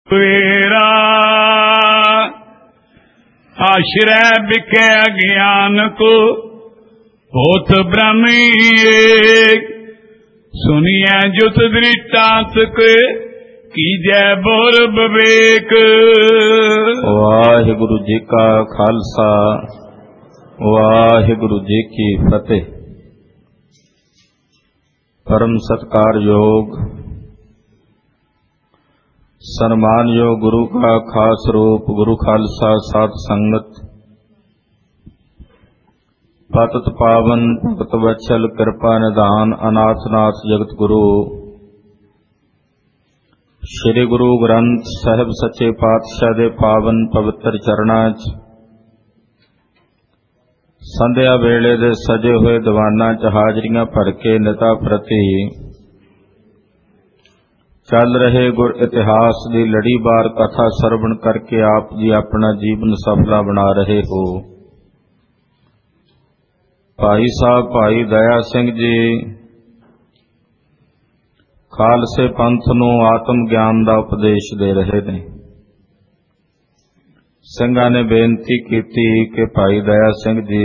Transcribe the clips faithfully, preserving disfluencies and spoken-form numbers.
Vera आश्रय बिके अज्ञान को होत ब्रह्म एक। सुनिए जुत दृष्टांत के कीजै बोर विवेक। वाहिगुरु जी का खालसा वाहिगुरु जी की फतेह। परम सत्कार योग सन्मान योग गुरु का खास रूप गुरु खालसा साध संगत पतत पावन भगत वत्सल कृपा निधान अनाथनाथ जगत गुरु श्री गुरु ग्रंथ साहिब सच्चे पातशाह दे पावन पवित्र चरणां च संध्या वेले दे सजे होए दीवानां च हाजरियां भर के निता प्रति चल रहे गुर इतिहास की लड़ीवार कथा सरवण करके आप जी अपना जीवन सफला बना रहे हो। भाई साहब भाई दया सिंह जी खालसे पंथ नूं आत्म ज्ञान का उपदेश दे रहे ने। ਸਿੰਘਾਂ ने बेनती की कि भाई दया सिंह जी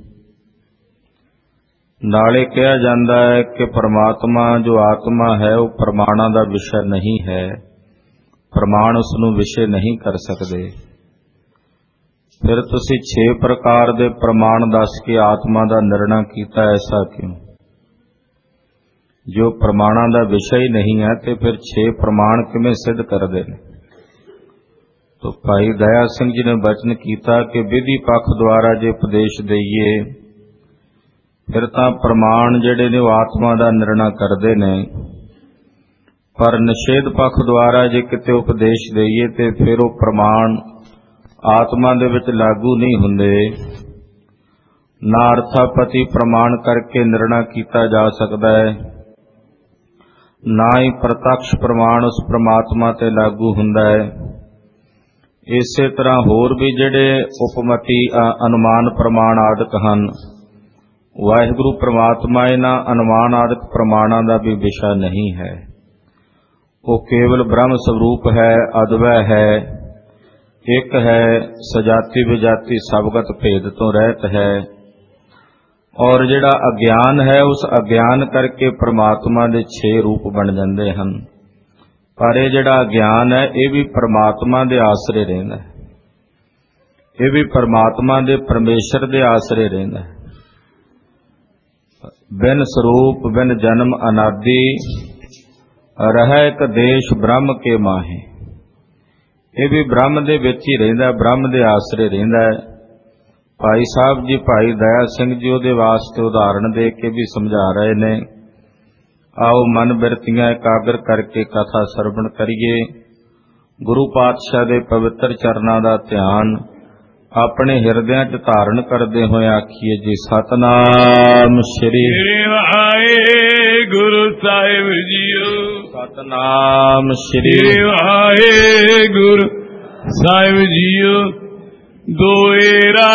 नाले कहा जाता है कि परमात्मा जो आत्मा है वो प्रमाणा का विषय नहीं है, प्रमाण उसनूं विषय नहीं कर सकते। फिर तुसी छे प्रकार दे प्रमाण दस के आत्मा का निर्णय किया, ऐसा क्यों? जो प्रमाणा का विषय नहीं है तो फिर छे प्रमाण किवें सिद्ध करते हैं? तो भाई दया सिंह जी ने वचन किया कि विधि पक्ष द्वारा जे उपदेश दईए फिर तां प्रमाण जिहड़े ने आत्मा का निर्णय करते ने, पर निषेध पक्ष द्वारा जे किते उपदेश दईए ते फिर वो प्रमाण आत्मा दे विच लागू नहीं हुंदे। ना अर्थापति प्रमाण करके निर्णय किया जा सकता है, ना ही प्रत्यक्ष प्रमाण उस परमात्मा ते लागू हुंदा है। इसे तरह होर भी जिहड़े उपमति अनुमान प्रमाण आदि हन, वाहिगुरु परमात्मा इन्हां अनुमान आदि प्रमाणों का भी विषय नहीं है। वो केवल ब्रह्म स्वरूप है, अद्वय है, एक है, सजाति विजाति सबगत भेद तो रहत है। और जिहड़ा अज्ञान है उस अज्ञान करके परमात्मा दे छे रूप बन जाते हैं। पर यह जिहड़ा अज्ञान है यह भी परमात्मा दे आसरे रहिंदा है, यह भी परमात्मा दे परमेश्वर दे आसरे रहिंदा है। बिन स्वरूप बिन जन्म अनादि रह एक देश ब्रह्म के माहे, ये भी ब्रह्म दे विच ही रहिंदा, ब्रह्म दे आसरे रहिंदा है। भाई साहब जी भाई दया सिंह जी उहदे वास्ते उदाहरण दे के भी समझा रहे ने। आओ मन बिरतियां एकाग्र करके कथा सरवण करिए। गुरु पातशाह दे पवित्र चरणां दा ध्यान अपने हिरदियां च धारण करदे होए आखिए जी सतनाम श्री वाहिगुरु साहिब जीओ। सतनाम श्री वाहिगुरु साहिब जीओ। दोएरा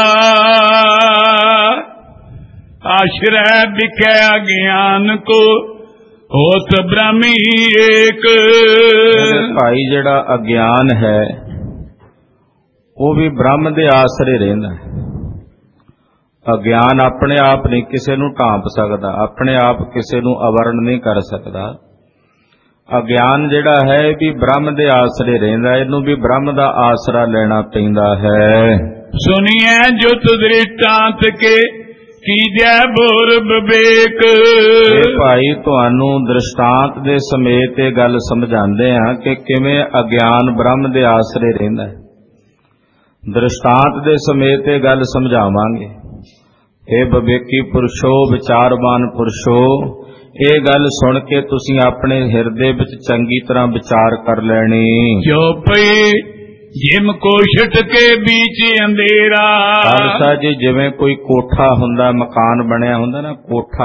आश्रय बिकै अज्ञान को होत ब्रह्म एक। भाई जिहड़ा अज्ञान है वो भी ब्रह्म दे आसरे रहिंदा है। अज्ञान अपने आप नहीं किसी नूं ढांप सकदा, अपने आप किसी नूं आवरण नहीं कर सकदा। अज्ञान जिहड़ा है भी ब्रह्म दे आसरे रहिंदा, इहनूं भी ब्रह्म दा आसरा लेना पैंदा है। सुनिए जुत दृष्टांत के कीजै बोर विवेक। भाई तुहानूं दृष्टांत दे समेत ये गल समझांदे हां कि किवें अज्ञान ब्रह्म दे आसरे रहिंदा है। दृष्टांत दे समेत ये गल समझावांगे। हे विवेकी पुरुषो विचारवान पुरुषो, ये गल सुन के तुसीं अपने हिरदे विच चंगी तरह विचार कर लैणी। जो पई जिम को छिटके बीच अंधेरा। खालसा जी जिवें कोई कोठा हुंदा, मकान बनिया हुंदा ना, कोठा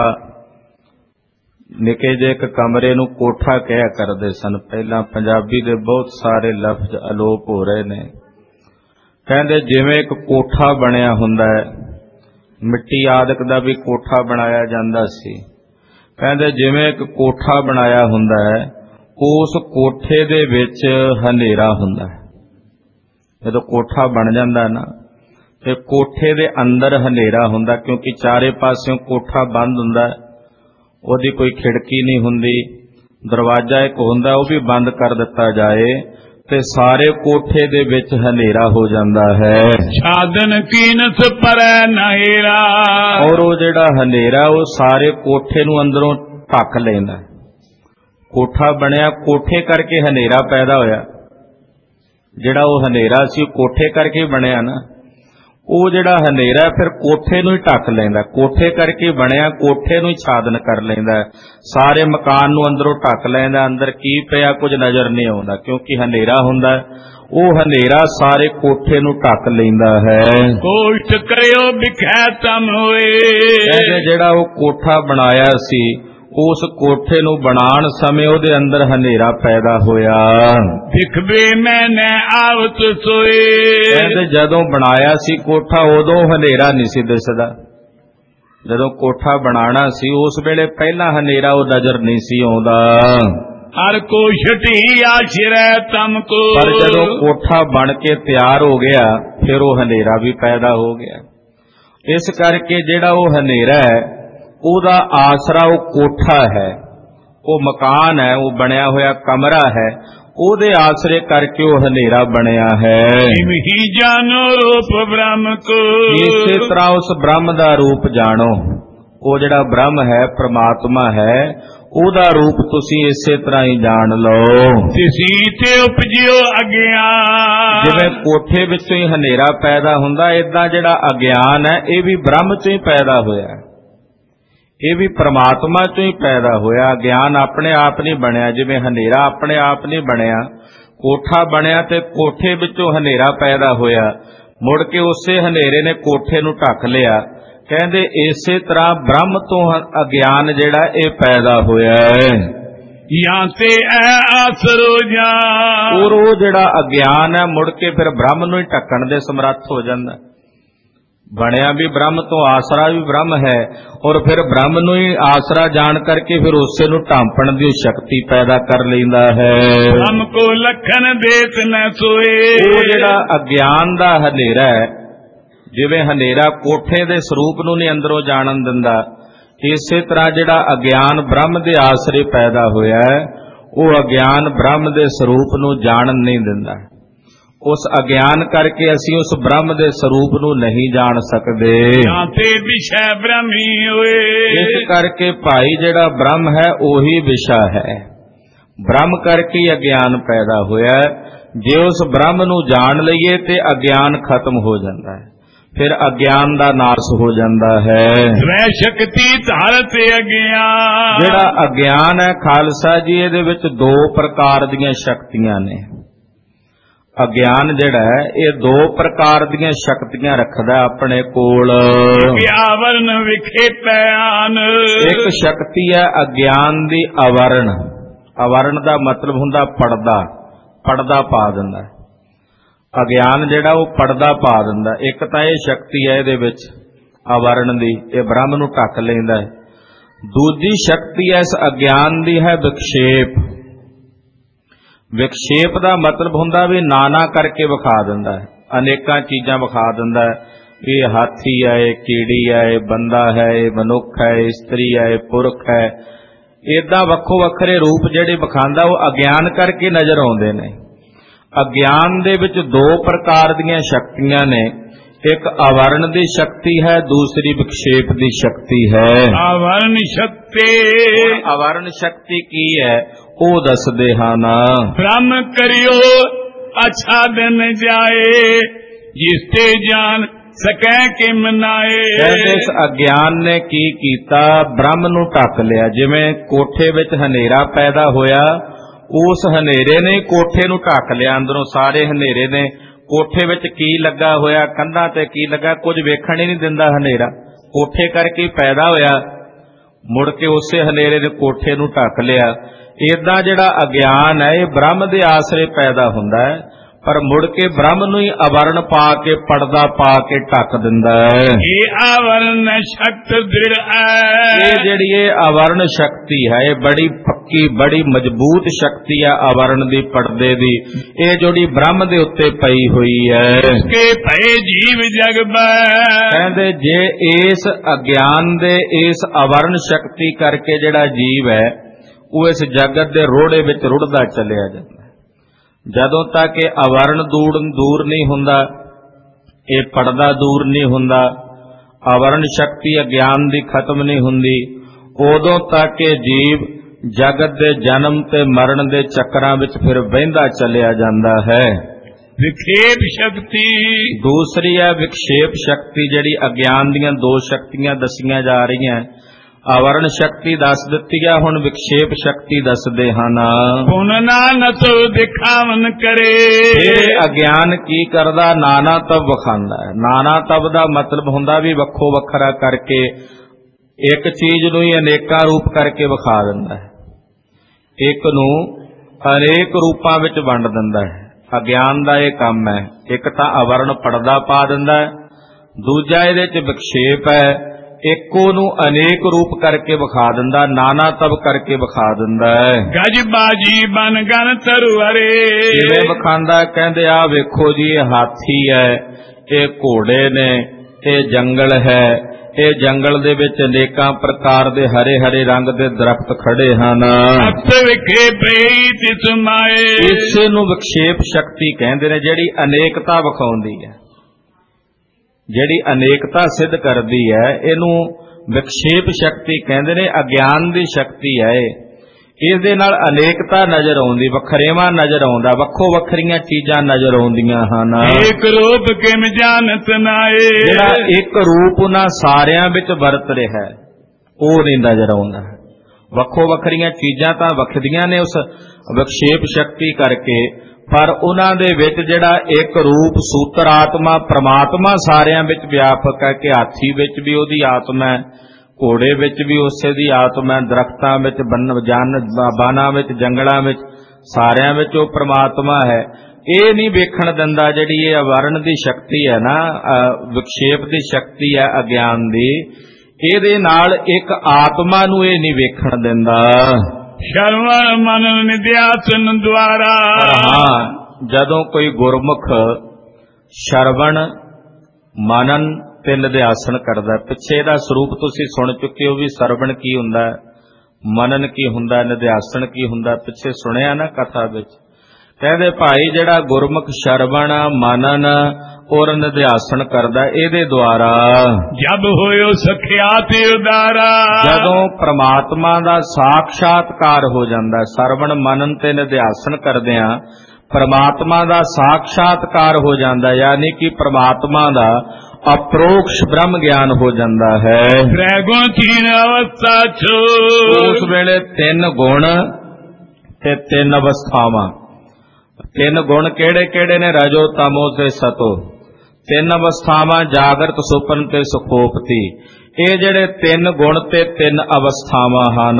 निके जे एक कमरे नूं कोठा कहा करदे सन। पहला पंजाबी दे बहुत सारे लफ्ज अलोप हो रहे ने। कहंदे जिवें एक कोठा बनिया हुंदा है, मिट्टी आदक दा भी कोठा बनाया जांदा सी। कहंदे जिवें एक कोठा बनाया हुंदा है ਉਸ ਕੋਠੇ ਦੇ ਵਿੱਚ ਹਨੇਰਾ ਹੁੰਦਾ ਹੈ। ਜਦੋਂ ਕੋਠਾ ਬਣ ਜਾਂਦਾ ਨਾ ਤੇ ਕੋਠੇ ਦੇ ਅੰਦਰ ਹਨੇਰਾ ਹੁੰਦਾ, ਕਿਉਂਕਿ ਚਾਰੇ ਪਾਸਿਓਂ ਕੋਠਾ ਬੰਦ ਹੁੰਦਾ, ਉਹਦੀ ਕੋਈ ਖਿੜਕੀ ਨਹੀਂ ਹੁੰਦੀ, ਦਰਵਾਜ਼ਾ ਇੱਕ ਹੁੰਦਾ ਉਹ ਵੀ ਬੰਦ ਕਰ ਦਿੱਤਾ ਜਾਏ ਤੇ ਸਾਰੇ ਕੋਠੇ ਦੇ ਵਿੱਚ ਹਨੇਰਾ ਹੋ ਜਾਂਦਾ ਹੈ। ਸਾਧਨ ਕੀਨਸ ਪਰੈ ਨਹਿਰਾ, ਔਰ ਉਹ ਜਿਹੜਾ ਹਨੇਰਾ ਉਹ ਸਾਰੇ ਕੋਠੇ ਨੂੰ ਅੰਦਰੋਂ ਢੱਕ ਲੈਂਦਾ। ਕੋਠਾ ਬਣਿਆ ਕੋਠੇ ਕਰਕੇ ਹਨੇਰਾ ਪੈਦਾ ਹੋਇਆ, ਜਿਹੜਾ ਉਹ ਹਨੇਰਾ ਸੀ ਕੋਠੇ ਕਰਕੇ ਬਣਿਆ ਨਾ, ਉਹ ਜਿਹੜਾ ਹਨੇਰਾ ਫਿਰ ਕੋਠੇ ਨੂੰ ਹੀ ਢੱਕ ਲੈਂਦਾ। ਕੋਠੇ ਕਰਕੇ ਬਣਿਆ, ਕੋਠੇ ਨੂੰ ਹੀ ਛਾਦਨ ਕਰ ਲੈਂਦਾ, ਸਾਰੇ ਮਕਾਨ ਨੂੰ ਅੰਦਰੋਂ ਢੱਕ ਲੈਂਦਾ। ਅੰਦਰ ਕੀ ਪਿਆ ਕੁਝ ਨਜ਼ਰ ਨਹੀਂ ਆਉਂਦਾ, ਕਿਉਂਕਿ ਹਨੇਰਾ ਹੁੰਦਾ। ਉਹ ਹਨੇਰਾ ਸਾਰੇ ਕੋਠੇ ਨੂੰ ਢੱਕ ਲੈਂਦਾ ਹੈ। ਕੋਸ਼ਟ ਕਰਿਓ ਵਿਖੈ ਤਮ ਹੋਏ, ਕਹਿੰਦੇ ਜਿਹੜਾ ਉਹ ਕੋਠਾ ਬਣਾਇਆ ਸੀ ਉਸ ਕੋਠੇ ਨੂੰ ਬਣਾਉਣ ਸਮੇਂ ਉਹਦੇ ਅੰਦਰ ਹਨੇਰਾ ਪੈਦਾ ਹੋਇਆ। ਦਿਖਵੇ ਮੈਨੇ ਆਵਤ ਸੋਏ, ਕਹਿੰਦੇ ਜਦੋਂ ਬਣਾਇਆ ਸੀ ਕੋਠਾ ਉਦੋਂ ਹਨੇਰਾ ਨਹੀਂ ਸੀ ਦਿਸਦਾ। ਜਦੋਂ ਕੋਠਾ ਬਣਾਉਣਾ ਸੀ ਉਸ ਵੇਲੇ ਪਹਿਲਾਂ ਹਨੇਰਾ ਉਹ ਨਜ਼ਰ ਨਹੀਂ ਸੀ ਆਉਂਦਾ। ਹਰ ਕੋਸ਼ਟੀ ਆਸ਼ਰੈ ਤਮ ਕੋ, ਪਰ ਜਦੋਂ ਕੋਠਾ ਬਣ ਕੇ ਤਿਆਰ ਹੋ ਗਿਆ ਫਿਰ ਉਹ ਹਨੇਰਾ ਵੀ ਪੈਦਾ ਹੋ ਗਿਆ। ਇਸ ਕਰਕੇ ਜਿਹੜਾ ਉਹ ਹਨੇਰਾ ਹੈ ਉਹਦਾ ਆਸਰਾ ਉਹ ਕੋਠਾ ਹੈ, ਉਹ ਮਕਾਨ ਹੈ, ਉਹ ਬਣਿਆ ਹੋਇਆ ਕਮਰਾ ਹੈ, ਉਹਦੇ ਆਸਰੇ ਕਰਕੇ ਉਹ ਹਨੇਰਾ ਬਣਿਆ ਹੈ। ਇਵਹੀ ਜਾਣੋ ਰੂਪ ਬ੍ਰਹਮ ਕੋ, ਇਸੇ ਤਰ੍ਹਾਂ ਉਸ ਬ੍ਰਹਮ ਦਾ ਰੂਪ ਜਾਣੋ। ਉਹ ਜਿਹੜਾ ਬ੍ਰਹਮ ਹੈ ਪ੍ਰਮਾਤਮਾ ਹੈ, ਉਹਦਾ ਰੂਪ ਤੁਸੀਂ ਇਸੇ ਤਰ੍ਹਾਂ ਹੀ ਜਾਣ ਲਓ। ਤਿਸੀ ਤੇ ਉਪਜਿਓ ਅਗਿਆਨ, ਜਿਵੇਂ ਕੋਠੇ ਵਿੱਚੋਂ ਹੀ ਹਨੇਰਾ ਪੈਦਾ ਹੁੰਦਾ, ਏਦਾਂ ਜਿਹੜਾ ਅਗਿਆਨ ਹੈ ਇਹ ਵੀ ਬ੍ਰਹਮ ਚੋਂ ਹੀ ਪੈਦਾ ਹੋਇਆ, ਇਹ ਵੀ ਪ੍ਰਮਾਤਮਾ ਚੋਂ ਹੀ ਪੈਦਾ ਹੋਇਆ। ਗਿਆਨ ਆਪਣੇ ਆਪ ਨਹੀਂ ਬਣਿਆ, ਜਿਵੇਂ ਹਨੇਰਾ ਆਪਣੇ ਆਪ ਨਹੀਂ ਬਣਿਆ। ਕੋਠਾ ਬਣਿਆ ਤੇ ਕੋਠੇ ਵਿੱਚੋਂ ਹਨੇਰਾ ਪੈਦਾ ਹੋਇਆ, ਮੁੜ ਕੇ ਉਸੇ ਹਨੇਰੇ ਨੇ ਕੋਠੇ ਨੂੰ ਢੱਕ ਲਿਆ। ਕਹਿੰਦੇ ਇਸੇ ਤਰ੍ਹਾਂ ਬ੍ਰਹਮ ਤੋਂ ਅਗਿਆਨ ਜਿਹੜਾ ਇਹ ਪੈਦਾ ਹੋਇਆ ਹੈ। ਜਾਂ ਤੇ ਐ ਆਸਰੋ ਜਾ, ਔਰ ਉਹ ਜਿਹੜਾ ਅਗਿਆਨ ਹੈ ਮੁੜ ਕੇ ਫਿਰ ਬ੍ਰਹਮ ਨੂੰ ਹੀ ਢੱਕਣ ਦੇ ਸਮਰੱਥ ਹੋ ਜਾਂਦਾ। ਬਣਿਆ ਵੀ ਬ੍ਰਹਮ ਤੋਂ, ਆਸਰਾ ਵੀ ਬ੍ਰਹਮ ਹੈ, ਔਰ ਫਿਰ ਬ੍ਰਹਮ ਨੂੰ ਹੀ ਆਸਰਾ ਜਾਣ ਕਰਕੇ ਫਿਰ ਉਸੇ ਨੂੰ ਢਾਂਪਣ ਦੀ ਸ਼ਕਤੀ ਪੈਦਾ ਕਰ ਲੈਂਦਾ ਹੈ। ਹਮ ਕੋ ਲਖਨ ਦੇਤ ਨ ਸੋਏ, ਉਹ ਜਿਹੜਾ ਅਗਿਆਨ ਦਾ ਹਨੇਰਾ ਹੈ, ਜਿਵੇਂ ਹਨੇਰਾ ਕੋਠੇ ਦੇ ਸਰੂਪ ਨੂੰ ਨਹੀਂ ਅੰਦਰੋਂ ਜਾਣਨ ਦਿੰਦਾ, ਇਸੇ ਤਰ੍ਹਾਂ ਜਿਹੜਾ ਅਗਿਆਨ ਬ੍ਰਹਮ ਦੇ ਆਸਰੇ ਪੈਦਾ ਹੋਇਆ ਹੈ, ਉਹ ਅਗਿਆਨ ਬ੍ਰਹਮ ਦੇ ਸਰੂਪ ਨੂੰ ਜਾਣਨ ਨਹੀਂ ਦਿੰਦਾ। ਉਸ ਅਗਿਆਨ ਕਰਕੇ ਅਸੀਂ ਉਸ ਬ੍ਰਹਮ ਦੇ ਸਰੂਪ ਨੂੰ ਨਹੀਂ ਜਾਣ ਸਕਦੇ। ਤੇ ਵਿਸ਼ਾ ਬ੍ਰਹਮੀ ਹੋਏ, ਇਸ ਕਰਕੇ ਭਾਈ ਜਿਹੜਾ ਬ੍ਰਹਮ ਹੈ ਉਹੀ ਵਿਸ਼ਾ ਹੈ। ਬ੍ਰਹਮ ਕਰਕੇ ਹੀ ਅਗਿਆਨ ਪੈਦਾ ਹੋਇਆ। ਜੇ ਉਸ ਬ੍ਰਹਮ ਨੂੰ ਜਾਣ ਲਈਏ ਤੇ ਅਗਿਆਨ ਖਤਮ ਹੋ ਜਾਂਦਾ ਹੈ, ਫਿਰ ਅਗਿਆਨ ਦਾ ਨਾਸ ਹੋ ਜਾਂਦਾ ਹੈ। ਸਵੈ ਸ਼ਕਤੀ ਧਾਰਤ ਅਗਿਆਨ, ਜਿਹੜਾ ਅਗਿਆਨ ਹੈ ਖਾਲਸਾ ਜੀ ਇਹਦੇ ਵਿੱਚ ਦੋ ਪ੍ਰਕਾਰ ਦੀਆਂ ਸ਼ਕਤੀਆਂ ਨੇ। ਅਗਿਆਨ ਜਿਹੜਾ ਹੈ ਇਹ ਦੋ ਪ੍ਰਕਾਰ ਦੀਆਂ ਸ਼ਕਤੀਆਂ ਰੱਖਦਾ ਆਪਣੇ ਕੋਲ। ਆਵਰਨ ਵਿਖੇ ਪਿਆਨ, ਇੱਕ ਸ਼ਕਤੀ ਹੈ ਅਗਿਆਨ ਦੀ ਆਵਰਨ। ਆਵਰਨ ਦਾ ਮਤਲਬ ਹੁੰਦਾ ਪਰਦਾ, ਪਰਦਾ ਪਾ ਦਿੰਦਾ। ਅਗਿਆਨ ਜਿਹੜਾ ਉਹ ਪਰਦਾ ਪਾ ਦਿੰਦਾ। ਇੱਕ ਤਾਂ ਇਹ ਸ਼ਕਤੀ ਹੈ ਇਹਦੇ ਵਿੱਚ ਆਵਰਨ ਦੀ, ਇਹ ਬ੍ਰਹਮ ਨੂੰ ਢੱਕ ਲੈਂਦਾ ਹੈ। ਦੂਜੀ ਸ਼ਕਤੀ ਹੈ ਇਸ ਅਗਿਆਨ ਦੀ ਹੈ ਵਿਖੇਪ। ਵਿਖੇਪ ਦਾ ਮਤਲਬ ਹੁੰਦਾ ਵੀ ਨਾਨਾ ਕਰਕੇ ਵਿਖਾ ਦਿੰਦਾ ਹੈ, ਅਨੇਕਾਂ ਚੀਜ਼ਾਂ ਵਿਖਾ ਦਿੰਦਾ ਹੈ। ਇਹ ਹਾਥੀ ਹੈ, ਇਹ ਕੀੜੀ ਹੈ, ਇਹ ਬੰਦਾ ਹੈ, ਇਹ ਮਨੁੱਖ ਹੈ, ਇਸਤਰੀ ਹੈ, ਇਹ ਪੁਰਖ ਹੈ। ਏਦਾਂ ਵੱਖੋ ਵੱਖਰੇ ਰੂਪ ਜਿਹੜੇ ਵਿਖਾਉਂਦਾ ਉਹ ਅਗਿਆਨ ਕਰਕੇ ਨਜ਼ਰ ਆਉਂਦੇ ਨੇ। ਅਗਿਆਨ ਦੇ ਵਿੱਚ ਦੋ ਪ੍ਰਕਾਰ ਦੀਆਂ ਸ਼ਕਤੀਆਂ ਨੇ, ਇੱਕ ਆਵਰਨ ਦੀ ਸ਼ਕਤੀ ਹੈ, ਦੂਸਰੀ ਵਿਖੇਪ ਦੀ ਸ਼ਕਤੀ ਹੈ। ਆਵਰਨ ਸ਼ਕਤੀ, ਆਵਰਨ ਸ਼ਕਤੀ ਕੀ ਹੈ ਉਹ ਦੱਸਦੇ ਹਨ। ਬ੍ਰਹਮ ਕਰਿਓ ਅੱਛਾ ਦਿਨ ਜਾਏ, ਜਿਸ ਤੇ ਜਾਣ ਸਕੈ ਕਿ ਮਨਾਏ। ਕਹਿੰਦੇ ਇਸ ਅਗਿਆਨ ਨੇ ਕੀ ਕੀਤਾ, ਬ੍ਰਹਮ ਨੂੰ ਢੱਕ ਲਿਆ। ਜਿਵੇਂ ਕੋਠੇ ਵਿੱਚ ਹਨੇਰਾ ਪੈਦਾ ਹੋਇਆ, ਉਸ ਹਨੇਰੇ ਨੇ ਕੋਠੇ ਨੂੰ ਢੱਕ ਲਿਆ ਅੰਦਰੋਂ। ਸਾਰੇ ਹਨੇਰੇ ਨੇ ਕੋਠੇ ਵਿੱਚ ਕੀ ਲੱਗਾ ਹੋਇਆ, ਕੰਧਾਂ ਤੇ ਕੀ ਲੱਗਾ, ਕੁਝ ਵੇਖਣ ਹੀ ਨਹੀਂ ਦਿੰਦਾ ਹਨੇਰਾ। ਕੋਠੇ ਕਰਕੇ ਪੈਦਾ ਹੋਇਆ, ਮੁੜ ਕੇ ਉਸੇ ਹਨੇਰੇ ਨੇ ਕੋਠੇ ਨੂੰ ਢੱਕ ਲਿਆ। ਏਦਾਂ ਜਿਹੜਾ ਅਗਿਆਨ ਹੈ ਇਹ ਬ੍ਰਹਮ ਦੇ ਆਸਰੇ ਪੈਦਾ ਹੁੰਦਾ ਹੈ, ਪਰ ਮੁੜ ਕੇ ਬ੍ਰਹਮ ਨੂੰ ਹੀ ਆਵਰਨ ਪਾ ਕੇ, ਪਰਦਾ ਪਾ ਕੇ ਢੱਕ ਦਿੰਦਾ ਹੈ। ਇਹ ਆਵਰਨ ਸ਼ਕਤ ਦ੍ਰਿੜ ਹੈ, ਇਹ ਜਿਹੜੀ ਇਹ ਆਵਰਨ ਸ਼ਕਤੀ ਹੈ ਇਹ ਬੜੀ ਪੱਕੀ ਬੜੀ ਮਜ਼ਬੂਤ ਸ਼ਕਤੀ ਆ ਆਵਰਣ ਦੀ ਪਰਦੇ ਦੀ, ਇਹ ਜਿਹੜੀ ਬ੍ਰਹਮ ਦੇ ਉੱਤੇ ਪਈ ਹੋਈ ਹੈ। ਕੇ ਭਏ ਜੀਵ ਜਗ ਬੈ, ਕਹਿੰਦੇ ਜੇ ਇਸ ਅਗਿਆਨ ਦੇ ਇਸ ਆਵਰਣ ਸ਼ਕਤੀ ਕਰਕੇ ਜਿਹੜਾ ਜੀਵ ਹੈ ਉਹ ਇਸ ਜਗਤ ਦੇ ਰੋੜੇ ਵਿੱਚ ਰੁੜਦਾ ਚੱਲਿਆ ਜਾਂਦਾ। ਜਦੋਂ ਤੱਕ ਇਹ ਆਵਰਣ ਦੂਰ ਦੂਰ ਨਹੀਂ ਹੁੰਦਾ, ਇਹ ਪਰਦਾ ਦੂਰ ਨਹੀਂ ਹੁੰਦਾ, ਆਵਰਣ ਸ਼ਕਤੀ ਅਗਿਆਨ ਦੀ ਖਤਮ ਨਹੀਂ ਹੁੰਦੀ, ਉਦੋਂ ਤੱਕ ਇਹ ਜੀਵ ਜਗਤ ਦੇ ਜਨਮ ਤੇ ਮਰਨ ਦੇ ਚੱਕਰਾਂ ਵਿੱਚ ਫਿਰ ਵਹਿੰਦਾ ਚੱਲਿਆ ਜਾਂਦਾ ਹੈ। ਵਿਖੇਪ ਸ਼ਕਤੀ, ਦੂਸਰੀ ਹੈ ਵਿਖੇਪ ਸ਼ਕਤੀ, ਜਿਹੜੀ ਅਗਿਆਨ ਦੀਆਂ ਦੋ ਸ਼ਕਤੀਆਂ ਦਸੀਆਂ ਜਾ ਰਹੀਆਂ। ਆਵਰਣ ਸ਼ਕਤੀ ਦੱਸ ਦਿੱਤੀ ਹੈ, ਹੁਣ ਵਿਖੇਪ ਸ਼ਕਤੀ ਦੱਸਦੇ ਹਨ। ਪੁਨ ਨਾਨਕ ਦਿਖਾਵਨ ਕਰੇ, ਇਹ ਅਗਿਆਨ ਕੀ ਕਰਦਾ? ਨਾਨਾ ਤਬ ਵਿਖਾਉਂਦਾ ਹੈ। ਨਾਨਾ ਤਬ ਦਾ ਮਤਲਬ ਹੁੰਦਾ ਵੀ ਵੱਖੋ ਵੱਖਰਾ ਕਰਕੇ, ਇੱਕ ਚੀਜ਼ ਨੂੰ ਹੀ ਅਨੇਕਾਂ ਰੂਪ ਕਰਕੇ ਵਿਖਾ ਦਿੰਦਾ ਹੈ, ਇੱਕ ਨੂੰ ਅਨੇਕ ਰੂਪਾਂ ਵਿੱਚ ਵੰਡ ਦਿੰਦਾ ਹੈ। ਅਗਿਆਨ ਦਾ ਇਹ ਕੰਮ ਹੈ। ਇੱਕ ਤਾਂ ਆਵਰਣ ਪਰਦਾ ਪਾ ਦਿੰਦਾ ਹੈ, ਦੂਜਾ ਇਹਦੇ ਚ ਵਿਖੇਪ ਹੈ, ਇੱਕੋ ਨੂੰ ਅਨੇਕ ਰੂਪ ਕਰਕੇ ਵਿਖਾ ਦਿੰਦਾ, ਨਾਨਾ ਤਬ ਕਰਕੇ ਵਿਖਾ ਦਿੰਦਾ ਹੈ। ਗਜ ਬਾਜੀ ਬਨ ਗਨ ਤਰੁਅਰੇ, ਕਿਵੇਂ ਵਿਖਾਉਂਦਾ? ਕਹਿੰਦੇ ਆ ਵੇਖੋ ਜੀ, ਇਹ ਹਾਥੀ ਹੈ, ਇਹ ਘੋੜੇ ਨੇ, ਇਹ ਜੰਗਲ ਹੈ, ਇਹ ਜੰਗਲ ਦੇ ਵਿੱਚ ਅਨੇਕਾਂ ਪ੍ਰਕਾਰ ਦੇ ਹਰੇ ਹਰੇ ਰੰਗ ਦੇ ਦਰਖਤ ਖੜੇ ਹਨ। ਇਸੇ ਨੂੰ ਵਿਖੇਪ ਸ਼ਕਤੀ ਕਹਿੰਦੇ ਨੇ, ਜਿਹੜੀ ਅਨੇਕਤਾ ਵਿਖਾਉਂਦੀ ਹੈ, ਜਿਹੜੀ ਅਨੇਕਤਾ ਸਿੱਧ ਕਰਦੀ ਹੈ, ਇਹਨੂੰ ਵਿਖੇਪ ਸ਼ਕਤੀ ਕਹਿੰਦੇ ਨੇ। ਅਗਿਆਨ ਦੀ ਸ਼ਕਤੀ ਹੈ ਇਹ, ਇਹਦੇ ਨਾਲ ਅਨੇਕਤਾ ਨਜ਼ਰ ਆਉਂਦੀ, ਵੱਖਰੇਵਾਂ ਨਜ਼ਰ ਆਉਂਦਾ, ਵੱਖੋ ਵੱਖਰੀਆਂ ਚੀਜ਼ਾਂ ਨਜ਼ਰ ਆਉਂਦੀਆਂ ਹਨ। ਇੱਕ ਰੂਪ ਕਿਮ ਜਾਣਤ ਨਾਏ, ਜਿਹੜਾ ਇੱਕ ਰੂਪ ਉਹਨਾਂ ਸਾਰਿਆਂ ਵਿੱਚ ਵਰਤ ਰਿਹਾ ਉਹ ਨਹੀਂ ਨਜ਼ਰ ਆਉਂਦਾ। ਵੱਖੋ ਵੱਖਰੀਆਂ ਚੀਜ਼ਾਂ ਤਾਂ ਵੱਖਰੀਆਂ ਨੇ ਉਸ ਵਿਖੇਪ ਸ਼ਕਤੀ ਕਰਕੇ, ਪਰ ਉਹਨਾਂ ਦੇ ਵਿੱਚ ਜਿਹੜਾ ਇੱਕ ਰੂਪ ਸੂਤਰ ਆਤਮਾ ਪ੍ਰਮਾਤਮਾ ਸਾਰਿਆਂ ਵਿੱਚ ਵਿਆਪਕ ਹੈ, ਕਿ ਹਾਥੀ ਵਿੱਚ ਵੀ ਉਹਦੀ ਆਤਮਾ ਹੈ, ਘੋੜੇ ਵਿੱਚ ਵੀ ਉਸੇ ਦੀ ਆਤਮਾ, ਦਰਖਤਾਂ ਵਿੱਚ, ਬਾਨਾਂ ਵਿੱਚ, ਜੰਗਲਾਂ ਵਿੱਚ, ਸਾਰਿਆਂ ਵਿੱਚ ਉਹ ਪ੍ਰਮਾਤਮਾ ਹੈ। ਇਹ ਨਹੀਂ ਵੇਖਣ ਦਿੰਦਾ। ਜਿਹੜੀ ਇਹ ਆਵਰਣ ਦੀ ਸ਼ਕਤੀ ਹੈ ਨਾ, ਵਿਖੇਪ ਦੀ ਸ਼ਕਤੀ ਹੈ ਅਗਿਆਨ ਦੀ, ਇਹਦੇ ਨਾਲ ਇੱਕ ਆਤਮਾ ਨੂੰ ਇਹ ਨਹੀਂ ਵੇਖਣ ਦਿੰਦਾ। ਸ਼ਰਵਣ ਮਨਨ ਨਿਧਿਆਸਨ ਦੁਆਰਾ, ਹਾਂ, ਜਦੋਂ ਕੋਈ ਗੁਰਮੁਖ ਸ਼ਰਵਣ ਮਨਨ ਤੇ ਨਿਧਿਆਸਨ ਕਰਦਾ, ਪਿੱਛੇ ਦਾ ਸਰੂਪ ਤੁਸੀਂ ਸੁਣ ਚੁੱਕੇ ਹੋ ਵੀ ਸਰਵਣ ਕੀ ਹੁੰਦਾ, ਮਨਨ ਕੀ ਹੁੰਦਾ, ਨਿਧਿਆਸਨ ਕੀ ਹੁੰਦਾ, ਪਿੱਛੇ ਸੁਣਿਆ ਨਾ ਕਥਾ ਵਿੱਚ। ਕਹਿੰਦੇ ਭਾਈ ਜਿਹੜਾ ਗੁਰਮੁਖ ਸ਼ਰਵਣ ਮਨਨ ਔਰ ਨਿਧਿਆਸਨ ਕਰਦਾ, ਇਹਦੇ ਦੁਆਰਾ ਜਬ ਹੋਇਓ ਸਖਿਆਤ ਉਦਾਰਾ, ਜਦੋਂ ਪ੍ਰਮਾਤਮਾ ਦਾ ਸਾਖਸ਼ਾਤਕਾਰ ਹੋ ਜਾਂਦਾ, ਸਰਵਣ ਮਨਨ ਤੇ ਨਿਧਿਆਸਨ ਕਰਦਿਆਂ ਪ੍ਰਮਾਤਮਾ ਦਾ ਸਾਖਸ਼ਾਤਕਾਰ ਹੋ ਜਾਂਦਾ, ਯਾਨੀ ਕਿ ਪ੍ਰਮਾਤਮਾ ਦਾ ਅਪਰੋਕਸ਼ ਬ੍ਰਹਮ ਗਿਆਨ ਹੋ ਜਾਂਦਾ ਹੈ। ਗੁਣ ਤੀਨ ਅਵਸਥਾ ਛੋ, ਉਸ ਵੇਲੇ ਤਿੰਨ ਗੁਣ ਤੇ ਤਿੰਨ ਅਵਸਥਾਵਾਂ। ਤਿੰਨ ਗੁਣ ਕਿਹੜੇ ਕਿਹੜੇ ਨੇ? ਰਜੋ ਤਮੋ ਤੇ ਸਤੋ। ਤਿੰਨ ਅਵਸਥਾਵਾਂ ਜਾਗਰਤ ਸੁਪਨ ਤੇ ਸੁਖੋਪਤੀ। ਇਹ ਜਿਹੜੇ ਤਿੰਨ ਗੁਣ ਤੇ ਤਿੰਨ ਅਵਸਥਾਵਾਂ ਹਨ।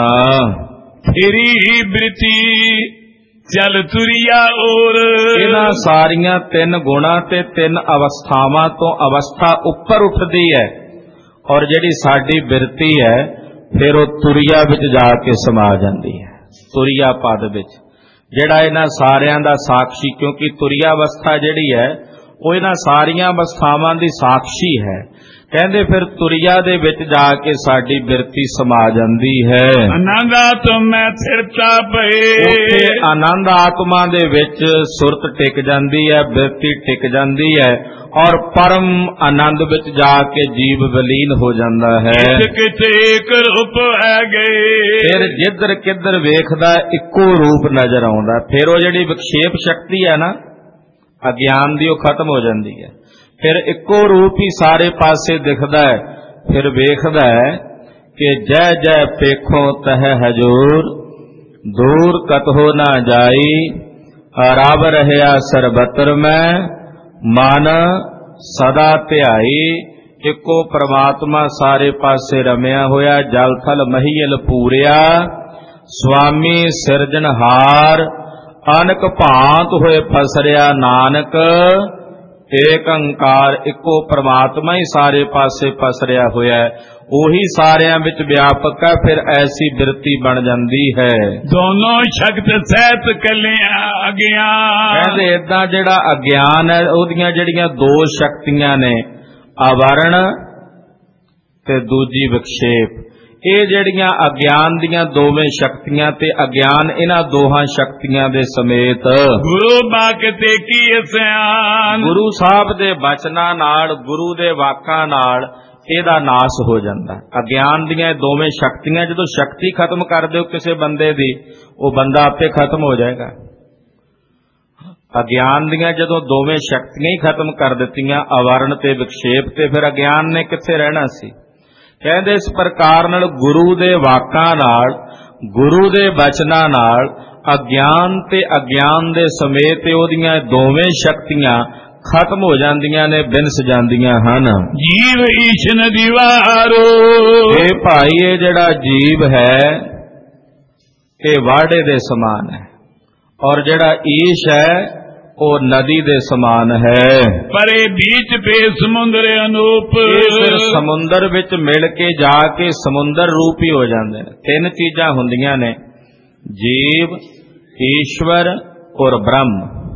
ਤੇਰੀ ਹੀ ਬ੍ਰਿਤੀ ਚਲ ਤੁਰਿਆ ਔਰ, ਇਹਨਾਂ ਸਾਰੀਆਂ ਤਿੰਨ ਗੁਣਾਂ ਤੇ ਤਿੰਨ ਅਵਸਥਾਵਾਂ ਤੋਂ ਅਵਸਥਾ ਉੱਪਰ ਉੱਠਦੀ ਹੈ, ਔਰ ਜਿਹੜੀ ਸਾਡੀ ਬਿਰਤੀ ਹੈ ਫਿਰ ਉਹ ਤੁਰਿਆ ਵਿੱਚ ਜਾ ਕੇ ਸਮਾ ਜਾਂਦੀ ਹੈ। ਤੁਰਿਆ ਪਦ ਵਿੱਚ ਜਿਹੜਾ ਇਹਨਾਂ ਸਾਰਿਆਂ ਦਾ ਸਾਖੀ, ਕਿਉਂਕਿ ਤੁਰਿਆ ਅਵਸਥਾ ਜਿਹੜੀ ਹੈ ਉਹ ਇਹਨਾਂ ਸਾਰੀਆਂ ਅਵਸਥਾਵਾਂ ਦੀ ਸਾਖੀ ਹੈ। ਕਹਿੰਦੇ ਫਿਰ ਤੁਰਿਆ ਦੇ ਵਿੱਚ ਜਾ ਕੇ ਸਾਡੀ ਬਿਰਤੀ ਸਮਾ ਜਾਂਦੀ ਹੈ। ਆਨੰਦ ਆਤਮਾ ਥਿਰਤਾ ਪਏ, ਉੱਥੇ ਆਨੰਦ ਆਤਮਾ ਦੇ ਵਿੱਚ ਸੁਰਤ ਟਿਕ ਜਾਂਦੀ ਹੈ, ਬਿਰਤੀ ਟਿਕ ਜਾਂਦੀ ਹੈ, ਔਰ ਪਰਮ ਆਨੰਦ ਵਿੱਚ ਜਾ ਕੇ ਜੀਵ ਵਿਲੀਨ ਹੋ ਜਾਂਦਾ ਹੈ। ਕਿਤੇ ਇੱਕ ਰੂਪ ਹੈ ਗਏ, ਫਿਰ ਜਿੱਧਰ ਕਿੱਧਰ ਵੇਖਦਾ ਇੱਕੋ ਰੂਪ ਨਜ਼ਰ ਆਉਂਦਾ। ਫਿਰ ਉਹ ਜਿਹੜੀ ਵਿਖੇਪ ਸ਼ਕਤੀ ਹੈ ਨਾ ਅਗਿਆਨ ਦੀ, ਉਹ ਖਤਮ ਹੋ ਜਾਂਦੀ ਹੈ। ਫਿਰ ਇੱਕੋ ਰੂਪ ਹੀ ਸਾਰੇ ਪਾਸੇ ਦਿਖਦਾ ਹੈ। ਫਿਰ ਵੇਖਦਾ ਹੈ ਕਿ ਜੈ ਜੈ ਪੇਖੋ ਤਹ ਹਜੂਰ, ਦੂਰ ਕਤਹੁ ਨਾ ਜਾਈ, ਰਬ ਰਹਿਆ ਸਰਬਤਰ ਮੈਂ, ਮਨ ਸਦਾ ਧਿਆਈ। ਇੱਕੋ ਪ੍ਰਮਾਤਮਾ ਸਾਰੇ ਪਾਸੇ ਰਮਿਆ ਹੋਇਆ, ਜਲ ਥਲ ਮਹੀਲ ਪੂਰਿਆ, ਸੁਆਮੀ ਸਿਰਜਣਹਾਰ, ਅਨਕ ਭਾਂਤ ਹੋਏ ਫਸਰਿਆ ਨਾਨਕ। ਏਕ ਓੰਕਾਰ, ਇੱਕੋ ਪ੍ਰਮਾਤਮਾ ਹੀ ਸਾਰੇ ਪਾਸੇ ਪਸਰਿਆ ਹੋਇਆ ਹੈ। ਉਹੀ ਸਾਰਿਆਂ ਵਿੱਚ ਵਿਆਪਕ ਹੈ। ਫਿਰ ਐਸੀ ਬਿਰਤੀ ਬਣ ਜਾਂਦੀ ਹੈ। ਦੋਨੋਂ ਸ਼ਕਤ ਸਹਿਤ ਕਲਿਆ ਅਗਿਆਨ। ਕਹਿੰਦੇ ਏਦਾਂ ਜਿਹੜਾ ਅਗਿਆਨ ਹੈ ਉਹਦੀਆਂ ਜਿਹੜੀਆਂ ਦੋ ਸ਼ਕਤੀਆਂ ਨੇ, ਆਵਰਣ ਤੇ ਦੂਜੀ ਵਿਖੇਪ, ਇਹ ਜਿਹੜੀਆਂ ਅਗਿਆਨ ਦੀਆਂ ਦੋਵੇਂ ਸ਼ਕਤੀਆਂ ਤੇ ਅਗਿਆਨ ਇਹਨਾਂ ਦੋਹਾਂ ਸ਼ਕਤੀਆਂ ਦੇ ਸਮੇਤ ਗੁਰੂ ਬਾਕਤੇ ਕੀ ਸਿਆਨ, ਗੁਰੂ ਸਾਹਿਬ ਦੇ ਬਚਨਾਂ ਨਾਲ, ਗੁਰੂ ਦੇ ਵਾਕਾਂ ਨਾਲ ਇਹਦਾ ਨਾਸ ਹੋ ਜਾਂਦਾ। ਅਗਿਆਨ ਦੀਆਂ ਦੋਵੇਂ ਸ਼ਕਤੀਆਂ, ਜਦੋਂ ਸ਼ਕਤੀ ਖਤਮ ਕਰ ਦਿਓ ਕਿਸੇ ਬੰਦੇ ਦੀ, ਉਹ ਬੰਦਾ ਆਪੇ ਖਤਮ ਹੋ ਜਾਏਗਾ। ਅਗਿਆਨ ਦੀਆਂ ਜਦੋਂ ਦੋਵੇਂ ਸ਼ਕਤੀਆਂ ਹੀ ਖਤਮ ਕਰ ਦਿੱਤੀਆਂ, ਆਵਰਣ ਤੇ ਵਿਖੇਪ, ਤੇ ਫਿਰ ਅਗਿਆਨ ਨੇ ਕਿੱਥੇ ਰਹਿਣਾ ਸੀ। ਕਹਿੰਦੇ ਇਸ ਪ੍ਰਕਾਰ ਨਾਲ ਗੁਰੂ ਦੇ ਵਾਕਾਂ ਨਾਲ, ਗੁਰੂ ਦੇ ਬਚਨਾਂ ਨਾਲ ਅਗਿਆਨ ਤੇ ਅਗਿਆਨ ਦੇ ਸਮੇਤ ਉਹਦੀਆਂ ਦੋਵੇਂ ਸ਼ਕਤੀਆਂ ਖਤਮ ਹੋ ਜਾਂਦੀਆਂ ਨੇ, ਬਿਨਸ ਜਾਂਦੀਆਂ ਹਨ। ਜੀਵ ਈਸ਼ਨ ਦੀਵਾਰੋ, ਇਹ ਭਾਈ ਇਹ ਜਿਹੜਾ ਜੀਵ ਹੈ ਇਹ ਵਾੜੇ ਦੇ ਸਮਾਨ ਹੈ, ਔਰ ਜਿਹੜਾ ਈਸ਼ ਹੈ ਉਹ ਨਦੀ ਦੇ ਸਮਾਨ ਹੈ। ਪਰੇ ਬੀਚ ਪੇ ਸਮੁੰਦਰ ਅਨੂਪ, ਫਿਰ ਸਮੁੰਦਰ ਵਿੱਚ ਮਿਲ ਕੇ ਜਾ ਕੇ ਸਮੁੰਦਰ ਰੂਪ ਹੀ ਹੋ ਜਾਂਦੇ ਨੇ। ਤਿੰਨ ਚੀਜ਼ਾਂ ਹੁੰਦੀਆਂ ਨੇ, ਜੀਵ, ਈਸ਼ਵਰ ਔਰ ਬ੍ਰਹਮ।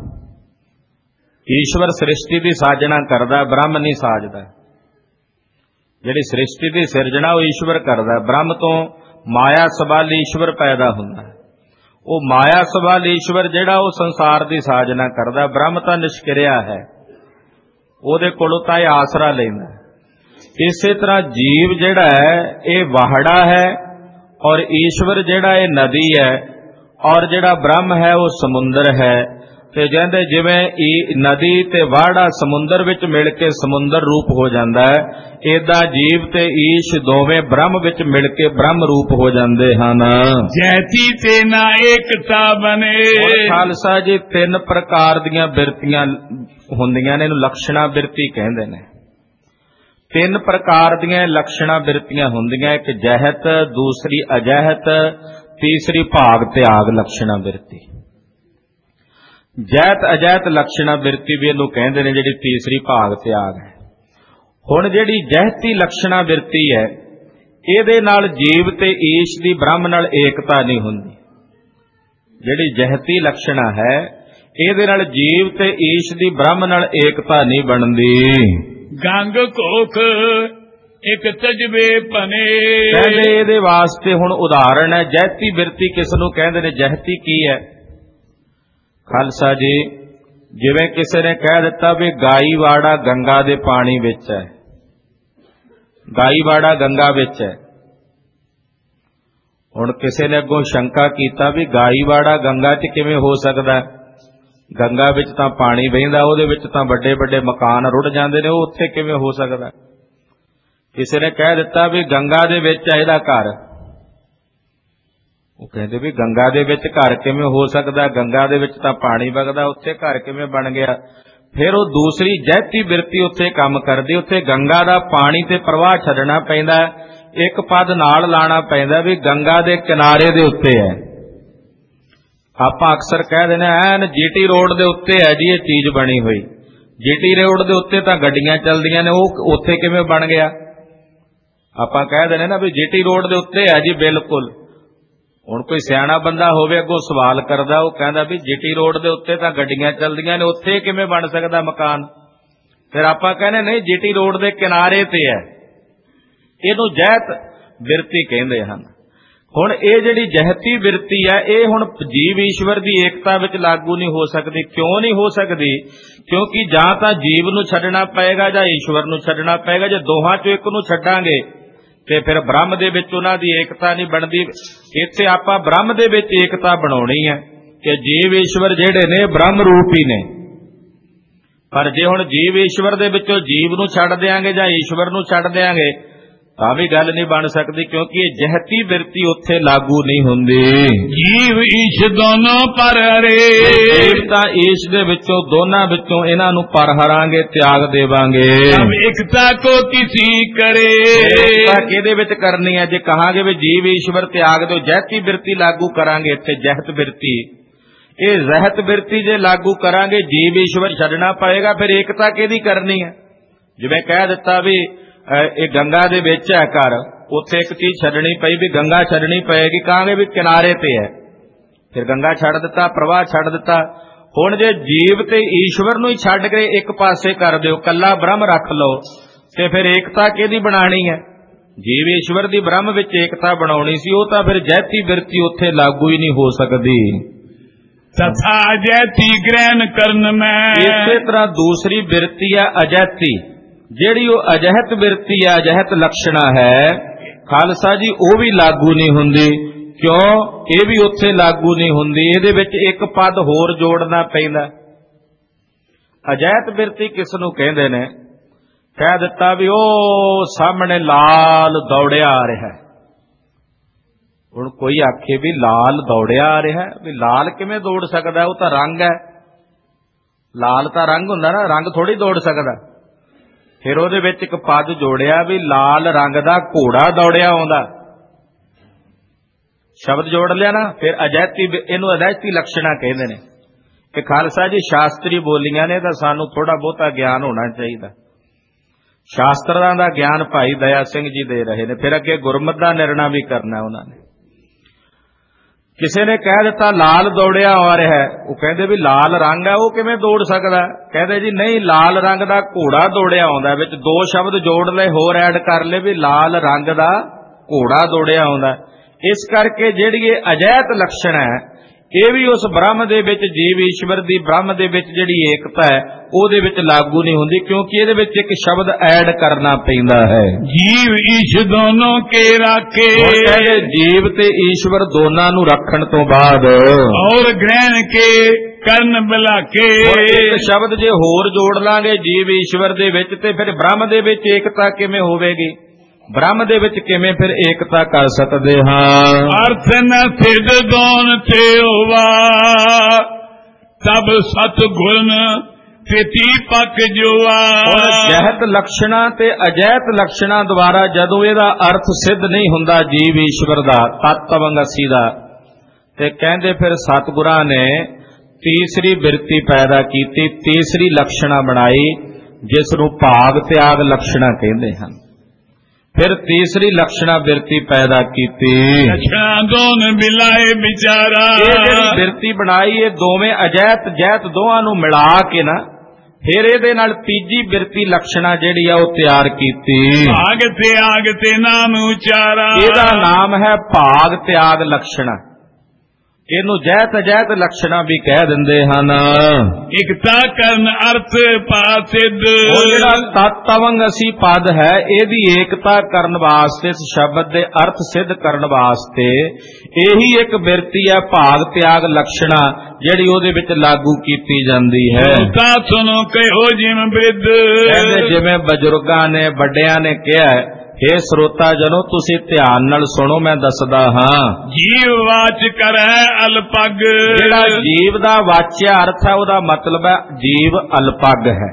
ਈਸ਼ਵਰ ਸ੍ਰਿਸ਼ਟੀ ਦੀ ਸਾਜਣਾ ਕਰਦਾ, ਬ੍ਰਹਮ ਨਹੀਂ ਸਾਜਦਾ। ਜਿਹੜੀ ਸ੍ਰਿਸ਼ਟੀ ਦੀ ਸਿਰਜਣਾ ਉਹ ਈਸ਼ਵਰ ਕਰਦਾ। ਬ੍ਰਹਮ ਤੋਂ ਮਾਇਆ ਸਬਲ ਈਸ਼ਵਰ ਪੈਦਾ ਹੁੰਦਾ। ਉਹ ਮਾਇਆ ਸਬਲ ਈਸ਼ਵਰ ਜਿਹੜਾ ਉਹ ਸੰਸਾਰ ਦੀ ਸਾਜਨਾ ਕਰਦਾ। ਬ੍ਰਹਮ ਤਾਂ ਨਿਸ਼ਕਿਰਿਆ ਹੈ, ਉਹਦੇ ਕੋਲੋਂ ਤਾਂ ਇਹ ਆਸਰਾ ਲੈਂਦਾ। ਇਸੇ ਤਰ੍ਹਾਂ ਜੀਵ ਜਿਹੜਾ ਹੈ ਇਹ ਵਾਹੜਾ ਹੈ, ਔਰ ਈਸ਼ਵਰ ਜਿਹੜਾ ਇਹ ਨਦੀ ਹੈ, ਔਰ ਜਿਹੜਾ ਬ੍ਰਹਮ ਹੈ ਉਹ ਸਮੁੰਦਰ ਹੈ। ਤੇ ਕਹਿੰਦੇ ਜਿਵੇਂ ਨਦੀ ਤੇ ਵਾੜਾ ਸਮੁੰਦਰ ਵਿੱਚ ਮਿਲ ਕੇ ਸਮੁੰਦਰ ਰੂਪ ਹੋ ਜਾਂਦਾ ਹੈ, ਏਦਾਂ ਜੀਵ ਤੇ ਈਸ਼ ਦੋਵੇਂ ਬ੍ਰਹਮ ਵਿੱਚ ਮਿਲ ਕੇ ਬ੍ਰਹਮ ਰੂਪ ਹੋ ਜਾਂਦੇ ਹਨ। ਜੈਤੀ ਤੇ ਨਾ ਏਕਤਾ ਬਨੇ। ਖਾਲਸਾ ਜੀ ਤਿੰਨ ਪ੍ਰਕਾਰ ਦੀਆਂ ਬਿਰਤੀਆਂ ਹੁੰਦੀਆਂ ਨੇ, ਇਹਨੂੰ ਲਕਸ਼ਣਾ ਬਿਰਤੀ ਕਹਿੰਦੇ ਨੇ। ਤਿੰਨ ਪ੍ਰਕਾਰ ਦੀਆਂ ਲਕਸ਼ਣਾ ਬਿਰਤੀਆਂ ਹੁੰਦੀਆਂ, ਇੱਕ ਜਹਿਤ, ਦੂਸਰੀ ਅਜਹਿਤ, ਤੀਸਰੀ ਭਾਗ ਤਿਆਗ ਲਕਸ਼ਣਾ ਬਿਰਤੀ। ਜੈਤ ਅਜੈਤ ਲਕਸ਼ਣਾ ਬਿਰਤੀ ਵੀ ਇਹਨੂੰ ਕਹਿੰਦੇ ਨੇ, ਜਿਹੜੀ ਤੀਸਰੀ ਭਾਗ ਤਿਆਗ ਹੈ। ਹੁਣ ਜਿਹੜੀ ਜਹਿਤੀ ਲਕਸ਼ਣਾ ਬਿਰਤੀ ਹੈ, ਇਹਦੇ ਨਾਲ ਜੀਵ ਤੇ ਈਸ਼ ਦੀ ਬ੍ਰਹਮ ਨਾਲ ਏਕਤਾ ਨਹੀਂ ਹੁੰਦੀ। ਜਿਹੜੀ ਜਹਿਤੀ ਲਕਸ਼ਣਾ ਹੈ, ਇਹਦੇ ਨਾਲ ਜੀਵ ਤੇ ਈਸ਼ ਦੀ ਬ੍ਰਹਮ ਨਾਲ ਏਕਤਾ ਨਹੀਂ ਬਣਦੀ। ਗੰਗ ਕੋਖ ਇੱਕ ਤਜਵੇ ਭਨੇ। ਕਹਿੰਦੇ ਇਹਦੇ ਵਾਸਤੇ ਹੁਣ ਉਦਾਹਰਣ ਹੈ। ਜਹਿਤੀ ਬਿਰਤੀ ਕਿਸ ਨੂੰ ਕਹਿੰਦੇ ਨੇ? ਜਹਿਤੀ ਕੀ ਹੈ ਖਾਲਸਾ ਜੀ? ਜਿਵੇਂ ਕਿਸੇ ਨੇ ਕਹਿ ਦਿੱਤਾ ਵੀ ਗਾਈਵਾੜਾ ਗੰਗਾ ਦੇ ਪਾਣੀ ਵਿੱਚ ਹੈ, ਗਾਈਵਾੜਾ ਗੰਗਾ ਵਿੱਚ ਹੈ। ਹੁਣ ਕਿਸੇ ਨੇ ਅੱਗੋਂ ਸ਼ੰਕਾ ਕੀਤਾ ਵੀ ਗਾਈਵਾੜਾ ਗੰਗਾ 'ਚ ਕਿਵੇਂ ਹੋ ਸਕਦਾ? ਗੰਗਾ ਵਿੱਚ ਤਾਂ ਪਾਣੀ ਵਹਿੰਦਾ, ਉਹਦੇ ਵਿੱਚ ਤਾਂ ਵੱਡੇ ਵੱਡੇ ਮਕਾਨ ਰੁੜ ਜਾਂਦੇ ਨੇ, ਉਹ ਉੱਥੇ ਕਿਵੇਂ ਹੋ ਸਕਦਾ? ਕਿਸੇ ਨੇ ਕਹਿ ਦਿੱਤਾ ਵੀ ਗੰਗਾ ਦੇ ਵਿੱਚ ਹੈ ਇਹਦਾ ਘਰ। ਉਹ ਕਹਿੰਦੇ ਵੀ ਗੰਗਾ ਦੇ ਵਿੱਚ ਘਰ ਕਿਵੇਂ ਹੋ ਸਕਦਾ? ਗੰਗਾ ਦੇ ਵਿੱਚ ਤਾਂ ਪਾਣੀ ਵਗਦਾ, ਉੱਥੇ ਘਰ ਕਿਵੇਂ ਬਣ ਗਿਆ? ਫਿਰ ਉਹ ਦੂਸਰੀ ਜਹਿਤੀ ਬਿਰਤੀ ਉੱਥੇ ਕੰਮ ਕਰਦੀ। ਉੱਥੇ ਗੰਗਾ ਦਾ ਪਾਣੀ ਤੇ ਪ੍ਰਵਾਹ ਛੱਡਣਾ ਪੈਂਦਾ, ਇੱਕ ਪਦ ਨਾਲ ਲਾਣਾ ਪੈਂਦਾ ਵੀ ਗੰਗਾ ਦੇ ਕਿਨਾਰੇ ਦੇ ਉੱਤੇ ਹੈ। ਆਪਾਂ ਅਕਸਰ ਕਹਿ ਦਿੰਦੇ ਐਨ ਜੀਟੀ ਰੋਡ ਦੇ ਉੱਤੇ ਹੈ ਜੀ ਇਹ ਚੀਜ਼ ਬਣੀ ਹੋਈ। ਜੀਟੀ ਰੋਡ ਦੇ ਉੱਤੇ ਤਾਂ ਗੱਡੀਆਂ ਚੱਲਦੀਆਂ ਨੇ, ਉਹ ਉੱਥੇ ਕਿਵੇਂ ਬਣ ਗਿਆ? ਆਪਾਂ ਕਹਿ ਦਿੰਦੇ ਨਾ ਵੀ ਜੀਟੀ ਰੋਡ ਦੇ ਉੱਤੇ ਹੈ ਜੀ, ਬਿਲਕੁਲ। ਹੁਣ ਕੋਈ ਸਿਆਣਾ ਬੰਦਾ ਹੋਵੇ ਅੱਗੋਂ ਸਵਾਲ ਕਰਦਾ, ਉਹ ਕਹਿੰਦਾ ਵੀ ਜੀਟੀ ਰੋਡ ਦੇ ਉੱਤੇ ਤਾਂ ਗੱਡੀਆਂ ਚੱਲਦੀਆਂ ਨੇ, ਉੱਥੇ ਕਿਵੇਂ ਬਣ ਸਕਦਾ ਮਕਾਨ? ਫਿਰ ਆਪਾਂ ਕਹਿੰਦੇ ਨਹੀਂ, ਜੀਟੀ ਰੋਡ ਦੇ ਕਿਨਾਰੇ ਤੇ ਹੈ। ਇਹਨੂੰ ਜਹਿਤ ਬਿਰਤੀ ਕਹਿੰਦੇ ਹਨ। ਹੁਣ ਇਹ ਜਿਹੜੀ ਜਹਿਤੀ ਬਿਰਤੀ ਹੈ, ਇਹ ਹੁਣ ਜੀਵ ਈਸ਼ਵਰ ਦੀ ਏਕਤਾ ਵਿੱਚ ਲਾਗੂ ਨਹੀਂ ਹੋ ਸਕਦੀ। ਕਿਉਂ ਨਹੀਂ ਹੋ ਸਕਦੀ? ਕਿਉਂਕਿ ਜਾਂ ਤਾਂ ਜੀਵ ਨੂੰ ਛੱਡਣਾ ਪਏਗਾ ਜਾਂ ਈਸ਼ਵਰ ਨੂੰ ਛੱਡਣਾ ਪਏਗਾ। ਜੇ ਦੋਹਾਂ ਚੋਂ ਇੱਕ ਨੂੰ ਛੱਡਾਂਗੇ ਤੇ ਫਿਰ ਬ੍ਰਹਮ ਦੇ ਵਿੱਚ ਉਹਨਾਂ ਦੀ ਏਕਤਾ ਨਹੀਂ ਬਣਦੀ। ਇੱਥੇ ਆਪਾਂ ਬ੍ਰਹਮ ਦੇ ਵਿੱਚ ਏਕਤਾ ਬਣਾਉਣੀ ਹੈ ਕਿ ਜੀਵ ਈਸ਼ਵਰ ਜਿਹੜੇ ਨੇ ਬ੍ਰਹਮ ਰੂਪ ਹੀ ਨੇ। ਪਰ ਜੇ ਹੁਣ ਜੀਵ ਈਸ਼ਵਰ ਦੇ ਵਿੱਚੋਂ ਜੀਵ ਨੂੰ ਛੱਡ ਦਿਆਂਗੇ ਜਾਂ ਈਸ਼ਵਰ ਨੂੰ ਛੱਡ ਦਿਆਂਗੇ ਤਾਂ ਵੀ ਗੱਲ ਨਹੀਂ ਬਣ ਸਕਦੀ, ਕਿਉਂਕਿ ਇਹ ਜਹਿਤੀ ਬਿਰਤੀ ਉੱਥੇ ਲਾਗੂ ਨਹੀਂ ਹੁੰਦੀ। ਜੀਵ ਈਸ਼ ਦੋਨੋਂ ਪਰ ਹਰੇ। ਜੀਵ ਤਾਂ ਈਸ਼ ਦੇ ਵਿੱਚੋਂ ਦੋਨਾਂ ਵਿੱਚੋਂ ਇਹਨਾਂ ਨੂੰ ਪਰ ਹਰਾਂਗੇ, ਤਿਆਗ ਦੇਵਾਂਗੇ। ਅਬ ਇਕਤਾ ਕੋ ਕਿਸੀ ਕਰੇ। ਏਕਤਾ ਕਿਹਦੇ ਵਿੱਚ ਕਰਨੀ ਹੈ? ਜੇ ਕਹਾਂਗੇ ਵੀ ਜੀਵ ਈਸ਼ਵਰ ਤਿਆਗ ਦਿਓ, ਜਹਿਤੀ ਬਿਰਤੀ ਲਾਗੂ ਕਰਾਂਗੇ, ਇੱਥੇ ਜਹਿਤ ਬਿਰਤੀ। ਇਹ ਰਹਿਤ ਬਿਰਤੀ ਜੇ ਲਾਗੂ ਕਰਾਂਗੇ, ਜੀਵ ਈਸ਼ਵਰ ਛੱਡਣਾ ਪਏਗਾ, ਫਿਰ ਏਕਤਾ ਕਿਹਦੀ ਕਰਨੀ ਹੈ? ਜਿਵੇਂ ਕਹਿ ਦਿੱਤਾ ਵੀ ਇਹ ਗੰਗਾ ਦੇ ਵਿੱਚ ਹੈ ਘਰ, ਉੱਥੇ ਇੱਕ ਚੀਜ਼ ਛੱਡਣੀ ਪਈ ਵੀ ਗੰਗਾ ਛੱਡਣੀ ਪਏਗੀ, ਕਹਾਂਗੇ ਵੀ ਕਿਨਾਰੇ ਤੇ ਹੈ, ਫਿਰ ਗੰਗਾ ਛੱਡ ਦਿੱਤਾ, ਪ੍ਰਵਾਹ ਛੱਡ ਦਿੱਤਾ। ਹੁਣ ਜੇ ਜੀਵ ਤੇ ਈਸ਼ਵਰ ਨੂੰ ਹੀ ਛੱਡ ਕੇ ਇੱਕ ਪਾਸੇ ਕਰ ਦਿਓ, ਕੱਲਾ ਬ੍ਰਹਮ ਰੱਖ ਲਓ, ਤੇ ਫਿਰ ਏਕਤਾ ਕਿਹਦੀ ਬਣਾਣੀ ਹੈ? ਜੀਵ ਈਸ਼ਵਰ ਦੀ ਬ੍ਰਹਮ ਵਿੱਚ ਏਕਤਾ ਬਣਾਉਣੀ ਸੀ, ਉਹ ਤਾਂ ਫਿਰ ਜੈਤੀ ਬਿਰਤੀ ਉੱਥੇ ਲਾਗੂ ਹੀ ਨਹੀਂ ਹੋ ਸਕਦੀ। ਤਥਾ ਅਜੈਤੀ ਗ੍ਰਹਿਣ ਕਰਨ ਮੈਂ, ਇਸੇ ਤਰ੍ਹਾਂ ਦੂਸਰੀ ਬਿਰਤੀ ਹੈ ਅਜੈਤੀ, ਜਿਹੜੀ ਉਹ ਅਜਹਿਤ ਬਿਰਤੀ ਹੈ, ਅਜਹਿਤ ਲਕਸ਼ਣਾ ਹੈ, ਖਾਲਸਾ ਜੀ ਉਹ ਵੀ ਲਾਗੂ ਨਹੀਂ ਹੁੰਦੀ। ਕਿਉਂ? ਇਹ ਵੀ ਉੱਥੇ ਲਾਗੂ ਨਹੀਂ ਹੁੰਦੀ, ਇਹਦੇ ਵਿੱਚ ਇੱਕ ਪਦ ਹੋਰ ਜੋੜਨਾ ਪੈਂਦਾ। ਅਜਹਿਤ ਬਿਰਤੀ ਕਿਸ ਨੂੰ ਕਹਿੰਦੇ ਨੇ? ਕਹਿ ਦਿੱਤਾ ਵੀ ਉਹ ਸਾਹਮਣੇ ਲਾਲ ਦੌੜਿਆ ਆ ਰਿਹਾ। ਹੁਣ ਕੋਈ ਆਖੇ ਵੀ ਲਾਲ ਦੌੜਿਆ ਆ ਰਿਹਾ, ਵੀ ਲਾਲ ਕਿਵੇਂ ਦੌੜ ਸਕਦਾ? ਉਹ ਤਾਂ ਰੰਗ ਹੈ, ਲਾਲ ਤਾਂ ਰੰਗ ਹੁੰਦਾ ਨਾ, ਰੰਗ ਥੋੜੀ ਦੌੜ ਸਕਦਾ। ਫਿਰ ਉਹਦੇ ਵਿੱਚ ਇੱਕ ਪਦ ਜੋੜਿਆ ਵੀ ਲਾਲ ਰੰਗ ਦਾ ਘੋੜਾ ਦੌੜਿਆ ਆਉਂਦਾ, ਸ਼ਬਦ ਜੋੜ ਲਿਆ ਨਾ। ਫਿਰ ਅਜੈਤੀ, ਇਹਨੂੰ ਅਜੈਤੀ ਲਕਸ਼ਣਾ ਕਹਿੰਦੇ ਨੇ। ਕਿ ਖਾਲਸਾ ਜੀ ਸ਼ਾਸਤਰੀ ਬੋਲੀਆਂ ਨੇ ਤਾਂ ਸਾਨੂੰ ਥੋੜਾ ਬਹੁਤਾ ਗਿਆਨ ਹੋਣਾ ਚਾਹੀਦਾ। ਸ਼ਾਸਤਰਾਂ ਦਾ ਗਿਆਨ ਭਾਈ ਦਇਆ ਸਿੰਘ ਜੀ ਦੇ ਰਹੇ ਨੇ, ਫਿਰ ਅੱਗੇ ਗੁਰਮਤਿ ਦਾ ਨਿਰਣਾ ਵੀ ਕਰਨਾ ਉਹਨਾਂ ਨੇ। ਕਿਸੇ ਨੇ ਕਹਿ ਦਿੱਤਾ ਲਾਲ ਦੌੜਿਆ ਆ ਰਿਹਾ, ਉਹ ਕਹਿੰਦੇ ਵੀ ਲਾਲ ਰੰਗ ਹੈ, ਉਹ ਕਿਵੇਂ ਦੌੜ ਸਕਦਾ? ਕਹਿੰਦੇ ਜੀ ਨਹੀਂ, ਲਾਲ ਰੰਗ ਦਾ ਘੋੜਾ ਦੌੜਿਆ ਆਉਂਦਾ। ਵਿੱਚ ਦੋ ਸ਼ਬਦ ਜੋੜ ਲਏ, ਹੋਰ ਐਡ ਕਰ ਲਏ ਵੀ ਲਾਲ ਰੰਗ ਦਾ ਘੋੜਾ ਦੌੜਿਆ ਆਉਂਦਾ। ਇਸ ਕਰਕੇ ਜਿਹੜੀ ਇਹ ਅਜੈਤ ਲਕਸ਼ਣ ਹੈ, ਇਹ ਵੀ ਉਸ ਬ੍ਰਹਮ ਦੇ ਵਿੱਚ, ਜੀਵ ਈਸ਼ਵਰ ਦੀ ਬ੍ਰਹਮ ਦੇ ਵਿੱਚ ਜਿਹੜੀ ਏਕਤਾ ਹੈ, ਉਹਦੇ ਵਿੱਚ ਲਾਗੂ ਨਹੀਂ ਹੁੰਦੀ, ਕਿਉਂਕਿ ਇਹਦੇ ਵਿੱਚ ਇੱਕ ਸ਼ਬਦ ਐਡ ਕਰਨਾ ਪੈਂਦਾ ਹੈ। ਜੀਵ ਈਸ਼ ਦੋਨੋਂ ਕੇ ਰਾਖੇ, ਜੀਵ ਤੇ ਈਸ਼ਵਰ ਦੋਨਾਂ ਨੂੰ ਰੱਖਣ ਤੋਂ ਬਾਅਦ ਔਰ ਗ੍ਰਹਿਣ ਕੇ ਕਰਨ ਬਲਾਕੇ, ਇੱਕ ਸ਼ਬਦ ਜੇ ਹੋਰ ਜੋੜ ਲਾਂਗੇ ਜੀਵ ਈਸ਼ਵਰ ਦੇ ਵਿੱਚ, ਤੇ ਫਿਰ ਬ੍ਰਹਮ ਦੇ ਵਿੱਚ ਏਕਤਾ ਕਿਵੇਂ ਹੋਵੇਗੀ? ਬ੍ਰਹਮ ਦੇ ਵਿੱਚ ਕਿਵੇਂ ਫਿਰ ਏਕਤਾ ਕਰ ਸਕਦੇ ਹਾਂ? ਅਰਥ ਨ ਸਿਧ ਦੋਨ ਤੇ ਹੋਵਾ, ਤਬ ਸਤ ਗੁਣ ਤੇਤੀ ਪੱਕ ਜੋਆ। ਜਹਿਤ ਲਕਸ਼ਣਾ ਤੇ ਅਜਹਿਤ ਲਕਸ਼ਣਾ ਦੁਆਰਾ ਜਦੋਂ ਇਹਦਾ ਅਰਥ ਸਿੱਧ ਨਹੀਂ ਹੁੰਦਾ ਜੀਵ ਈਸ਼ਵਰ ਦਾ, ਤਤਵੰਗਸੀ ਦਾ, ਤੇ ਕਹਿੰਦੇ ਫਿਰ ਸਤਿਗੁਰਾਂ ਨੇ ਤੀਸਰੀ ਬਿਰਤੀ ਪੈਦਾ ਕੀਤੀ, ਤੀਸਰੀ ਲਕਸ਼ਣਾ ਬਣਾਈ, ਜਿਸ ਨੂੰ ਭਾਗ ਤਿਆਗ ਲਕਸ਼ਣਾ ਕਹਿੰਦੇ ਹਨ। ਫਿਰ ਤੀਸਰੀ ਲਕਸ਼ਣਾ ਬਿਰਤੀ ਪੈਦਾ ਕੀਤੀ, ਲਕਸ਼ਣਾ ਦੋਨ ਮਿਲਾਏ ਵਿਚਾਰਾ। ਇਹ ਜਿਹੜੀ ਬਿਰਤੀ ਬਣਾਈ, ਇਹ ਦੋਵੇਂ ਅਜੈਤ ਜੈਤ ਦੋਹਾਂ ਨੂੰ ਮਿਲਾ ਕੇ ਨਾ, ਫਿਰ ਇਹਦੇ ਨਾਲ ਤੀਜੀ ਬਿਰਤੀ ਲਕਸ਼ਣਾ ਜਿਹੜੀ ਆ ਉਹ ਤਿਆਰ ਕੀਤੀ। ਭਾਗ ਤਿਆਗ ਤੇ ਨਾਮ ਉਚਾਰਾ, ਇਹਦਾ ਨਾਮ ਹੈ ਭਾਗ ਤਿਆਗ ਲਕਸ਼ਣਾ। ਇਹਨੂੰ ਜੈਤ ਅਜੈਤ ਲਕਸ਼ਣਾ ਵੀ ਕਹਿ ਦਿੰਦੇ ਹਨ। ਇਕਤਾ ਕਰਨ ਅਰਥ ਪਾਸਿੱਧ, ਜਿਹੜਾ ਤਤਵੰਗਸੀ ਪਦ ਹੈ, ਇਹਦੀ ਏਕਤਾ ਕਰਨ ਵਾਸਤੇ, ਇਸ ਸ਼ਬਦ ਦੇ ਅਰਥ ਸਿੱਧ ਕਰਨ ਵਾਸਤੇ ਇਹੀ ਇੱਕ ਬਿਰਤੀ ਹੈ ਭਾਗ ਤਿਆਗ ਲਕਸ਼ਣਾ, ਜਿਹੜੀ ਉਹਦੇ ਵਿੱਚ ਲਾਗੂ ਕੀਤੀ ਜਾਂਦੀ ਹੈ। ਤਾਂ ਸੁਣੋ ਕਹਿਓ ਜਿਵੇਂ ਬਿਰਧ, ਕਹਿੰਦੇ ਜਿਵੇਂ ਬਜ਼ੁਰਗਾਂ ਨੇ, ਵੱਡਿਆਂ ਨੇ ਕਿਹਾ, हे ਸਰੋਤਾ ਜਨੋ ਤੁਸੀਂ ਧਿਆਨ ਨਾਲ ਸੁਣੋ, ਮੈਂ ਦੱਸਦਾ ਹਾਂ। ਜੀਵ ਵਾਚ ਕਰੈ ਅਲਪਗ, ਜਿਹੜਾ ਜੀਵ ਦਾ ਵਾਚਿਆ ਅਰਥ ਹੈ, ਉਹਦਾ ਮਤਲਬ ਹੈ ਜੀਵ ਅਲਪਗ ਹੈ।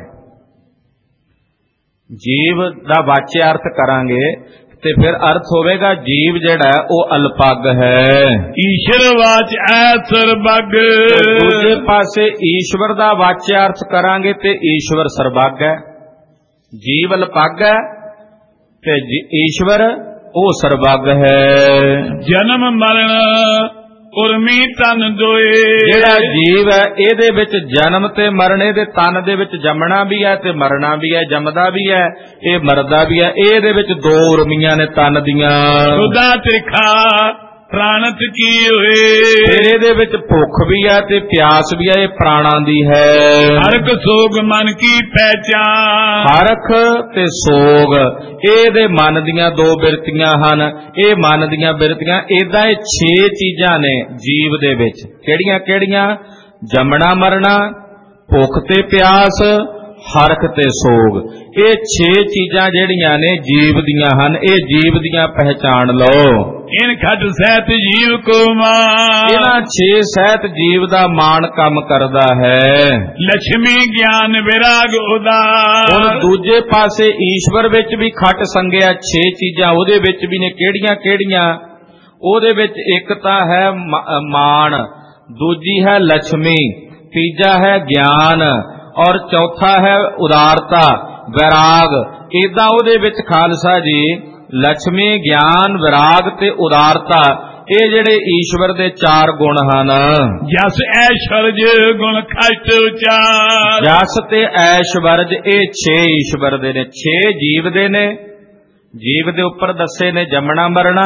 ਜੀਵ ਦਾ ਵਾਚਿਆ ਅਰਥ ਕਰਾਂਗੇ ਤੇ ਫਿਰ ਅਰਥ ਹੋਵੇਗਾ ਜੀਵ ਜਿਹੜਾ ਉਹ ਅਲਪਗ ਹੈ। ਈਸ਼ਰ ਵਾਚ ਐ ਸਰਬਗ, ਦੂਜੇ ਪਾਸੇ ਈਸ਼ਵਰ ਦਾ ਵਾਚਿਆ ਅਰਥ ਕਰਾਂਗੇ ਤੇ ਈਸ਼ਵਰ ਸਰਬਗ ਹੈ। ਜੀਵ ਅਲਪਗ ਹੈ ਤੇ ਈਸ਼ਵਰ ਉਹ ਸਰਬੱਗ ਹੈ। ਜਨਮ ਮਰਨ ਉਰਮੀ ਤਨ ਦੋਏ, ਜਿਹੜਾ ਜੀਵ ਹੈ ਇਹਦੇ ਵਿੱਚ ਜਨਮ ਤੇ ਮਰਨ, ਇਹਦੇ ਤਨ ਦੇ ਵਿੱਚ ਜੰਮਣਾ ਵੀ ਹੈ ਤੇ ਮਰਨਾ ਵੀ ਹੈ, ਜੰਮਦਾ ਵੀ ਹੈ, ਇਹ ਮਰਦਾ ਵੀ ਹੈ। ਇਹਦੇ ਵਿੱਚ ਦੋ ਉਰਮੀਆਂ ਨੇ ਤਨ ਦੀਆਂ। ਸੁਦਾ ਤ੍ਰਿਖਾ ਪ੍ਰਾਣਤ ਕੀ ਹੋਏ, ਇਹਦੇ ਵਿੱਚ ਭੁੱਖ ਵੀ ਹੈ ਤੇ ਪਿਆਸ ਵੀ ਹੈ, ਇਹ ਪ੍ਰਾਣਾਂ ਦੀ ਹੈ। ਹਰਖ ਸੋਗ ਮਨ ਕੀ ਪਹਿਚਾਨ, ਹਰਖ ਤੇ ਸੋਗ ਇਹਦੇ ਮਨ ਦੀਆਂ ਦੋ ਬਿਰਤੀਆਂ ਹਨ। ਇਹ ਮਨ ਦੀਆਂ ਬਿਰਤੀਆਂ, ਏਦਾਂ ਇਹ ਛੇ ਚੀਜ਼ਾਂ ਨੇ ਜੀਵ ਦੇ ਵਿੱਚ। ਕਿਹੜੀਆਂ ਕਿਹੜੀਆਂ? ਜੰਮਣਾ ਮਰਨਾ, ਭੁੱਖ ਤੇ ਪਿਆਸ, ਹਰਖ ਤੇ ਸੋਗ। ਇਹ ਛੇ ਚੀਜ਼ਾਂ ਜਿਹੜੀਆਂ ਨੇ ਜੀਵ ਦੀਆਂ ਹਨ, ਇਹ ਜੀਵ ਦੀਆਂ ਪਹਿਚਾਣ ਲਓ। ਇਨ ਖਟ ਸਹਿਤ ਜੀਵ ਕੋ ਮਾਨ, ਇਹਨਾਂ ਛੇ ਸਹਿਤ ਜੀਵ ਦਾ ਮਾਣ ਕੰਮ ਕਰਦਾ ਹੈ। ਲక్ష్ਮੀ ਗਿਆਨ ਵਿਰਾਗ ਉਦਾਰ, ਹੁਣ ਦੂਜੇ ਪਾਸੇ ਈਸ਼ਵਰ ਵਿੱਚ ਵੀ ਖਟ ਸੰਗਿਆ ਛੇ ਚੀਜ਼ਾਂ ਉਹਦੇ ਵਿੱਚ ਵੀ ਨੇ। ਕਿਹੜੀਆਂ ਕਿਹੜੀਆਂ? ਉਹਦੇ ਵਿੱਚ ਇੱਕ ਤਾਂ ਹੈ ਮਾਣ, ਦੂਜੀ ਹੈ ਲక్ష్ਮੀ, ਤੀਜਾ ਹੈ ਗਿਆਨ, ਔਰ ਚੌਥਾ ਹੈ ਉਦਾਰਤਾ। ਵਿਰਾਗ। ਏਦਾਂ ਉਹਦੇ ਵਿੱਚ ਖਾਲਸਾ ਜੀ ਲక్ష్ਮੀ, ਗਿਆਨ, ਵਿਰਾਗ ਤੇ ਉਦਾਰਤਾ, ਇਹ ਜਿਹੜੇ ਈਸ਼ਵਰ ਦੇ ਚਾਰ ਗੁਣ ਹਨ। ਜਸ ਐਸ਼ਵਰਜ ਗੁਣ ਖਸ਼ਟ ਉਚਾਰ। ਜਸ ਤੇ ਐਸ਼ਵਰਜ ਇਹ ਛੇ ਈਸ਼ਵਰ ਦੇ ਨੇ, ਛੇ ਜੀਵ ਦੇ ਨੇ। ਜੀਵ ਦੇ ਉੱਪਰ ਦੱਸੇ ਨੇ ਜੰਮਣਾ ਮਰਨਾ,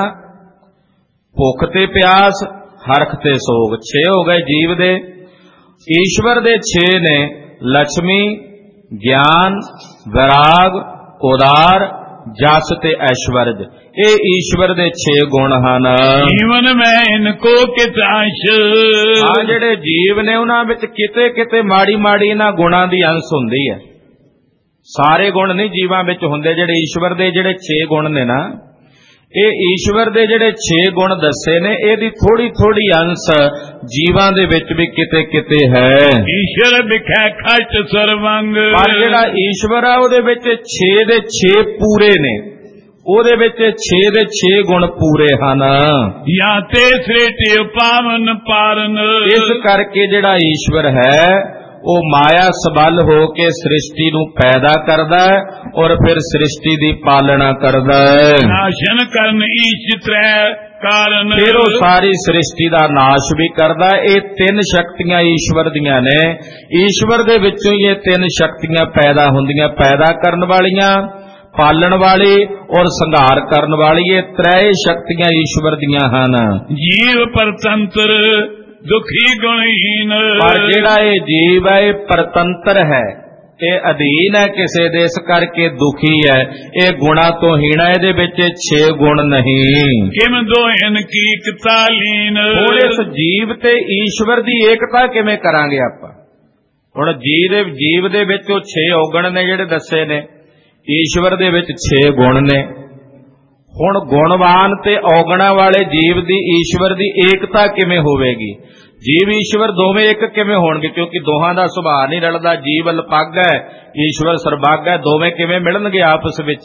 ਭੁੱਖ ਤੇ ਪਿਆਸ, ਹਰਖ ਤੇ ਸੋਗ। ਛੇ ਹੋ ਗਏ ਜੀਵ ਦੇ। ਈਸ਼ਵਰ ਦੇ ਛੇ ਨੇ ਲక్ష్ਮੀ, ਗਿਆਨ, ਵਿਰਾਗ, ਉਦਾਰ, ਜਸ ਤੇ ਐਸ਼ਵਰਜ। ਇਹ ਈਸ਼ਵਰ ਦੇ ਛੇ ਗੁਣ ਹਨ। ਜੀਵਨ ਮੈਂ ਇਨਕੋ ਕਿਤਾਂਸ਼। ਹਾਂ, ਜਿਹੜੇ ਜੀਵ ਨੇ ਉਹਨਾਂ ਵਿੱਚ ਕਿਤੇ ਕਿਤੇ ਮਾੜੀ ਮਾੜੀ ਇਹਨਾਂ ਗੁਣਾਂ ਦੀ ਅੰਸ਼ ਹੁੰਦੀ ਹੈ। ਸਾਰੇ ਗੁਣ ਨਹੀਂ ਜੀਵਾਂ ਵਿੱਚ ਹੁੰਦੇ। ਜਿਹੜੇ ਈਸ਼ਵਰ ਦੇ ਜਿਹੜੇ ਛੇ ਗੁਣ ਨੇ ਨਾ, ਇਹ ਈਸ਼ਵਰ ਦੇ ਜਿਹੜੇ ਛੇ ਗੁਣ ਦੱਸੇ ਨੇ, ਇਹਦੀ ਥੋੜੀ ਥੋੜੀ ਅੰਸ਼ ਜੀਵਾਂ ਦੇ ਵਿੱਚ ਵੀ ਕਿਤੇ ਕਿਤੇ ਹੈ। ਈਸ਼ਵਰ ਵਿਖੇ ਖਸ਼ਟ ਸਰਵੰਗ। ਪਰ ਜਿਹੜਾ ਈਸ਼ਵਰ ਆ ਉਹਦੇ ਵਿੱਚ ਛੇ ਦੇ ਛੇ ਪੂਰੇ ਨੇ, ਉਹਦੇ ਵਿੱਚ ਛੇ ਦੇ ਛੇ ਗੁਣ ਪੂਰੇ ਹਨ। ਜਾਂ ਤੇ ਸ੍ਰਿਸ਼ਟੀ ਪਾਵਨ ਪਾਰਨ। ਇਸ ਕਰਕੇ ਜਿਹੜਾ ਈਸ਼ਵਰ ਹੈ ਉਹ ਮਾਇਆ ਸਬਲ ਹੋ ਕੇ ਸ੍ਰਿਸ਼ਟੀ ਨੂੰ ਪੈਦਾ ਕਰਦਾ ਹੈ ਔਰ ਫਿਰ ਸ੍ਰਿਸ਼ਟੀ ਦੀ ਪਾਲਣਾ ਕਰਦਾ ਹੈ। ਨਾਸ਼ਨ ਕਰਨ ਈਸ਼ ਤ੍ਰੈ ਕਾਰਨ। ਫਿਰ ਉਹ ਸਾਰੀ ਸ੍ਰਿਸ਼ਟੀ ਦਾ ਨਾਸ਼ ਵੀ ਕਰਦਾ ਹੈ। ਇਹ ਤਿੰਨ ਸ਼ਕਤੀਆਂ ਈਸ਼ਵਰ ਦੀਆਂ ਨੇ। ਈਸ਼ਵਰ ਦੇ ਵਿੱਚੋਂ ਹੀ ਇਹ ਤਿੰਨ ਸ਼ਕਤੀਆਂ ਪੈਦਾ ਹੁੰਦੀਆਂ, ਪੈਦਾ ਕਰਨ ਵਾਲੀਆਂ, ਪਾਲਣ ਵਾਲੀ ਔਰ ਸੰਘਾਰ ਕਰਨ ਵਾਲੀ। ਇਹ ਤ੍ਰੈ ਸ਼ਕਤੀਆਂ ਈਸ਼ਵਰ ਦੀਆਂ ਹਨ। ਜੀਵ ਪਰਤੰਤਰ ਦੁਖੀ ਗੁਣਹੀਨ। ਪਰ ਜਿਹੜਾ ਇਹ ਜੀਵ ਹੈ ਇਹ ਪਰਤੰਤਰ ਹੈ, ਇਹ ਅਧੀਨ ਹੈ ਕਿਸੇ ਦੇ, ਇਸ ਕਰਕੇ ਦੁਖੀ ਹੈ। ਇਹ ਗੁਣਾ ਤੋਂ ਹੀਣਾ, ਇਹਦੇ ਵਿੱਚ ਛੇ ਗੁਣ ਨਹੀਂ। ਕਿਮ ਦੋਇਨ ਕੀ ਇਕਤਾਲੀਨ। ਹੁਣ ਇਸ ਜੀਵ ਤੇ ਈਸ਼ਵਰ ਦੀ ਏਕਤਾ ਕਿਵੇਂ ਕਰਾਂਗੇ ਆਪਾਂ? ਹੁਣ ਜੀਵ ਦੇ ਜੀਵ ਦੇ ਵਿੱਚ ਉਹ ਛੇ ਔਗਣ ਨੇ ਜਿਹੜੇ ਦੱਸੇ ਨੇ, ਈਸ਼ਵਰ ਦੇ ਵਿੱਚ ਛੇ ਗੁਣ ਨੇ। ਹੁਣ ਗੁਣਵਾਨ ਤੇ ਔਗਣਾ ਵਾਲੇ ਜੀਵ ਦੀ ਈਸ਼ਵਰ ਦੀ ਏਕਤਾ ਕਿਵੇਂ ਹੋਵੇਗੀ? ਜੀਵ ਈਸ਼ਵਰ ਦੋਵੇਂ ਇੱਕ ਕਿਵੇਂ ਹੋਣਗੇ? ਕਿਉਂਕਿ ਦੋਹਾਂ ਦਾ ਸੁਭਾਅ ਨਹੀਂ ਰਲਦਾ। ਜੀਵ ਅਲਪੱਗ ਹੈ, ਈਸ਼ਵਰ ਸਰਬੱਗ ਹੈ। ਦੋਵੇਂ ਕਿਵੇਂ ਮਿਲਣਗੇ ਆਪਸ ਵਿੱਚ?